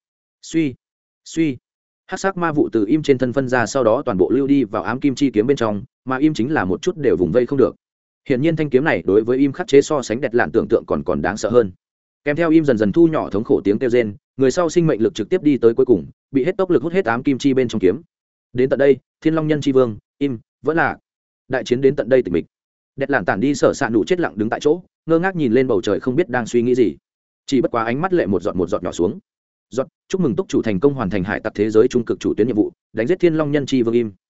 Suy. Hắc sắc ma vụ từ im trên thân phân ra, sau đó toàn bộ lưu đi vào ám kim chi kiếm bên trong, mà im chính là một chút đều vùng vây không được. Hiển nhiên thanh kiếm này đối với im khắc chế so sánh Đẹt Lạn tưởng tượng còn đáng sợ hơn. Kèm theo im dần dần thu nhỏ thống khổ tiếng kêu rên, người sau sinh mệnh lực trực tiếp đi tới cuối cùng, bị hết tốc lực hút hết ám kim chi bên trong kiếm. Đến tận đây, Thiên Long Nhân chi vương, im, vẫn là đại chiến đến tận đây tịch mịch. Đẹt Lạn tản đi sở sạn đủ chết lặng đứng tại chỗ, ngơ ngác nhìn lên bầu trời không biết đang suy nghĩ gì. Chỉ bất quá ánh mắt lệ một giọt nhỏ xuống. Chúc mừng túc chủ thành công hoàn thành hải tặc thế giới trung cực chủ tuyến nhiệm vụ, đánh giết Thiên Long Nhân chi vương im.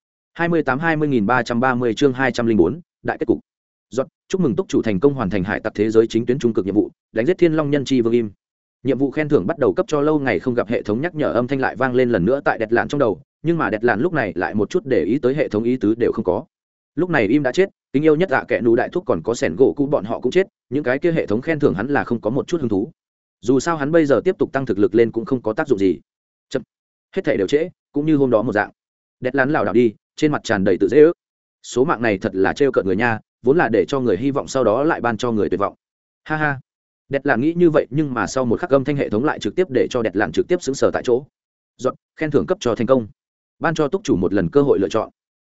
20.330 chương 204, đại kết cục. Chúc mừng túc chủ thành công hoàn thành hải tặc thế giới chính tuyến trung cực nhiệm vụ, đánh giết Thiên Long Nhân chi vương im. Nhiệm vụ khen thưởng bắt đầu cấp cho lâu ngày không gặp, hệ thống nhắc nhở âm thanh lại vang lên lần nữa tại Đẹt Lạn trong đầu, nhưng mà Đẹt Lạn lúc này lại một chút để ý tới hệ thống ý tứ đều không có. Lúc này im đã chết, kính yêu nhất kẽ nụ đại thúc còn có sẻn gỗ cũ bọn họ cũng chết, những cái kia hệ thống khen thưởng hắn là không có một chút hứng thú. Dù sao hắn bây giờ tiếp tục tăng thực lực lên cũng không có tác dụng gì. Chậm. Hết thảy đều trễ, cũng như hôm đó một dạng. Đẹt Lạn lảo đảo đi, trên mặt tràn đầy tự dễ ước. Số mạng này thật là trêu cợt người nha, vốn là để cho người hy vọng sau đó lại ban cho người tuyệt vọng. Ha ha. Đẹt Lạn nghĩ như vậy, nhưng mà sau một khắc âm thanh hệ thống lại trực tiếp để cho Đẹt Lạn trực tiếp xứng sở tại chỗ. Khen thưởng cấp cho thành công, ban cho túc chủ một lần cơ hội lựa chọn.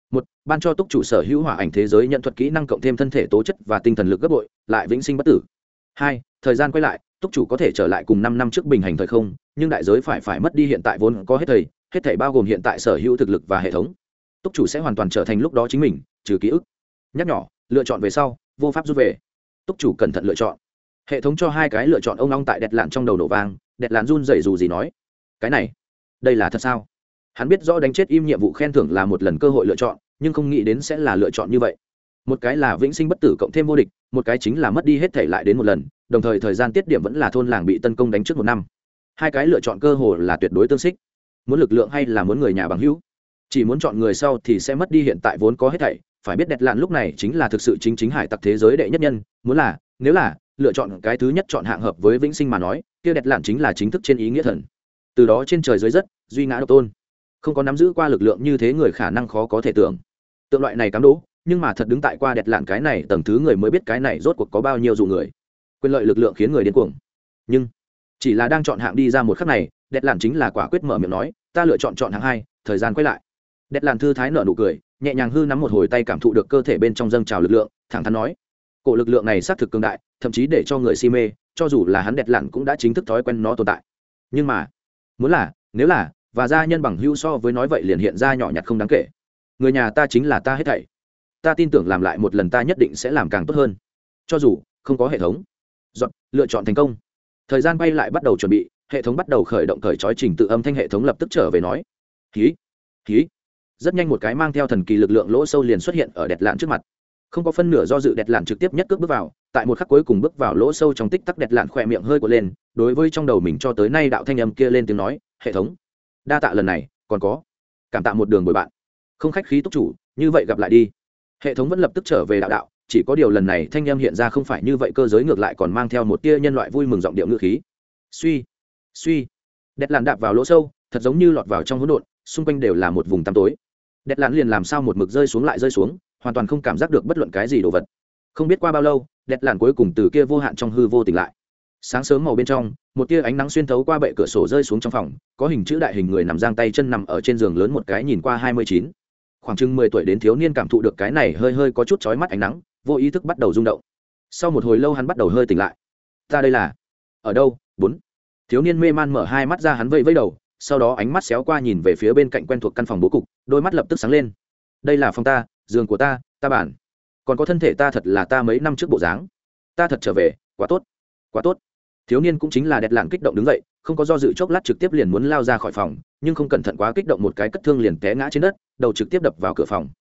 một, ban cho túc chủ sở hữu hỏa ảnh thế giới nhận thuật kỹ năng cộng thêm thân thể tố chất và tinh thần lực gấp bội, lại vĩnh sinh bất tử. Hai, thời gian quay lại, túc chủ có thể trở lại cùng 5 năm trước bình hành thời không, nhưng đại giới phải mất đi hiện tại vốn có hết thảy bao gồm hiện tại sở hữu thực lực và hệ thống. Túc chủ sẽ hoàn toàn trở thành lúc đó chính mình, trừ ký ức. Nhắc nhỏ, lựa chọn về sau, vô pháp rút về. Túc chủ cẩn thận lựa chọn. Hệ thống cho 2 cái lựa chọn ông long tại Đẹt Lạn trong đầu nổ vang, Đẹt Lạn run rẩy dù gì nói: "Cái này, đây là thật sao?" Hắn biết rõ đánh chết im nhiệm vụ khen thưởng là một lần cơ hội lựa chọn, nhưng không nghĩ đến sẽ là lựa chọn như vậy. Một cái là vĩnh sinh bất tử cộng thêm vô địch, một cái chính là mất đi hết thảy lại đến một lần, đồng thời thời gian tiết điểm vẫn là thôn làng bị tấn công đánh trước 1 năm. 2 cái lựa chọn cơ hội là tuyệt đối tương xích. Muốn lực lượng hay là muốn người nhà bằng hữu? Chỉ muốn chọn người sau thì sẽ mất đi hiện tại vốn có hết thảy, phải biết Đẹt Lạn lúc này chính là thực sự chính hải tặc thế giới đệ nhất nhân, nếu là lựa chọn cái thứ nhất chọn hạng hợp với vĩnh sinh mà nói, kia Đẹt Lạn chính là chính thức trên ý nghĩa thần. Từ đó trên trời dưới đất, duy ngã độc tôn. Không có nắm giữ qua lực lượng như thế người khả năng khó có thể tưởng. Tượng loại này cám đố, nhưng mà thật đứng tại qua Đẹt Lạn cái này tầng thứ người mới biết cái này rốt cuộc có bao nhiêu dụ người. Quyền lợi lực lượng khiến người điên cuồng. Nhưng chỉ là đang chọn hạng đi ra một khắc này, Đẹt Lạn chính là quả quyết mở miệng nói, ta lựa chọn hạng 2, thời gian quay lại. Đẹt Lạn thư thái nở nụ cười, nhẹ nhàng hư nắm một hồi tay cảm thụ được cơ thể bên trong dâng trào lực lượng, thẳng thắn nói, cổ lực lượng này xác thực cường đại, thậm chí để cho người si mê, cho dù là hắn Đẹt Lạn cũng đã chính thức thói quen nó tồn tại. Nhưng mà, nếu là và gia nhân bằng hữu so với nói vậy liền hiện ra nhỏ nhặt không đáng kể. Người nhà ta chính là ta hết thảy. Ta tin tưởng làm lại một lần ta nhất định sẽ làm càng tốt hơn. Cho dù không có hệ thống. Lựa chọn thành công. Thời gian bay lại bắt đầu chuẩn bị, hệ thống bắt đầu khởi động cởi trói trình tự âm thanh hệ thống lập tức trở về nói. Hí. Rất nhanh một cái mang theo thần kỳ lực lượng lỗ sâu liền xuất hiện ở Đẹt Lạn trước mặt. Không có phân nửa do dự, Đẹt Lạn trực tiếp nhất cước bước vào, tại một khắc cuối cùng bước vào lỗ sâu trong tích tắc, Đẹt Lạn khỏe miệng hơi cuộn lên, đối với trong đầu mình cho tới nay đạo thanh âm kia lên tiếng nói, hệ thống, đa tạ lần này, còn có cảm tạ một đường bồi bạn, không khách khí túc chủ, như vậy gặp lại đi. Hệ thống vẫn lập tức trở về đạo, chỉ có điều lần này thanh âm hiện ra không phải như vậy cơ giới, ngược lại còn mang theo một tia nhân loại vui mừng giọng điệu ngữ khí. Suy, Đẹt Lạn đạp vào lỗ sâu, thật giống như lọt vào trong hỗn độn, xung quanh đều là một vùng tăm tối. Đẹt Lạn liền làm sao một mực rơi xuống lại rơi xuống, hoàn toàn không cảm giác được bất luận cái gì đồ vật. Không biết qua bao lâu, Đẹt Lạn cuối cùng từ kia vô hạn trong hư vô tỉnh lại. Sáng sớm màu bên trong, một tia ánh nắng xuyên thấu qua bệ cửa sổ rơi xuống trong phòng, có hình chữ đại hình người nằm giang tay chân nằm ở trên giường lớn, một cái nhìn qua 29, khoảng chừng 10 tuổi đến thiếu niên cảm thụ được cái này hơi có chút chói mắt ánh nắng, vô ý thức bắt đầu rung động. Sau một hồi lâu hắn bắt đầu hơi tỉnh lại. Ta đây là ở đâu? 4. Thiếu niên mê man mở hai mắt ra, hắn vẫy đầu, sau đó ánh mắt xéo qua nhìn về phía bên cạnh quen thuộc căn phòng bố cục, đôi mắt lập tức sáng lên. Đây là phòng ta, giường của ta bản, còn có thân thể ta thật là ta mấy năm trước bộ dáng. Ta thật trở về, quá tốt. Thiếu niên cũng chính là Đẹt Lạn kích động đứng dậy, không có do dự chốc lát trực tiếp liền muốn lao ra khỏi phòng, nhưng không cẩn thận quá kích động một cái cất thương liền té ngã trên đất, đầu trực tiếp đập vào cửa phòng.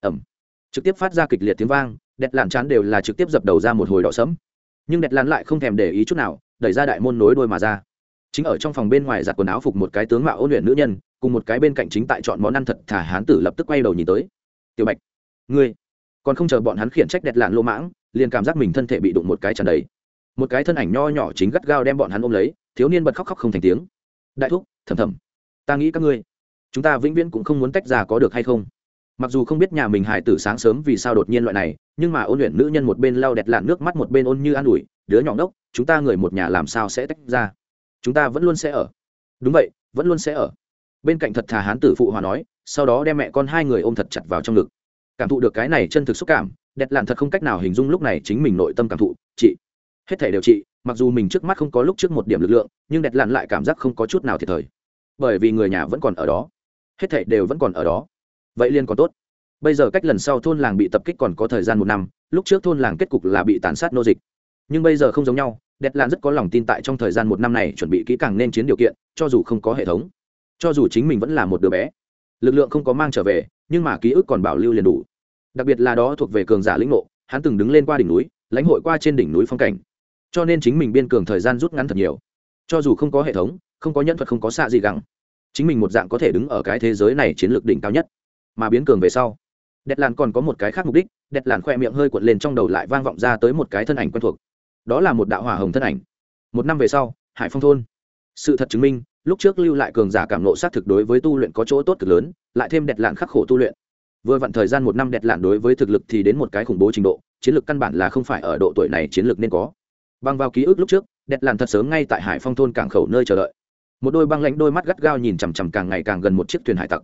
Trực tiếp phát ra kịch liệt tiếng vang, Đẹt Lạn chán đều là trực tiếp dập đầu ra một hồi đỏ sẫm. Nhưng Đẹt Lạn lại không thèm để ý chút nào, đẩy ra đại môn nối đuôi mà ra. Chính ở trong phòng bên ngoài giặt quần áo phục một cái tướng mạo ôn luyện nữ nhân, cùng một cái bên cạnh chính tại chọn món ăn thật thà hán tử lập tức quay đầu nhìn tới. Tiểu Bạch, ngươi còn không chờ bọn hắn khiển trách Đẹt Lạn lô mãng, liền cảm giác mình thân thể bị đụng một cái tràn đầy. Một cái thân ảnh nho nhỏ chính gắt gao đem bọn hắn ôm lấy, thiếu niên bật khóc không thành tiếng. Đại thúc, thầm, ta nghĩ các ngươi, chúng ta vĩnh viễn cũng không muốn tách ra, có được hay không? Mặc dù không biết nhà mình hài tử sáng sớm vì sao đột nhiên loại này, nhưng mà ôn luyện nữ nhân một bên lau Đẹt Lạn nước mắt, một bên ôn như an ủi, đứa nhỏ đốc, chúng ta người một nhà làm sao sẽ tách ra? Chúng ta vẫn luôn sẽ ở. Đúng vậy, vẫn luôn sẽ ở. Bên cạnh thật thà hán tử phụ hòa nói, sau đó đem mẹ con hai người ôm thật chặt vào trong ngực. Cảm thụ được cái này chân thực xúc cảm, Đẹt Lạn thật không cách nào hình dung lúc này chính mình nội tâm cảm thụ. Chị, hết thảy đều chị, mặc dù mình trước mắt không có lúc trước một điểm lực lượng, nhưng Đẹt Lạn lại cảm giác không có chút nào thiệt thòi, bởi vì người nhà vẫn còn ở đó, hết thảy đều vẫn còn ở đó. Vậy liền còn tốt. Bây giờ cách lần sau thôn làng bị tập kích còn có thời gian 1 năm, lúc trước thôn làng kết cục là bị tàn sát nô dịch, nhưng bây giờ không giống nhau. Đẹt Lạn rất có lòng tin tại trong thời gian 1 năm này chuẩn bị kỹ càng nên chiến điều kiện, cho dù không có hệ thống, cho dù chính mình vẫn là một đứa bé, lực lượng không có mang trở về, nhưng mà ký ức còn bảo lưu liền đủ. Đặc biệt là đó thuộc về cường giả lĩnh ngộ, hắn từng đứng lên qua đỉnh núi, lãnh hội qua trên đỉnh núi phong cảnh, cho nên chính mình biên cường thời gian rút ngắn thật nhiều. Cho dù không có hệ thống, không có nhân thuật, không có xạ gì gắng, chính mình một dạng có thể đứng ở cái thế giới này chiến lược đỉnh cao nhất. Mà biến cường về sau, Đẹt Lạn còn có một cái khác mục đích. Đẹt Lạn khoe miệng hơi cuộn lên, trong đầu lại vang vọng ra tới một cái thân ảnh quen thuộc, đó là một đạo hỏa hồng thân ảnh. 1 năm về sau, Hải Phong thôn. Sự thật chứng minh, lúc trước lưu lại cường giả cảm nộ sát thực đối với tu luyện có chỗ tốt cực lớn, lại thêm Đẹt Lạn khắc khổ tu luyện, vừa vặn thời gian 1 năm, Đẹt Lạn đối với thực lực thì đến một cái khủng bố trình độ, chiến lược căn bản là không phải ở độ tuổi này chiến lược nên có. Băng vào ký ức lúc trước, Đẹt Lạn thật sớm ngay tại Hải Phong thôn cảng khẩu nơi chờ đợi, một đôi băng lãnh đôi mắt gắt gao nhìn chằm chằm càng ngày càng gần một chiếc thuyền hải tặc.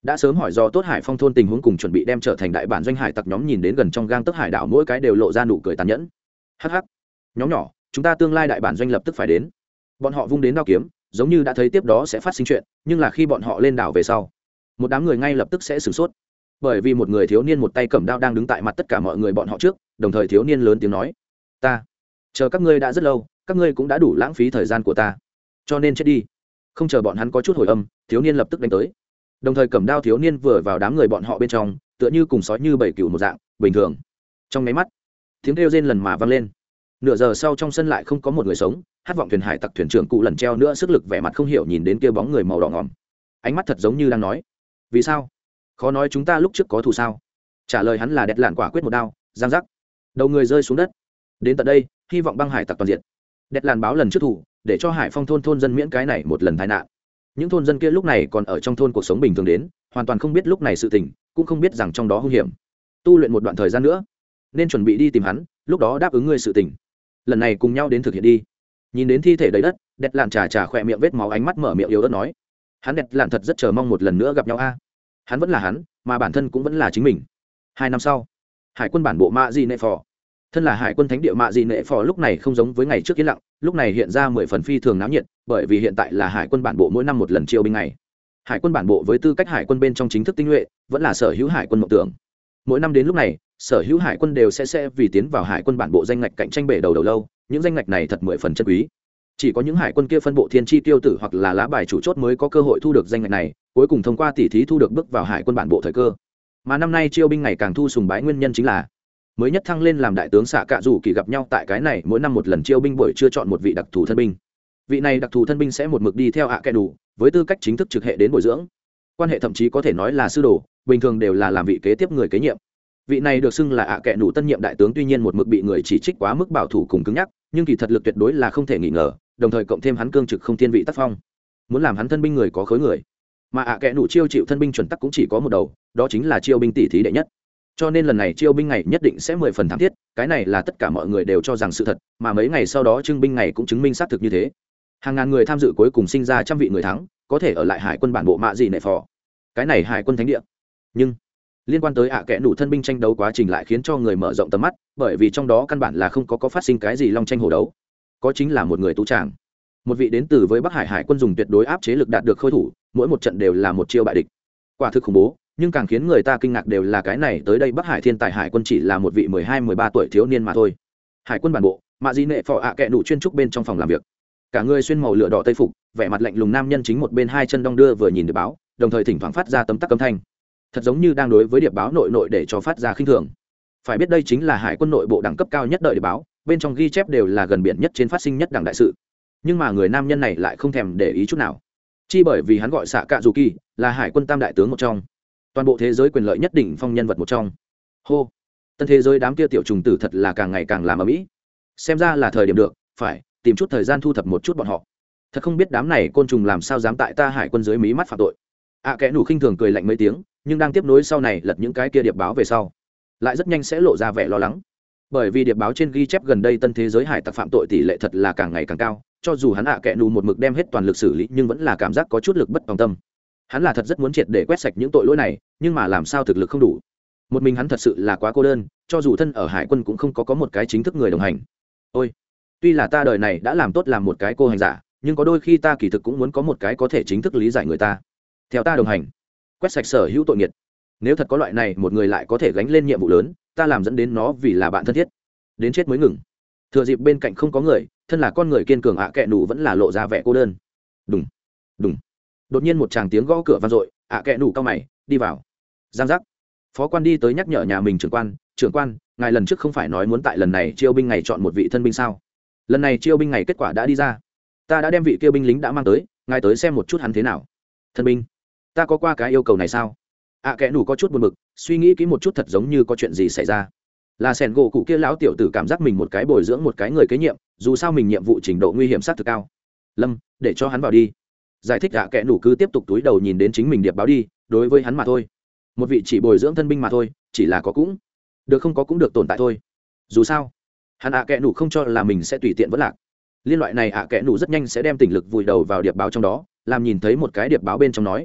đã sớm hỏi do tốt hải phong thôn tình huống cùng chuẩn bị đem trở thành đại bản doanh hải tặc nhóm nhìn đến gần trong gang tấc hải đảo mỗi cái đều lộ ra nụ cười tàn nhẫn. Hắc hắc, nhóm nhỏ, chúng ta tương lai đại bản doanh lập tức phải đến. Bọn họ vung đến đao kiếm, giống như đã thấy tiếp đó sẽ phát sinh chuyện, nhưng là khi bọn họ lên đảo về sau, một đám người ngay lập tức sẽ sửng sốt, bởi vì một người thiếu niên một tay cầm đao đang đứng tại mặt tất cả mọi người bọn họ trước, đồng thời thiếu niên lớn tiếng nói: ta chờ các ngươi đã rất lâu, các ngươi cũng đã đủ lãng phí thời gian của ta, cho nên chết đi. Không chờ bọn hắn có chút hồi âm, thiếu niên lập tức đánh tới, đồng thời cầm đao thiếu niên vừa vào đám người bọn họ bên trong, tựa như cùng sói như bầy cừu một dạng bình thường. Trong nháy mắt, tiếng kêu rên lần mà vang lên. Nửa giờ sau trong sân lại không có một người sống. Hát vọng thuyền hải tặc thuyền trưởng cụ lần treo nữa sức lực vẻ mặt không hiểu nhìn đến kia bóng người màu đỏ ngòm, ánh mắt thật giống như đang nói: vì sao? Khó nói chúng ta lúc trước có thù sao? Trả lời hắn là đẹp lạn quả quyết một đao, giang giác, đầu người rơi xuống đất. Đến tận đây, hy vọng băng hải tặc toàn diện. Đẹp lạn báo lần trước thủ, để cho hải phong thôn dân miễn cái này một lần tai nạn. Những thôn dân kia lúc này còn ở trong thôn cuộc sống bình thường đến, hoàn toàn không biết lúc này sự tình, cũng không biết rằng trong đó hung hiểm. Tu luyện một đoạn thời gian nữa, nên chuẩn bị đi tìm hắn, lúc đó đáp ứng ngươi sự tình. Lần này cùng nhau đến thực hiện đi. Nhìn đến thi thể đầy đất, đẹp lạn trà khỏe miệng vết máu, ánh mắt mở miệng yếu ớt nói: hắn đẹp lạn thật rất chờ mong một lần nữa gặp nhau a. Hắn vẫn là hắn, mà bản thân cũng vẫn là chính mình. 2 năm sau, hải quân bản bộ mạ dị nệ phò, thân là hải quân thánh địa mạ dị nệ phò lúc này không giống với ngày trước yên lặng, lúc này hiện ra 10 phần phi thường náo nhiệt, bởi vì hiện tại là hải quân bản bộ mỗi năm một lần chiêu binh ngày. Hải quân bản bộ với tư cách hải quân bên trong chính thức tinh nhuệ, vẫn là sở hữu hải quân mộng tưởng. Mỗi năm đến lúc này, sở hữu hải quân đều sẽ vì tiến vào hải quân bản bộ danh ngạch cạnh tranh bể đầu lâu, những danh ngạch này thật 10 phần chân quý. Chỉ có những hải quân kia phân bộ thiên chi tiêu tử hoặc là lá bài chủ chốt mới có cơ hội thu được danh ngạch này, cuối cùng thông qua tỉ thí thu được bước vào hải quân bản bộ thời cơ. Mà năm nay chiêu binh ngày càng thu sùng bái nguyên nhân chính là mới nhất thăng lên làm đại tướng xạ cạ rủ kỳ gặp nhau tại cái này mỗi năm một lần chiêu binh buổi chưa chọn một vị đặc thù thân binh. Vị này đặc thù thân binh sẽ một mực đi theo kẻ đủ, với tư cách chính thức trực hệ đến bồi dưỡng, quan hệ thậm chí có thể nói là sư đồ, bình thường đều là làm vị kế tiếp người kế nhiệm. Vị này được xưng là kẻ đủ tân nhiệm đại tướng, tuy nhiên một mực bị người chỉ trích quá mức bảo thủ cùng cứng nhắc, nhưng kỳ thật lực tuyệt đối là không thể nghi ngờ, đồng thời cộng thêm hắn cương trực không thiên vị tác phong, muốn làm hắn thân binh người có khối người. Mà kẻ đủ chiêu chịu thân binh chuẩn tắc cũng chỉ có một đầu, đó chính là chiêu binh tỷ thí đệ nhất. Cho nên lần này chiêu binh ngày nhất định sẽ 10 phần thảm thiết, cái này là tất cả mọi người đều cho rằng sự thật, mà mấy ngày sau đó trưng binh ngày cũng chứng minh xác thực như thế. Hàng ngàn người tham dự cuối cùng sinh ra trăm vị người thắng, có thể ở lại hải quân bản bộ mạ dị nệ phò, cái này hải quân thánh địa. Nhưng liên quan tới kẻ đủ thân binh tranh đấu quá trình lại khiến cho người mở rộng tầm mắt, bởi vì trong đó căn bản là không có phát sinh cái gì long tranh hổ đấu, có chính là một người tú tràng, một vị đến từ với Bắc Hải hải quân dùng tuyệt đối áp chế lực đạt được khôi thủ, mỗi một trận đều là một chiêu bại địch, quả thực khủng bố. Nhưng càng khiến người ta kinh ngạc đều là cái này tới đây Bắc Hải thiên tài hải quân chỉ là một vị 12-13 tuổi thiếu niên mà thôi. Hải quân bản bộ mạ dị nệ phò kẻ đủ chuyên trúc bên trong phòng làm việc, cả người xuyên màu lửa đỏ tây phục, vẻ mặt lạnh lùng nam nhân chính một bên hai chân đong đưa vừa nhìn điệp báo, đồng thời thỉnh thoảng phát ra tấm tắc âm thanh, thật giống như đang đối với điệp báo nội để cho phát ra khinh thường. Phải biết đây chính là hải quân nội bộ đẳng cấp cao nhất đợi điệp báo, bên trong ghi chép đều là gần biển nhất trên phát sinh nhất đẳng đại sự, nhưng mà người nam nhân này lại không thèm để ý chút nào, chi bởi vì hắn gọi xạ cạ dù kỳ, là hải quân tam đại tướng một trong, toàn bộ thế giới quyền lợi nhất định phong nhân vật một trong. Hô, tân thế giới đám kia tiểu trùng tử thật là càng ngày càng làm ở mỹ, xem ra là thời điểm được, phải tìm chút thời gian thu thập một chút bọn họ. Thật không biết đám này côn trùng làm sao dám tại ta hải quân dưới mí mắt phạm tội. Kẻ nủ khinh thường cười lạnh mấy tiếng, nhưng đang tiếp nối sau này lật những cái kia điệp báo về sau, lại rất nhanh sẽ lộ ra vẻ lo lắng, bởi vì điệp báo trên ghi chép gần đây tân thế giới hải tặc phạm tội tỷ lệ thật là càng ngày càng cao. Cho dù hắn kẻ nủ một mực đem hết toàn lực xử lý, nhưng vẫn là cảm giác có chút lực bất tòng tâm. Hắn là thật rất muốn triệt để quét sạch những tội lỗi này, nhưng mà làm sao thực lực không đủ. Một mình hắn thật sự là quá cô đơn, cho dù thân ở hải quân cũng không có một cái chính thức người đồng hành. Ôi, tuy là ta đời này đã làm tốt làm một cái cô hành giả, nhưng có đôi khi ta kỳ thực cũng muốn có một cái có thể chính thức lý giải người ta, theo ta đồng hành, quét sạch sở hữu tội nghiệt. Nếu thật có loại này một người lại có thể gánh lên nhiệm vụ lớn, ta làm dẫn đến nó vì là bạn thân thiết, đến chết mới ngừng. Thừa dịp bên cạnh không có người, thân là con người kiên cường kẻ nủ vẫn là lộ ra vẻ cô đơn. Đùng đùng, đột nhiên một tràng tiếng gõ cửa vang dội, kẻ nủ cao mày đi vào. Giang giác, phó quan đi tới nhắc nhở nhà mình trưởng quan, ngài lần trước không phải nói muốn tại lần này chiêu binh ngày chọn một vị thân binh sao? Lần này chiêu binh ngày kết quả đã đi ra, ta đã đem vị kia binh lính đã mang tới, ngài tới xem một chút hắn thế nào. Thân binh? Ta có qua cái yêu cầu này sao? Kẻ nủ có chút buồn bực, suy nghĩ kỹ một chút thật giống như có chuyện gì xảy ra. Là sẻn gỗ cụ kia lão tiểu tử cảm giác mình một cái bồi dưỡng một cái người kế nhiệm, dù sao mình nhiệm vụ trình độ nguy hiểm sát thực cao. Lâm, để cho hắn vào đi. Giải thích kẻ nủ cứ tiếp tục túi đầu nhìn đến chính mình điệp báo đi, đối với hắn mà thôi, một vị chỉ bồi dưỡng thân binh mà thôi, chỉ là có cũng được, không có cũng được, tồn tại thôi. Dù sao hắn kẻ nủ không cho là mình sẽ tùy tiện vẫn lạc. Liên loại này kẻ nủ rất nhanh sẽ đem tình lực vùi đầu vào điệp báo trong đó, làm nhìn thấy một cái điệp báo bên trong nói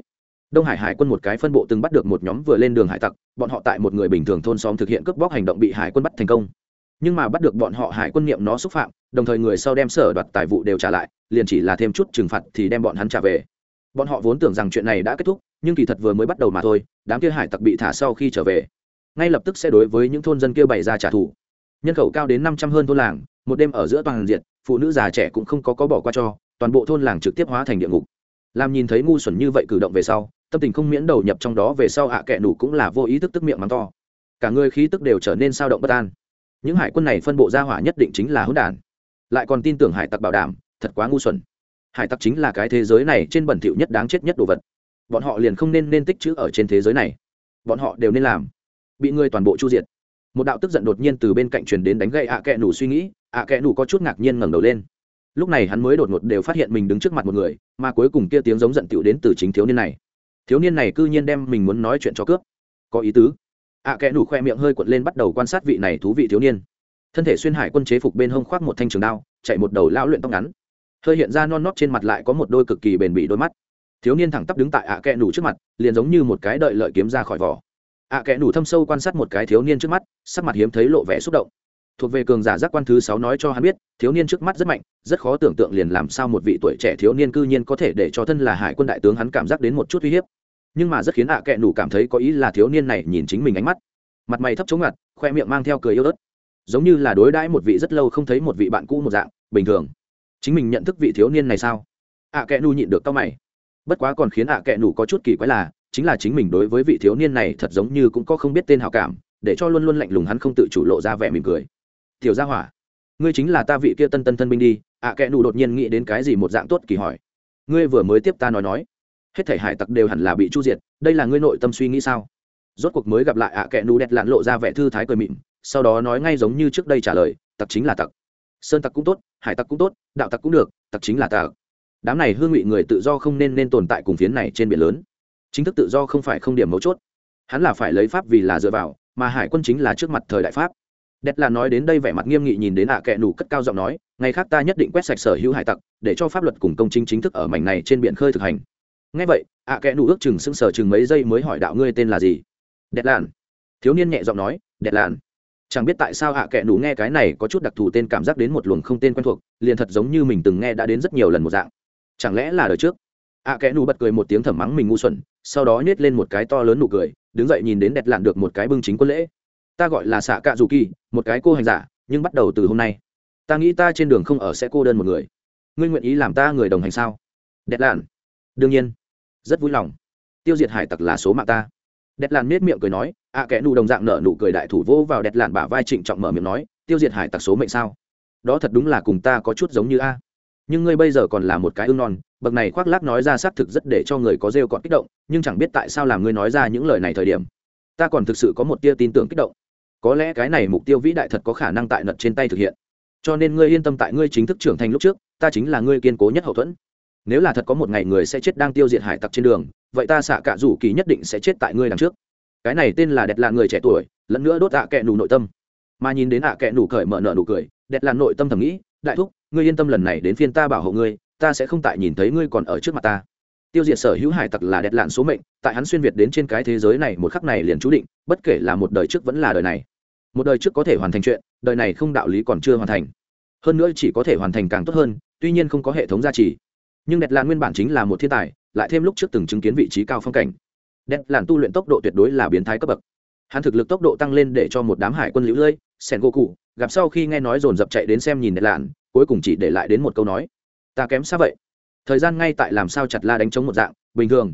Đông Hải Hải quân một cái phân bộ từng bắt được một nhóm vừa lên đường hải tặc, bọn họ tại một người bình thường thôn xóm thực hiện cướp bóc hành động bị hải quân bắt thành công. Nhưng mà bắt được bọn họ hải quân niệm nó xúc phạm, đồng thời người sau đem sở đoạt tài vụ đều trả lại, liền chỉ là thêm chút trừng phạt thì đem bọn hắn trả về. Bọn họ vốn tưởng rằng chuyện này đã kết thúc, nhưng kỳ thật vừa mới bắt đầu mà thôi. Đám kia hải tặc bị thả sau khi trở về, ngay lập tức sẽ đối với những thôn dân kia bày ra trả thù. Nhân khẩu cao đến 500 hơn thôn làng, một đêm ở giữa toàn diện, phụ nữ già trẻ cũng không có bỏ qua cho, toàn bộ thôn làng trực tiếp hóa thành địa ngục. Làm nhìn thấy ngu xuẩn như vậy cử động về sau, tâm tình không miễn đầu nhập trong đó về sau kệ nủ cũng là vô ý thức tức miệng mắng to. Cả người khí tức đều trở nên sao động bất an. Những hải quân này phân bộ ra hỏa nhất định chính là hỗn đản, lại còn tin tưởng hải tặc bảo đảm, thật quá ngu xuẩn. Hải tặc chính là cái thế giới này trên bẩn thỉu nhất đáng chết nhất đồ vật, bọn họ liền không nên tích trữ ở trên thế giới này, bọn họ đều nên làm bị người toàn bộ chu diệt. Một đạo tức giận đột nhiên từ bên cạnh truyền đến đánh gậy kệ nủ suy nghĩ. Kệ nủ có chút ngạc nhiên ngẩng đầu lên, lúc này hắn mới đột ngột đều phát hiện mình đứng trước mặt một người, mà cuối cùng kia tiếng giống giận tựu đến từ chính thiếu niên này. Thiếu niên này cư nhiên đem mình muốn nói chuyện cho cướp, có ý tứ. Kệ nủ khoe miệng hơi cuộn lên, bắt đầu quan sát vị này thú vị thiếu niên. Thân thể xuyên hải quân chế phục, bên hông khoác một thanh trường đao, chạy một đầu lão luyện tóc ngắn, hơi hiện ra non nót trên mặt lại có một đôi cực kỳ bền bỉ đôi mắt. Thiếu niên thẳng tắp đứng tại kệ nủ trước mặt, liền giống như một cái đợi lợi kiếm ra khỏi vỏ. Kệ nủ thâm sâu quan sát một cái thiếu niên trước mắt, sắc mặt hiếm thấy lộ vẻ xúc động. Thuộc về cường giả giác quan thứ 6 nói cho hắn biết, thiếu niên trước mắt rất mạnh, rất khó tưởng tượng liền làm sao một vị tuổi trẻ thiếu niên cư nhiên có thể để cho thân là hải quân đại tướng hắn cảm giác đến một chút uy hiếp. Nhưng mà rất khiến kệ nủ cảm thấy có ý là thiếu niên này nhìn chính mình ánh mắt, mặt mày thấp chống ngặt, khoe miệng mang theo cười yếu ớt, giống như là đối đãi một vị rất lâu không thấy một vị bạn cũ một dạng bình thường. Chính mình nhận thức vị thiếu niên này sao? Kệ nủ nhịn được cau mày. Bất quá còn khiến kệ nủ có chút kỳ quái là, chính là chính mình đối với vị thiếu niên này thật giống như cũng có không biết tên hảo cảm, để cho luôn luôn lạnh lùng hắn không tự chủ lộ ra vẻ mỉm cười. Tiểu gia hỏa, ngươi chính là ta vị kia tân thân binh đi. Kệ nủ đột nhiên nghĩ đến cái gì một dạng tốt kỳ hỏi, ngươi vừa mới tiếp ta nói hết thảy hải tặc đều hẳn là bị chu diệt, đây là ngươi nội tâm suy nghĩ sao? Rốt cuộc mới gặp lại kệ nủ đẹp lạn lộ ra vẻ thư thái cười mịn, sau đó nói ngay giống như trước đây trả lời, tặc chính là tặc, sơn tặc cũng tốt, hải tặc cũng tốt, đạo tặc cũng được, tặc chính là tặc. Đám này hương ngụy người tự do không nên tồn tại cùng phiến này trên biển lớn. Chính thức tự do không phải không điểm mấu chốt, hắn là phải lấy pháp vì là dựa vào, mà hải quân chính là trước mặt thời đại pháp. Đẹp là nói đến đây vẻ mặt nghiêm nghị, nhìn đến kệ nủ cất cao giọng nói, ngày khác ta nhất định quét sạch sở hữu hải tặc, để cho pháp luật cùng công chính chính thức ở mảnh này trên biển khơi thực hành. Nghe vậy kệ nủ ước chừng sững sờ chừng mấy giây mới hỏi, đạo ngươi tên là gì? Đẹp lạn. Thiếu niên nhẹ giọng nói, đẹp lạn. Chẳng biết tại sao kệ nủ nghe cái này có chút đặc thù tên cảm giác đến một luồng không tên quen thuộc, liền thật giống như mình từng nghe đã đến rất nhiều lần một dạng. Chẳng lẽ là đời trước? Kệ nủ bật cười một tiếng thầm mắng mình ngu xuẩn, sau đó nhếch lên một cái to lớn nụ cười, đứng dậy nhìn đến đẹp lạn được một cái bưng chính quân lễ. Ta gọi là xạ cạ dù kỳ, một cái cô hành giả, nhưng bắt đầu từ hôm nay ta nghĩ ta trên đường không ở sẽ cô đơn một người, ngươi nguyện ý làm ta người đồng hành sao? Đẹp lạn. Đương nhiên, rất vui lòng. Tiêu diệt hải tặc là số mạng ta. Đẹp lạn nết miệng cười nói. Kệ nủ đồng dạng nở nụ cười, đại thủ vô vào đẹp lạn bả vai, trịnh trọng mở miệng nói, tiêu diệt hải tặc số mệnh sao? Đó thật đúng là cùng ta có chút giống như a. Nhưng ngươi bây giờ còn là một cái ương non, bậc này khoác lác nói ra xác thực rất để cho người có rêu còn kích động, nhưng chẳng biết tại sao làm ngươi nói ra những lời này thời điểm, ta còn thực sự có một tia tin tưởng kích động. Có lẽ cái này mục tiêu vĩ đại thật có khả năng tại nật trên tay thực hiện, cho nên ngươi yên tâm, tại ngươi chính thức trưởng thành lúc trước, ta chính là ngươi kiên cố nhất hậu thuẫn. Nếu là thật có một ngày người sẽ chết đang tiêu diệt hải tặc trên đường, vậy ta xạ cạ rủ kỳ nhất định sẽ chết tại ngươi đằng trước. Cái này tên là đẹp là người trẻ tuổi, lẫn nữa đốt kệ nủ nội tâm. Mà nhìn đến kệ nủ cởi mở nợ nụ cười, đẹp là nội tâm thầm nghĩ, đại thúc, ngươi yên tâm, lần này đến phiên ta bảo hộ ngươi, ta sẽ không tại nhìn thấy ngươi còn ở trước mặt ta. Tiêu diệt sở hữu hải tặc là đẹp lạn số mệnh, tại hắn xuyên việt đến trên cái thế giới này một khắc này liền chú định, bất kể là một đời trước vẫn là đời này. Một đời trước có thể hoàn thành chuyện, đời này không đạo lý còn chưa hoàn thành. Hơn nữa chỉ có thể hoàn thành càng tốt hơn, tuy nhiên không có hệ thống gia trì. Nhưng đẹp lạn nguyên bản chính là một thiên tài, lại thêm lúc trước từng chứng kiến vị trí cao phong cảnh. Đẹp lạn tu luyện tốc độ tuyệt đối là biến thái cấp bậc. Hắn thực lực tốc độ tăng lên để cho một đám hải quân liễu lơi, Sengoku, gặp sau khi nghe nói dồn dập chạy đến xem nhìn đẹp lạn, cuối cùng chỉ để lại đến một câu nói, ta kém xa vậy. Thời gian ngay tại làm sao chặt la đánh trống một dạng, bình thường,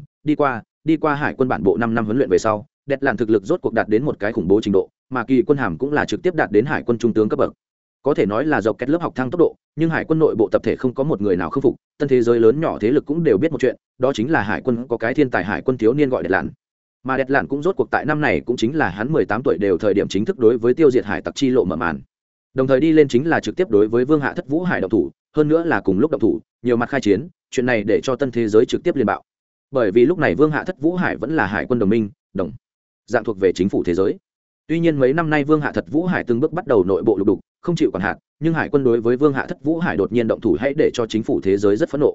đi qua hải quân bản bộ 5 năm huấn luyện về sau, đẹp lạn thực lực rốt cuộc đạt đến một cái khủng bố trình độ, mà kỳ quân hàm cũng là trực tiếp đạt đến hải quân trung tướng cấp bậc. Có thể nói là dọc kết lớp học thăng tốc độ, nhưng hải quân nội bộ tập thể không có một người nào khâm phục, tân thế giới lớn nhỏ thế lực cũng đều biết một chuyện, đó chính là hải quân có cái thiên tài hải quân thiếu niên gọi đẹp lạn. Mà đẹp lạn cũng rốt cuộc tại năm này cũng chính là hắn 18 tuổi đều thời điểm chính thức đối với tiêu diệt hải tặc chi lộ mở màn. Đồng thời đi lên chính là trực tiếp đối với Vương Hạ Thất Vũ Hải động thủ, hơn nữa là cùng lúc động thủ, nhiều mặt khai chiến, chuyện này để cho tân thế giới trực tiếp liên bạo. Bởi vì lúc này Vương Hạ Thất Vũ Hải vẫn là hải quân đồng minh, đồng dạng thuộc về chính phủ thế giới. Tuy nhiên mấy năm nay Vương Hạ Thất Vũ Hải từng bước bắt đầu nội bộ lục đục, không chịu quản hạt, nhưng hải quân đối với Vương Hạ Thất Vũ Hải đột nhiên động thủ hãy để cho chính phủ thế giới rất phẫn nộ.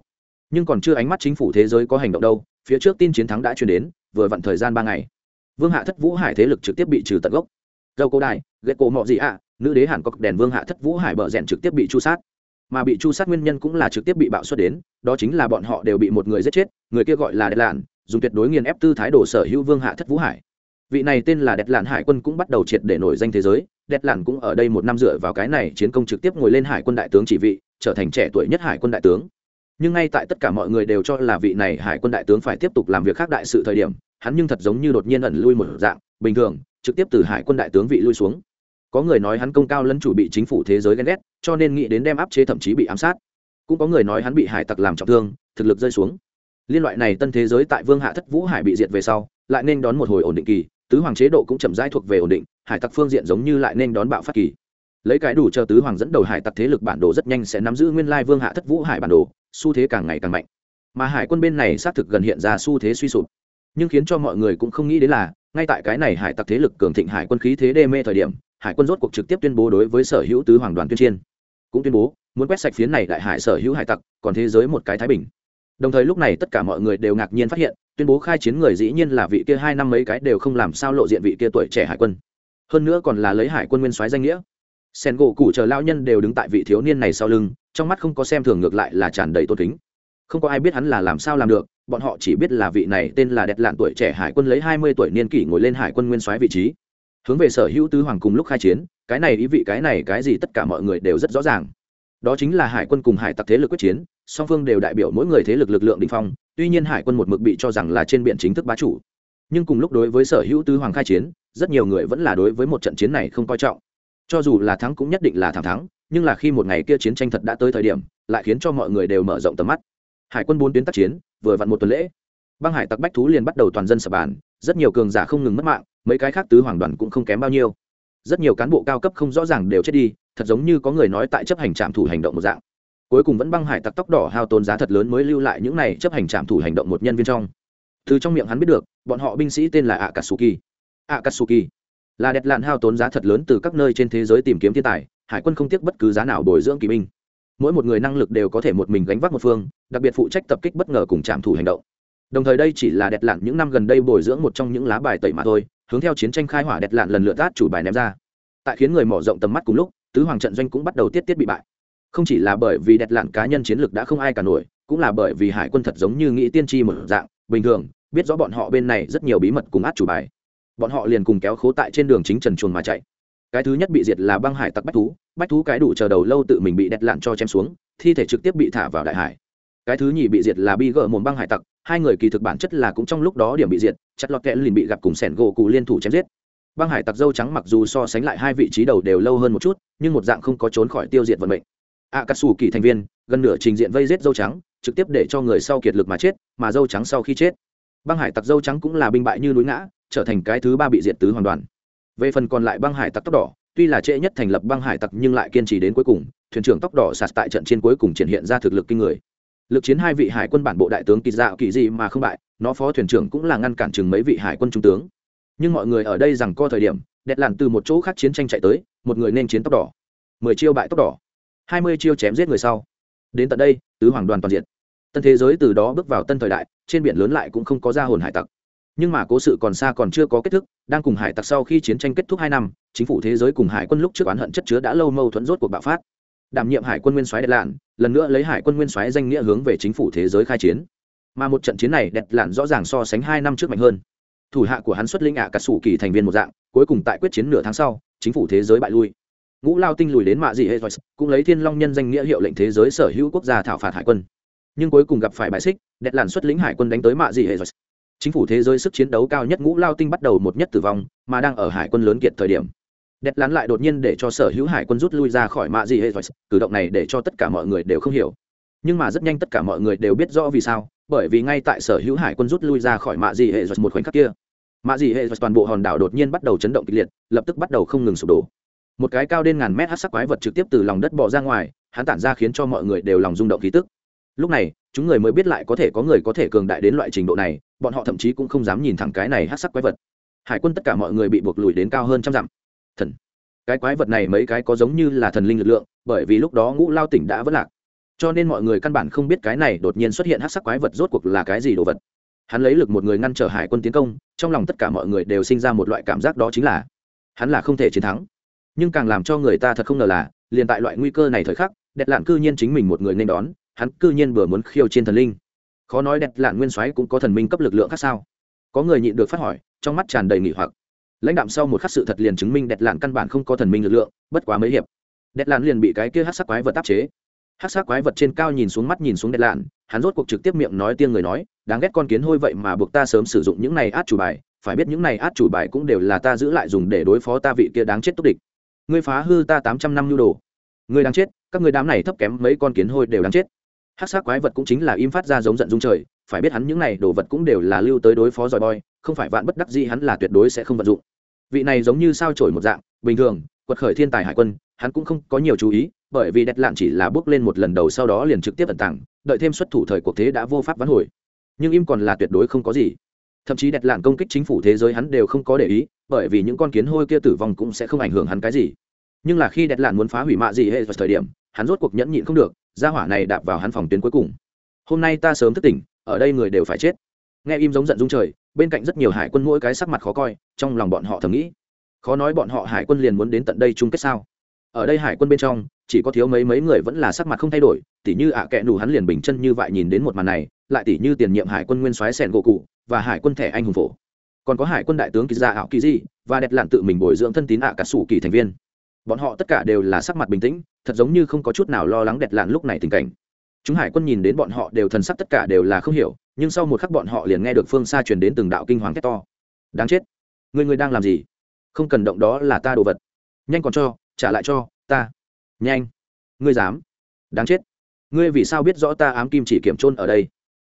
nhưng còn chưa ánh mắt chính phủ thế giới có hành động đâu, phía trước tin chiến thắng đã truyền đến, vừa vặn thời gian 3 ngày, vương hạ thất vũ hải thế lực trực tiếp bị trừ tận gốc. Dâu cổ đại ghét cổ mọ gì ạ, nữ đế hàn cốc đèn vương hạ thất vũ hải bờ rèn trực tiếp bị chu sát, mà bị chu sát nguyên nhân cũng là trực tiếp bị bạo xuất đến, đó chính là bọn họ đều bị một người giết chết, người kia gọi là Đệt Lạn, dùng tuyệt đối nghiền ép tư thái độ sở hữu vương hạ thất vũ hải. Vị này tên là Đệt Lạn hải quân cũng bắt đầu triệt để nổi danh thế giới, Đệt Lạn cũng ở đây 1 năm dựa vào cái này chiến công trực tiếp ngồi lên hải quân đại tướng chỉ vị, trở thành trẻ tuổi nhất hải quân đại tướng. Nhưng ngay tại tất cả mọi người đều cho là vị này hải quân đại tướng phải tiếp tục làm việc khác đại sự thời điểm, hắn nhưng thật giống như đột nhiên ẩn lui một dạng, bình thường, trực tiếp từ hải quân đại tướng vị lui xuống. Có người nói hắn công cao lẫn chủ bị chính phủ thế giới ghen ghét, cho nên nghĩ đến đem áp chế thậm chí bị ám sát. Cũng có người nói hắn bị hải tặc làm trọng thương, thực lực rơi xuống. Liên loại này tân thế giới tại vương hạ thất vũ hải bị diệt về sau, lại nên đón một hồi ổn định kỳ, tứ hoàng chế độ cũng chậm rãi thuộc về ổn định, hải tặc phương diện giống như lại nên đón bạo phát kỳ. Lấy cái đủ chờ tứ hoàng dẫn đầu hải tặc thế lực bản đồ rất nhanh sẽ nắm giữ nguyên lai vương hạ thất vũ hải bản đồ, xu thế càng ngày càng mạnh. Mà hải quân bên này xác thực gần hiện ra xu thế suy sụp. Nhưng khiến cho mọi người cũng không nghĩ đến là, ngay tại cái này hải tặc thế lực cường thịnh hải quân khí thế đê mê thời điểm, hải quân rốt cuộc trực tiếp tuyên bố đối với sở hữu tứ hoàng đoàn tuyên chiến, cũng tuyên bố muốn quét sạch phiến này đại hải sở hữu hải tặc, còn thế giới một cái thái bình. Đồng thời lúc này tất cả mọi người đều ngạc nhiên phát hiện, tuyên bố khai chiến người dĩ nhiên là vị kia 2 năm mấy cái đều không làm sao lộ diện vị kia tuổi trẻ hải quân, hơn nữa còn là lấy hải quân nguyên soái danh nghĩa. Sen gỗ cụ chờ lao nhân đều đứng tại vị thiếu niên này sau lưng, trong mắt không có xem thường, ngược lại là tràn đầy tôn kính. Không có ai biết hắn là làm sao làm được, bọn họ chỉ biết là vị này tên là Đệt Lạn tuổi trẻ hải quân lấy 20 tuổi niên kỷ ngồi lên hải quân nguyên soái vị trí, hướng về sở hữu tứ hoàng cùng lúc khai chiến. Cái này ý vị cái này cái gì tất cả mọi người đều rất rõ ràng, đó chính là hải quân cùng hải tặc thế lực quyết chiến, song phương đều đại biểu mỗi người thế lực lực lượng đỉnh phong. Tuy nhiên hải quân một mực bị cho rằng là trên biển chính thức bá chủ, nhưng cùng lúc đối với sở hữu tứ hoàng khai chiến, rất nhiều người vẫn là đối với một trận chiến này không coi trọng. Cho dù là thắng cũng nhất định là thẳng thắng, nhưng là khi một ngày kia chiến tranh thật đã tới thời điểm, lại khiến cho mọi người đều mở rộng tầm mắt. Hải quân 4 tuyến tác chiến, vừa vặn 1 tuần lễ, băng hải tặc bách thú liền bắt đầu toàn dân sập bàn, rất nhiều cường giả không ngừng mất mạng, mấy cái khác tứ hoàng đoàn cũng không kém bao nhiêu. Rất nhiều cán bộ cao cấp không rõ ràng đều chết đi, thật giống như có người nói tại chấp hành trạm thủ hành động một dạng. Cuối cùng vẫn băng hải tặc tóc đỏ hao tốn giá thật lớn mới lưu lại những này chấp hành trạm thủ hành động một nhân viên trong. Từ trong miệng hắn biết được, bọn họ binh sĩ tên là Akatsuki. Akatsuki là Đệt Lạn hao tốn giá thật lớn từ các nơi trên thế giới tìm kiếm thiên tài, hải quân không tiếc bất cứ giá nào bồi dưỡng kỵ binh. Mỗi một người năng lực đều có thể một mình gánh vác một phương, đặc biệt phụ trách tập kích bất ngờ cùng trạm thủ hành động. Đồng thời đây chỉ là Đệt Lạn những năm gần đây bồi dưỡng một trong những lá bài tẩy mà thôi, hướng theo chiến tranh khai hỏa Đệt Lạn lần lượt át chủ bài ném ra. Tại khiến người mở rộng tầm mắt cùng lúc, tứ hoàng trận doanh cũng bắt đầu tiết bị bại. Không chỉ là bởi vì Đệt Lạn cá nhân chiến lược đã không ai cả nổi, cũng là bởi vì hải quân thật giống như nghĩ tiên tri một dạng, bình thường biết rõ bọn họ bên này rất nhiều bí mật cùng át chủ bài, bọn họ liền cùng kéo khố tại trên đường chính trần chuồn mà chạy. Cái thứ nhất bị diệt là băng hải tặc bách thú cái đủ chờ đầu lâu tự mình bị Đệt Lạn cho chém xuống, thi thể trực tiếp bị thả vào đại hải. Cái thứ nhì bị diệt là bi gỡ mồm băng hải tặc, hai người kỳ thực bản chất là cũng trong lúc đó điểm bị diệt, chặt lọt kẽ liền bị gặp cùng sẻn gỗ cụ liên thủ chém giết. Băng hải tặc dâu trắng mặc dù so sánh lại hai vị trí đầu đều lâu hơn một chút, nhưng một dạng không có trốn khỏi tiêu diệt vận mệnh. Akatsuki thành viên gần nửa trình diện vây giết dâu trắng, trực tiếp để cho người sau kiệt lực mà chết, mà dâu trắng sau khi chết, băng hải tặc dâu trắng cũng là binh bại như núi ngã, trở thành cái thứ 3 bị diệt tứ hoàn đoàn. Về phần còn lại băng hải tặc tóc đỏ, tuy là trễ nhất thành lập băng hải tặc nhưng lại kiên trì đến cuối cùng, thuyền trưởng tóc đỏ sạt tại trận trên cuối cùng triển hiện ra thực lực kinh người. Lực chiến hai vị hải quân bản bộ đại tướng kỳ dạo kỳ gì mà không bại, nó phó thuyền trưởng cũng là ngăn cản chừng mấy vị hải quân trung tướng. Nhưng mọi người ở đây rằng co thời điểm, Đệt Lạn từ một chỗ khác chiến tranh chạy tới, một người nên chiến tóc đỏ, 10 chiêu bại tóc đỏ, 20 chiêu chém giết người sau. Đến tận đây, tứ hoàng đoàn toàn diện. Tân thế giới từ đó bước vào tân thời đại, trên biển lớn lại cũng không có ra hồn hải tặc. Nhưng mà cố sự còn xa còn chưa có kết thúc, đang cùng hải tặc sau khi chiến tranh kết thúc 2 năm, chính phủ thế giới cùng hải quân lúc trước oán hận chất chứa đã lâu mâu thuẫn rốt cuộc bạo phát. Đảm nhiệm hải quân nguyên soái Đệt Lạn, lần nữa lấy hải quân nguyên soái danh nghĩa hướng về chính phủ thế giới khai chiến. Mà một trận chiến này Đệt Lạn rõ ràng so sánh 2 năm trước mạnh hơn. Thủ hạ của hắn xuất lĩnh Akatsuki thành viên một dạng, cuối cùng tại quyết chiến nửa tháng sau, chính phủ thế giới bại lui. Ngũ Lao Tinh lùi đến mạ dị hệ cũng lấy Thiên Long nhân danh nghĩa hiệu lệnh thế giới sở hữu quốc gia thảo phạt hải quân. Nhưng cuối cùng gặp phải bại xích, Đệt Lạn xuất lĩnh hải quân đánh tới mạ dị hệ. Chính phủ thế giới sức chiến đấu cao nhất Ngũ Lao Tinh bắt đầu một nhất tử vong, mà đang ở hải quân lớn kiệt thời điểm, Đệt Lạn lại đột nhiên để cho sở hữu hải quân rút lui ra khỏi mạ dị hệ. Cử động này để cho tất cả mọi người đều không hiểu. Nhưng mà rất nhanh tất cả mọi người đều biết rõ vì sao, bởi vì ngay tại sở hữu hải quân rút lui ra khỏi mạ dị hệ một khoảnh khắc kia, mạ dị hệ toàn bộ hòn đảo đột nhiên bắt đầu chấn động kịch liệt, lập tức bắt đầu không ngừng sụp đổ. Một cái cao đến ngàn mét hắc sắc quái vật trực tiếp từ lòng đất bò ra ngoài, hắn tản ra khiến cho mọi người đều lòng rung động khí tức. Lúc này chúng người mới biết lại có thể có người có thể cường đại đến loại trình độ này, bọn họ thậm chí cũng không dám nhìn thẳng cái này hắc sắc quái vật. Hải quân tất cả mọi người bị buộc lùi đến cao hơn trăm dặm. Thần, cái quái vật này mấy cái có giống như là thần linh lực lượng, bởi vì lúc đó Ngũ Lao Tỉnh đã vỡ lạc. cho nên mọi người căn bản không biết cái này đột nhiên xuất hiện hắc sắc quái vật rốt cuộc là cái gì đồ vật. Hắn lấy lực một người ngăn trở hải quân tiến công, trong lòng tất cả mọi người đều sinh ra một loại cảm giác, đó chính là hắn là không thể chiến thắng. Nhưng càng làm cho người ta thật không ngờ là liền tại loại nguy cơ này thời khắc, Đẹp Lạn cư nhiên chính mình một người nên đón, hắn cư nhiên vừa muốn khiêu chiến thần linh. Khó nói Đẹp Lạn nguyên soái cũng có thần minh cấp lực lượng khác sao? Có người nhịn được phát hỏi, trong mắt tràn đầy nghi hoặc. Lãnh đạm sau một khắc sự thật liền chứng minh Đẹp Lạn căn bản không có thần minh lực lượng, bất quá mấy hiệp, Đẹp Lạn liền bị cái kia hắc sắc quái vật áp chế. Hắc sắc quái vật trên cao nhìn xuống, mắt nhìn xuống Đẹp Lạn, hắn rốt cuộc trực tiếp miệng nói tiếng người nói, đáng ghét con kiến hôi vậy mà buộc ta sớm sử dụng những này át chủ bài, phải biết những này át chủ bài cũng đều là ta giữ lại dùng để đối phó ta vị kia đáng chết túc địch. Ngươi phá hư ta 800 năm nhu đồ, ngươi đáng chết, các ngươi đám này thấp kém mấy con kiến hôi đều đáng chết. Hắc sắc quái vật cũng chính là im phát ra giống giận dung trời, phải biết hắn những này đồ vật cũng đều là lưu tới đối phó giỏi boy, không phải vạn bất đắc dĩ hắn là tuyệt đối sẽ không vận dụng. Vị này giống như sao chổi một dạng, bình thường, quật khởi thiên tài hải quân, hắn cũng không có nhiều chú ý, bởi vì Đẹp Lạn chỉ là bước lên một lần đầu sau đó liền trực tiếp ẩn tàng, đợi thêm xuất thủ thời cuộc thế đã vô pháp vãn hồi. Nhưng im còn là tuyệt đối không có gì. Thậm chí Đẹp Lạn công kích chính phủ thế giới hắn đều không có để ý, bởi vì những con kiến hôi kia tử vong cũng sẽ không ảnh hưởng hắn cái gì. Nhưng là khi Đẹp Lạn muốn phá hủy mạ gì hệ vào thời điểm, hắn rốt cuộc nhẫn nhịn không được, gia hỏa này đạp vào hắn phòng tuyến cuối cùng. Hôm nay ta sớm thức tỉnh, ở đây người đều phải chết. Nghe im giống giận dung trời, bên cạnh rất nhiều hải quân mỗi cái sắc mặt khó coi, trong lòng bọn họ thầm nghĩ, khó nói bọn họ hải quân liền muốn đến tận đây chung kết sao? Ở đây hải quân bên trong chỉ có thiếu mấy người vẫn là sắc mặt không thay đổi, tỉ như kẹ nủ hắn liền bình chân như vậy nhìn đến một màn này, lại tỉ như tiền nhiệm hải quân nguyên soái Sẻn gỗ cụ và hải quân thẻ anh hùng phổ, còn có hải quân đại tướng Kiza ảo kỳ di và Đẹp Lạn tự mình bồi dưỡng thân tín cả sủ kỳ thành viên, bọn họ tất cả đều là sắc mặt bình tĩnh, thật giống như không có chút nào lo lắng Đẹp Lạn lúc này tình cảnh. Chúng hải quân nhìn đến bọn họ đều thần sắc tất cả đều là không hiểu, nhưng sau một khắc bọn họ liền nghe được phương xa truyền đến từng đạo kinh hoàng thét to. Đáng chết, người đang làm gì? Không cần động, đó là ta đồ vật, nhanh còn cho trả lại cho ta, nhanh, ngươi dám, đáng chết, ngươi vì sao biết rõ ta ám kim chỉ kiếm chôn ở đây?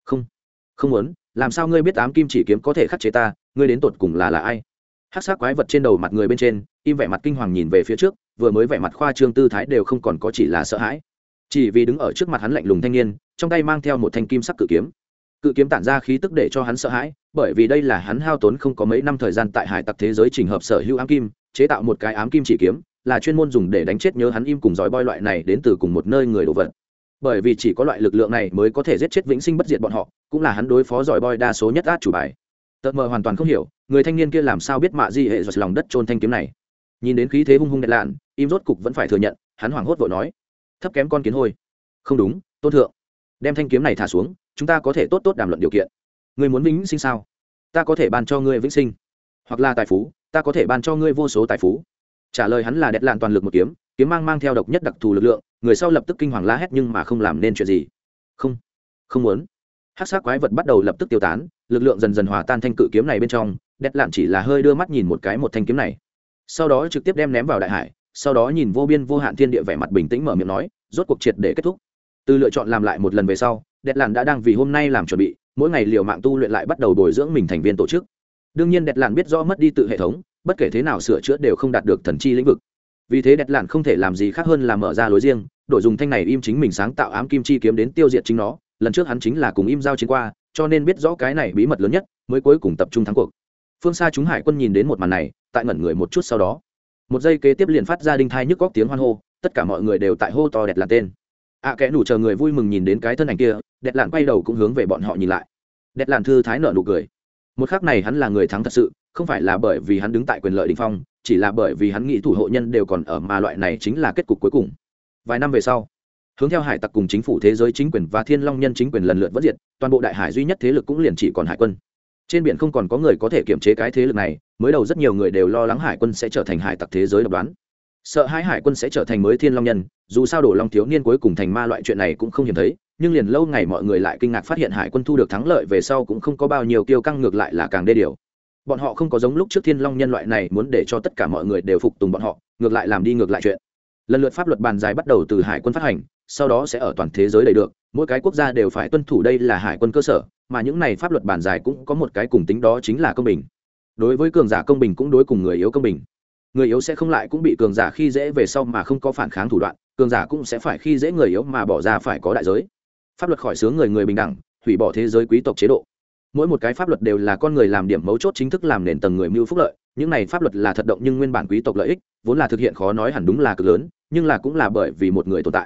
Không muốn, làm sao ngươi biết ám kim chỉ kiếm có thể khắc chế ta? Ngươi đến tột cùng là ai? Hắc sắc quái vật trên đầu mặt người bên trên im vẻ mặt kinh hoàng nhìn về phía trước, vừa mới vẻ mặt khoa trương tư thái đều không còn có, chỉ là sợ hãi, chỉ vì đứng ở trước mặt hắn lạnh lùng thanh niên trong tay mang theo một thanh kim sắc cự kiếm tản ra khí tức để cho hắn sợ hãi, bởi vì đây là hắn hao tốn không có mấy năm thời gian tại hải tặc thế giới trình hợp sở hữu ám kim chế tạo một cái ám kim chỉ kiếm, là chuyên môn dùng để đánh chết nhớ hắn im cùng giỏi boy loại này đến từ cùng một nơi người đồ vật, bởi vì chỉ có loại lực lượng này mới có thể giết chết vĩnh sinh bất diệt bọn họ, cũng là hắn đối phó giỏi boy đa số nhất át chủ bài. Tợt mờ hoàn toàn không hiểu người thanh niên kia làm sao biết mạ di hệ giật lòng đất trôn thanh kiếm này. Nhìn đến khí thế hung hung Đẹp Lạn, im rốt cục vẫn phải thừa nhận, hắn hoảng hốt vội nói, thấp kém con kiến hôi. Không đúng, tôn thượng, đem thanh kiếm này thả xuống, chúng ta có thể tốt tốt đàm luận điều kiện. Ngươi muốn vĩnh sinh sao? Ta có thể ban cho ngươi vĩnh sinh, hoặc là tài phú, ta có thể ban cho ngươi vô số tài phú. Trả lời hắn là Đẹp Lạn toàn lực một kiếm, kiếm mang theo độc nhất đặc thù lực lượng, người sau lập tức kinh hoàng la hét nhưng mà không làm nên chuyện gì. Không muốn. Hắc sắc quái vật bắt đầu lập tức tiêu tán, lực lượng dần dần hòa tan thanh cự kiếm này bên trong, Đẹp Lạn chỉ là hơi đưa mắt nhìn một thanh kiếm này, sau đó trực tiếp đem ném vào đại hải, sau đó nhìn vô biên vô hạn thiên địa vẻ mặt bình tĩnh mở miệng nói, rốt cuộc triệt để kết thúc. Từ lựa chọn làm lại một lần về sau, Đẹp Lạn đã đang vì hôm nay làm chuẩn bị, mỗi ngày liều mạng tu luyện lại bắt đầu bồi dưỡng mình thành viên tổ chức. Đương nhiên Đẹp Lạn biết rõ mất đi tự hệ thống, bất kể thế nào sửa chữa đều không đạt được thần chi lĩnh vực. Vì thế Đẹp Lạn không thể làm gì khác hơn là mở ra lối riêng, đổi dùng thanh này im chính mình sáng tạo ám kim chi kiếm đến tiêu diệt chính nó. Lần trước hắn chính là cùng im giao chiến qua, cho nên biết rõ cái này bí mật lớn nhất, mới cuối cùng tập trung thắng cuộc. Phương xa chúng hải quân nhìn đến một màn này, tại ngẩn người một chút, sau đó một giây kế tiếp liền phát ra đinh thai nhức góc tiếng hoan hô, tất cả mọi người đều tại hô to Đẹp Lạn tên. Kẽ nủ chờ người vui mừng nhìn đến cái thân ảnh kia, Đẹp Lạn quay đầu cũng hướng về bọn họ nhìn lại. Đẹp Lạn thư thái nở nụ cười. Một khắc này hắn là người thắng thật sự, không phải là bởi vì hắn đứng tại quyền lợi đỉnh phong, chỉ là bởi vì hắn nghĩ thủ hộ nhân đều còn ở, mà loại này chính là kết cục cuối cùng. Vài năm về sau, hướng theo hải tặc cùng chính phủ thế giới chính quyền và thiên long nhân chính quyền lần lượt vất diệt, toàn bộ đại hải duy nhất thế lực cũng liền chỉ còn hải quân. Trên biển không còn có người có thể kiểm chế cái thế lực này, mới đầu rất nhiều người đều lo lắng hải quân sẽ trở thành hải tặc thế giới độc đoán, sợ hãi hải quân sẽ trở thành mới thiên long nhân. Dù sao đổ long thiếu niên cuối cùng thành ma loại chuyện này cũng không hiếm thấy, nhưng liền lâu ngày mọi người lại kinh ngạc phát hiện hải quân thu được thắng lợi về sau cũng không có bao nhiêu kiêu căng, ngược lại là càng đê điều. Bọn họ không có giống lúc trước thiên long nhân loại này muốn để cho tất cả mọi người đều phục tùng bọn họ, ngược lại làm đi ngược lại chuyện. Lần lượt pháp luật bàn dài bắt đầu từ hải quân phát hành, sau đó sẽ ở toàn thế giới đầy được, mỗi cái quốc gia đều phải tuân thủ, đây là hải quân cơ sở, mà những này pháp luật bàn dài cũng có một cái cùng tính, đó chính là công bình. Đối với cường giả công bình, cũng đối cùng người yếu công bình. Người yếu sẽ không lại cũng bị cường giả khi dễ về sau mà không có phản kháng thủ đoạn, cường giả cũng sẽ phải khi dễ người yếu mà bỏ ra phải có đại giới. Pháp luật khỏi xướng người bình đẳng, hủy bỏ thế giới quý tộc chế độ. Mỗi một cái pháp luật đều là con người làm điểm mấu chốt, chính thức làm nền tầng người mưu phúc lợi. Những này pháp luật là thật động, nhưng nguyên bản quý tộc lợi ích vốn là thực hiện khó nói hẳn đúng là cực lớn, nhưng là cũng là bởi vì một người tồn tại.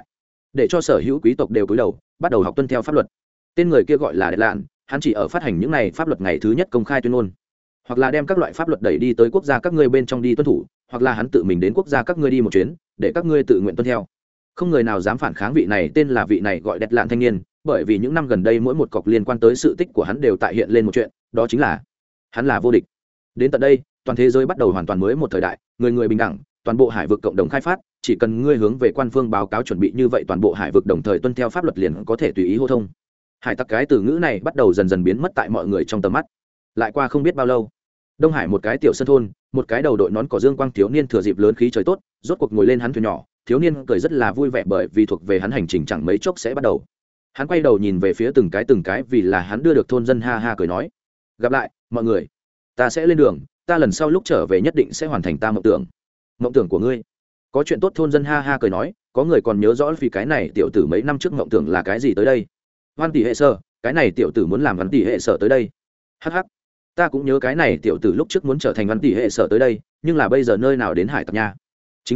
để cho sở hữu quý tộc đều cúi đầu bắt đầu học tuân theo pháp luật. Tên người kia gọi là Đệt Lạn, hắn chỉ ở phát hành những này pháp luật ngày thứ nhất công khai tuyên ngôn, hoặc là đem các loại pháp luật đẩy đi tới quốc gia các ngươi bên trong đi tuân thủ, hoặc là hắn tự mình đến quốc gia các ngươi đi một chuyến để các ngươi tự nguyện tuân theo. Không người nào dám phản kháng vị này tên là vị này gọi Đệt Lạn thanh niên, bởi vì những năm gần đây mỗi một cọc liên quan tới sự tích của hắn đều tại hiện lên một chuyện, đó chính là hắn là vô địch. Đến tận đây toàn thế giới bắt đầu hoàn toàn mới một thời đại, người người bình đẳng, toàn bộ hải vực cộng đồng khai phát, chỉ cần ngươi hướng về quan phương báo cáo chuẩn bị như vậy, toàn bộ hải vực đồng thời tuân theo pháp luật liền có thể tùy ý hô thông. Hải tặc cái từ ngữ này bắt đầu dần dần biến mất tại mọi người trong tầm mắt. Lại qua không biết bao lâu, Đông Hải một cái tiểu sân thôn, một cái đầu đội nón cỏ dương quang thiếu niên thừa dịp lớn khí trời tốt, rốt cuộc ngồi lên hắn thuyền nhỏ. Thiếu niên cười rất là vui vẻ bởi vì thuộc về hắn hành trình chẳng mấy chốc sẽ bắt đầu. Hắn quay đầu nhìn về phía từng cái vì là hắn đưa được thôn dân, ha ha cười nói: gặp lại mọi người, ta sẽ lên đường, ta lần sau lúc trở về nhất định sẽ hoàn thành ta mộng tưởng của ngươi. Có chuyện tốt. Thôn dân ha ha cười nói: có người còn nhớ rõ vì cái này tiểu tử mấy năm trước mộng tưởng là cái gì tới đây? Văn tỷ hệ sở, cái này tiểu tử muốn làm văn tỷ hệ sở tới đây. Hắc hắc, ta cũng nhớ cái này tiểu tử lúc trước muốn trở thành văn tỷ hệ sở tới đây, nhưng là bây giờ nơi nào đến hải tặc nha. Chính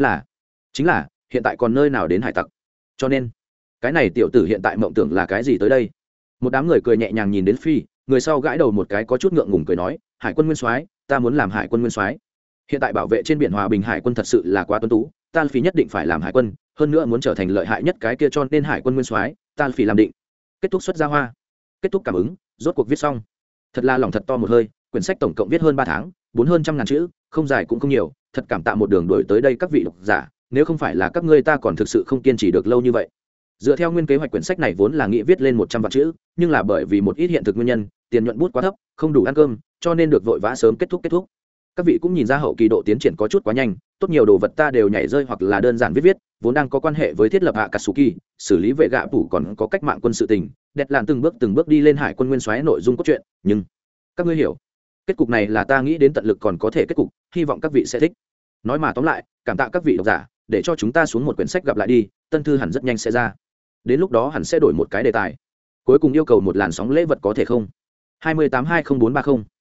là hiện tại còn nơi nào đến hải tặc, cho nên cái này tiểu tử hiện tại mộng tưởng là cái gì tới đây? Một đám người cười nhẹ nhàng nhìn đến Phi, người sau gãi đầu một cái có chút ngượng ngùng cười nói: hải quân nguyên soái, ta muốn làm hải quân nguyên soái. Hiện tại bảo vệ trên biển hòa bình hải quân thật sự là quá tuấn tú, ta Phi nhất định phải làm hải quân, hơn nữa muốn trở thành lợi hại nhất cái kia, cho nên hải quân nguyên soái, ta Phi làm định. Kết thúc xuất ra hoa, kết thúc cảm ứng, rốt cuộc viết xong. Thật là lòng thật to một hơi, quyển sách tổng cộng viết hơn 3 tháng, hơn trăm ngàn chữ, không dài cũng không nhiều, thật cảm tạ một đường đuổi tới đây các vị độc giả, nếu không phải là các ngươi ta còn thực sự không kiên trì được lâu như vậy. Dựa theo nguyên kế hoạch quyển sách này vốn là nghĩ viết lên 100 vạn chữ, nhưng là bởi vì một ít hiện thực nguyên nhân, tiền nhuận bút quá thấp, không đủ ăn cơm, cho nên được vội vã sớm kết thúc. Các vị cũng nhìn ra hậu kỳ độ tiến triển có chút quá nhanh, tốt nhiều đồ vật ta đều nhảy rơi hoặc là đơn giản viết, vốn đang có quan hệ với thiết lập hạ Katsuki, xử lý vệ gạ phủ còn có cách mạng quân sự tình, Đệt Lạn từng bước đi lên hải quân nguyên soái nội dung cốt truyện, nhưng các ngươi hiểu, kết cục này là ta nghĩ đến tận lực còn có thể kết cục, hy vọng các vị sẽ thích. Nói mà tóm lại, cảm tạ các vị độc giả, để cho chúng ta xuống một quyển sách gặp lại đi, tân thư hẳn rất nhanh sẽ ra. Đến lúc đó hẳn sẽ đổi một cái đề tài. Cuối cùng yêu cầu một làn sóng lễ vật có thể không? 28204030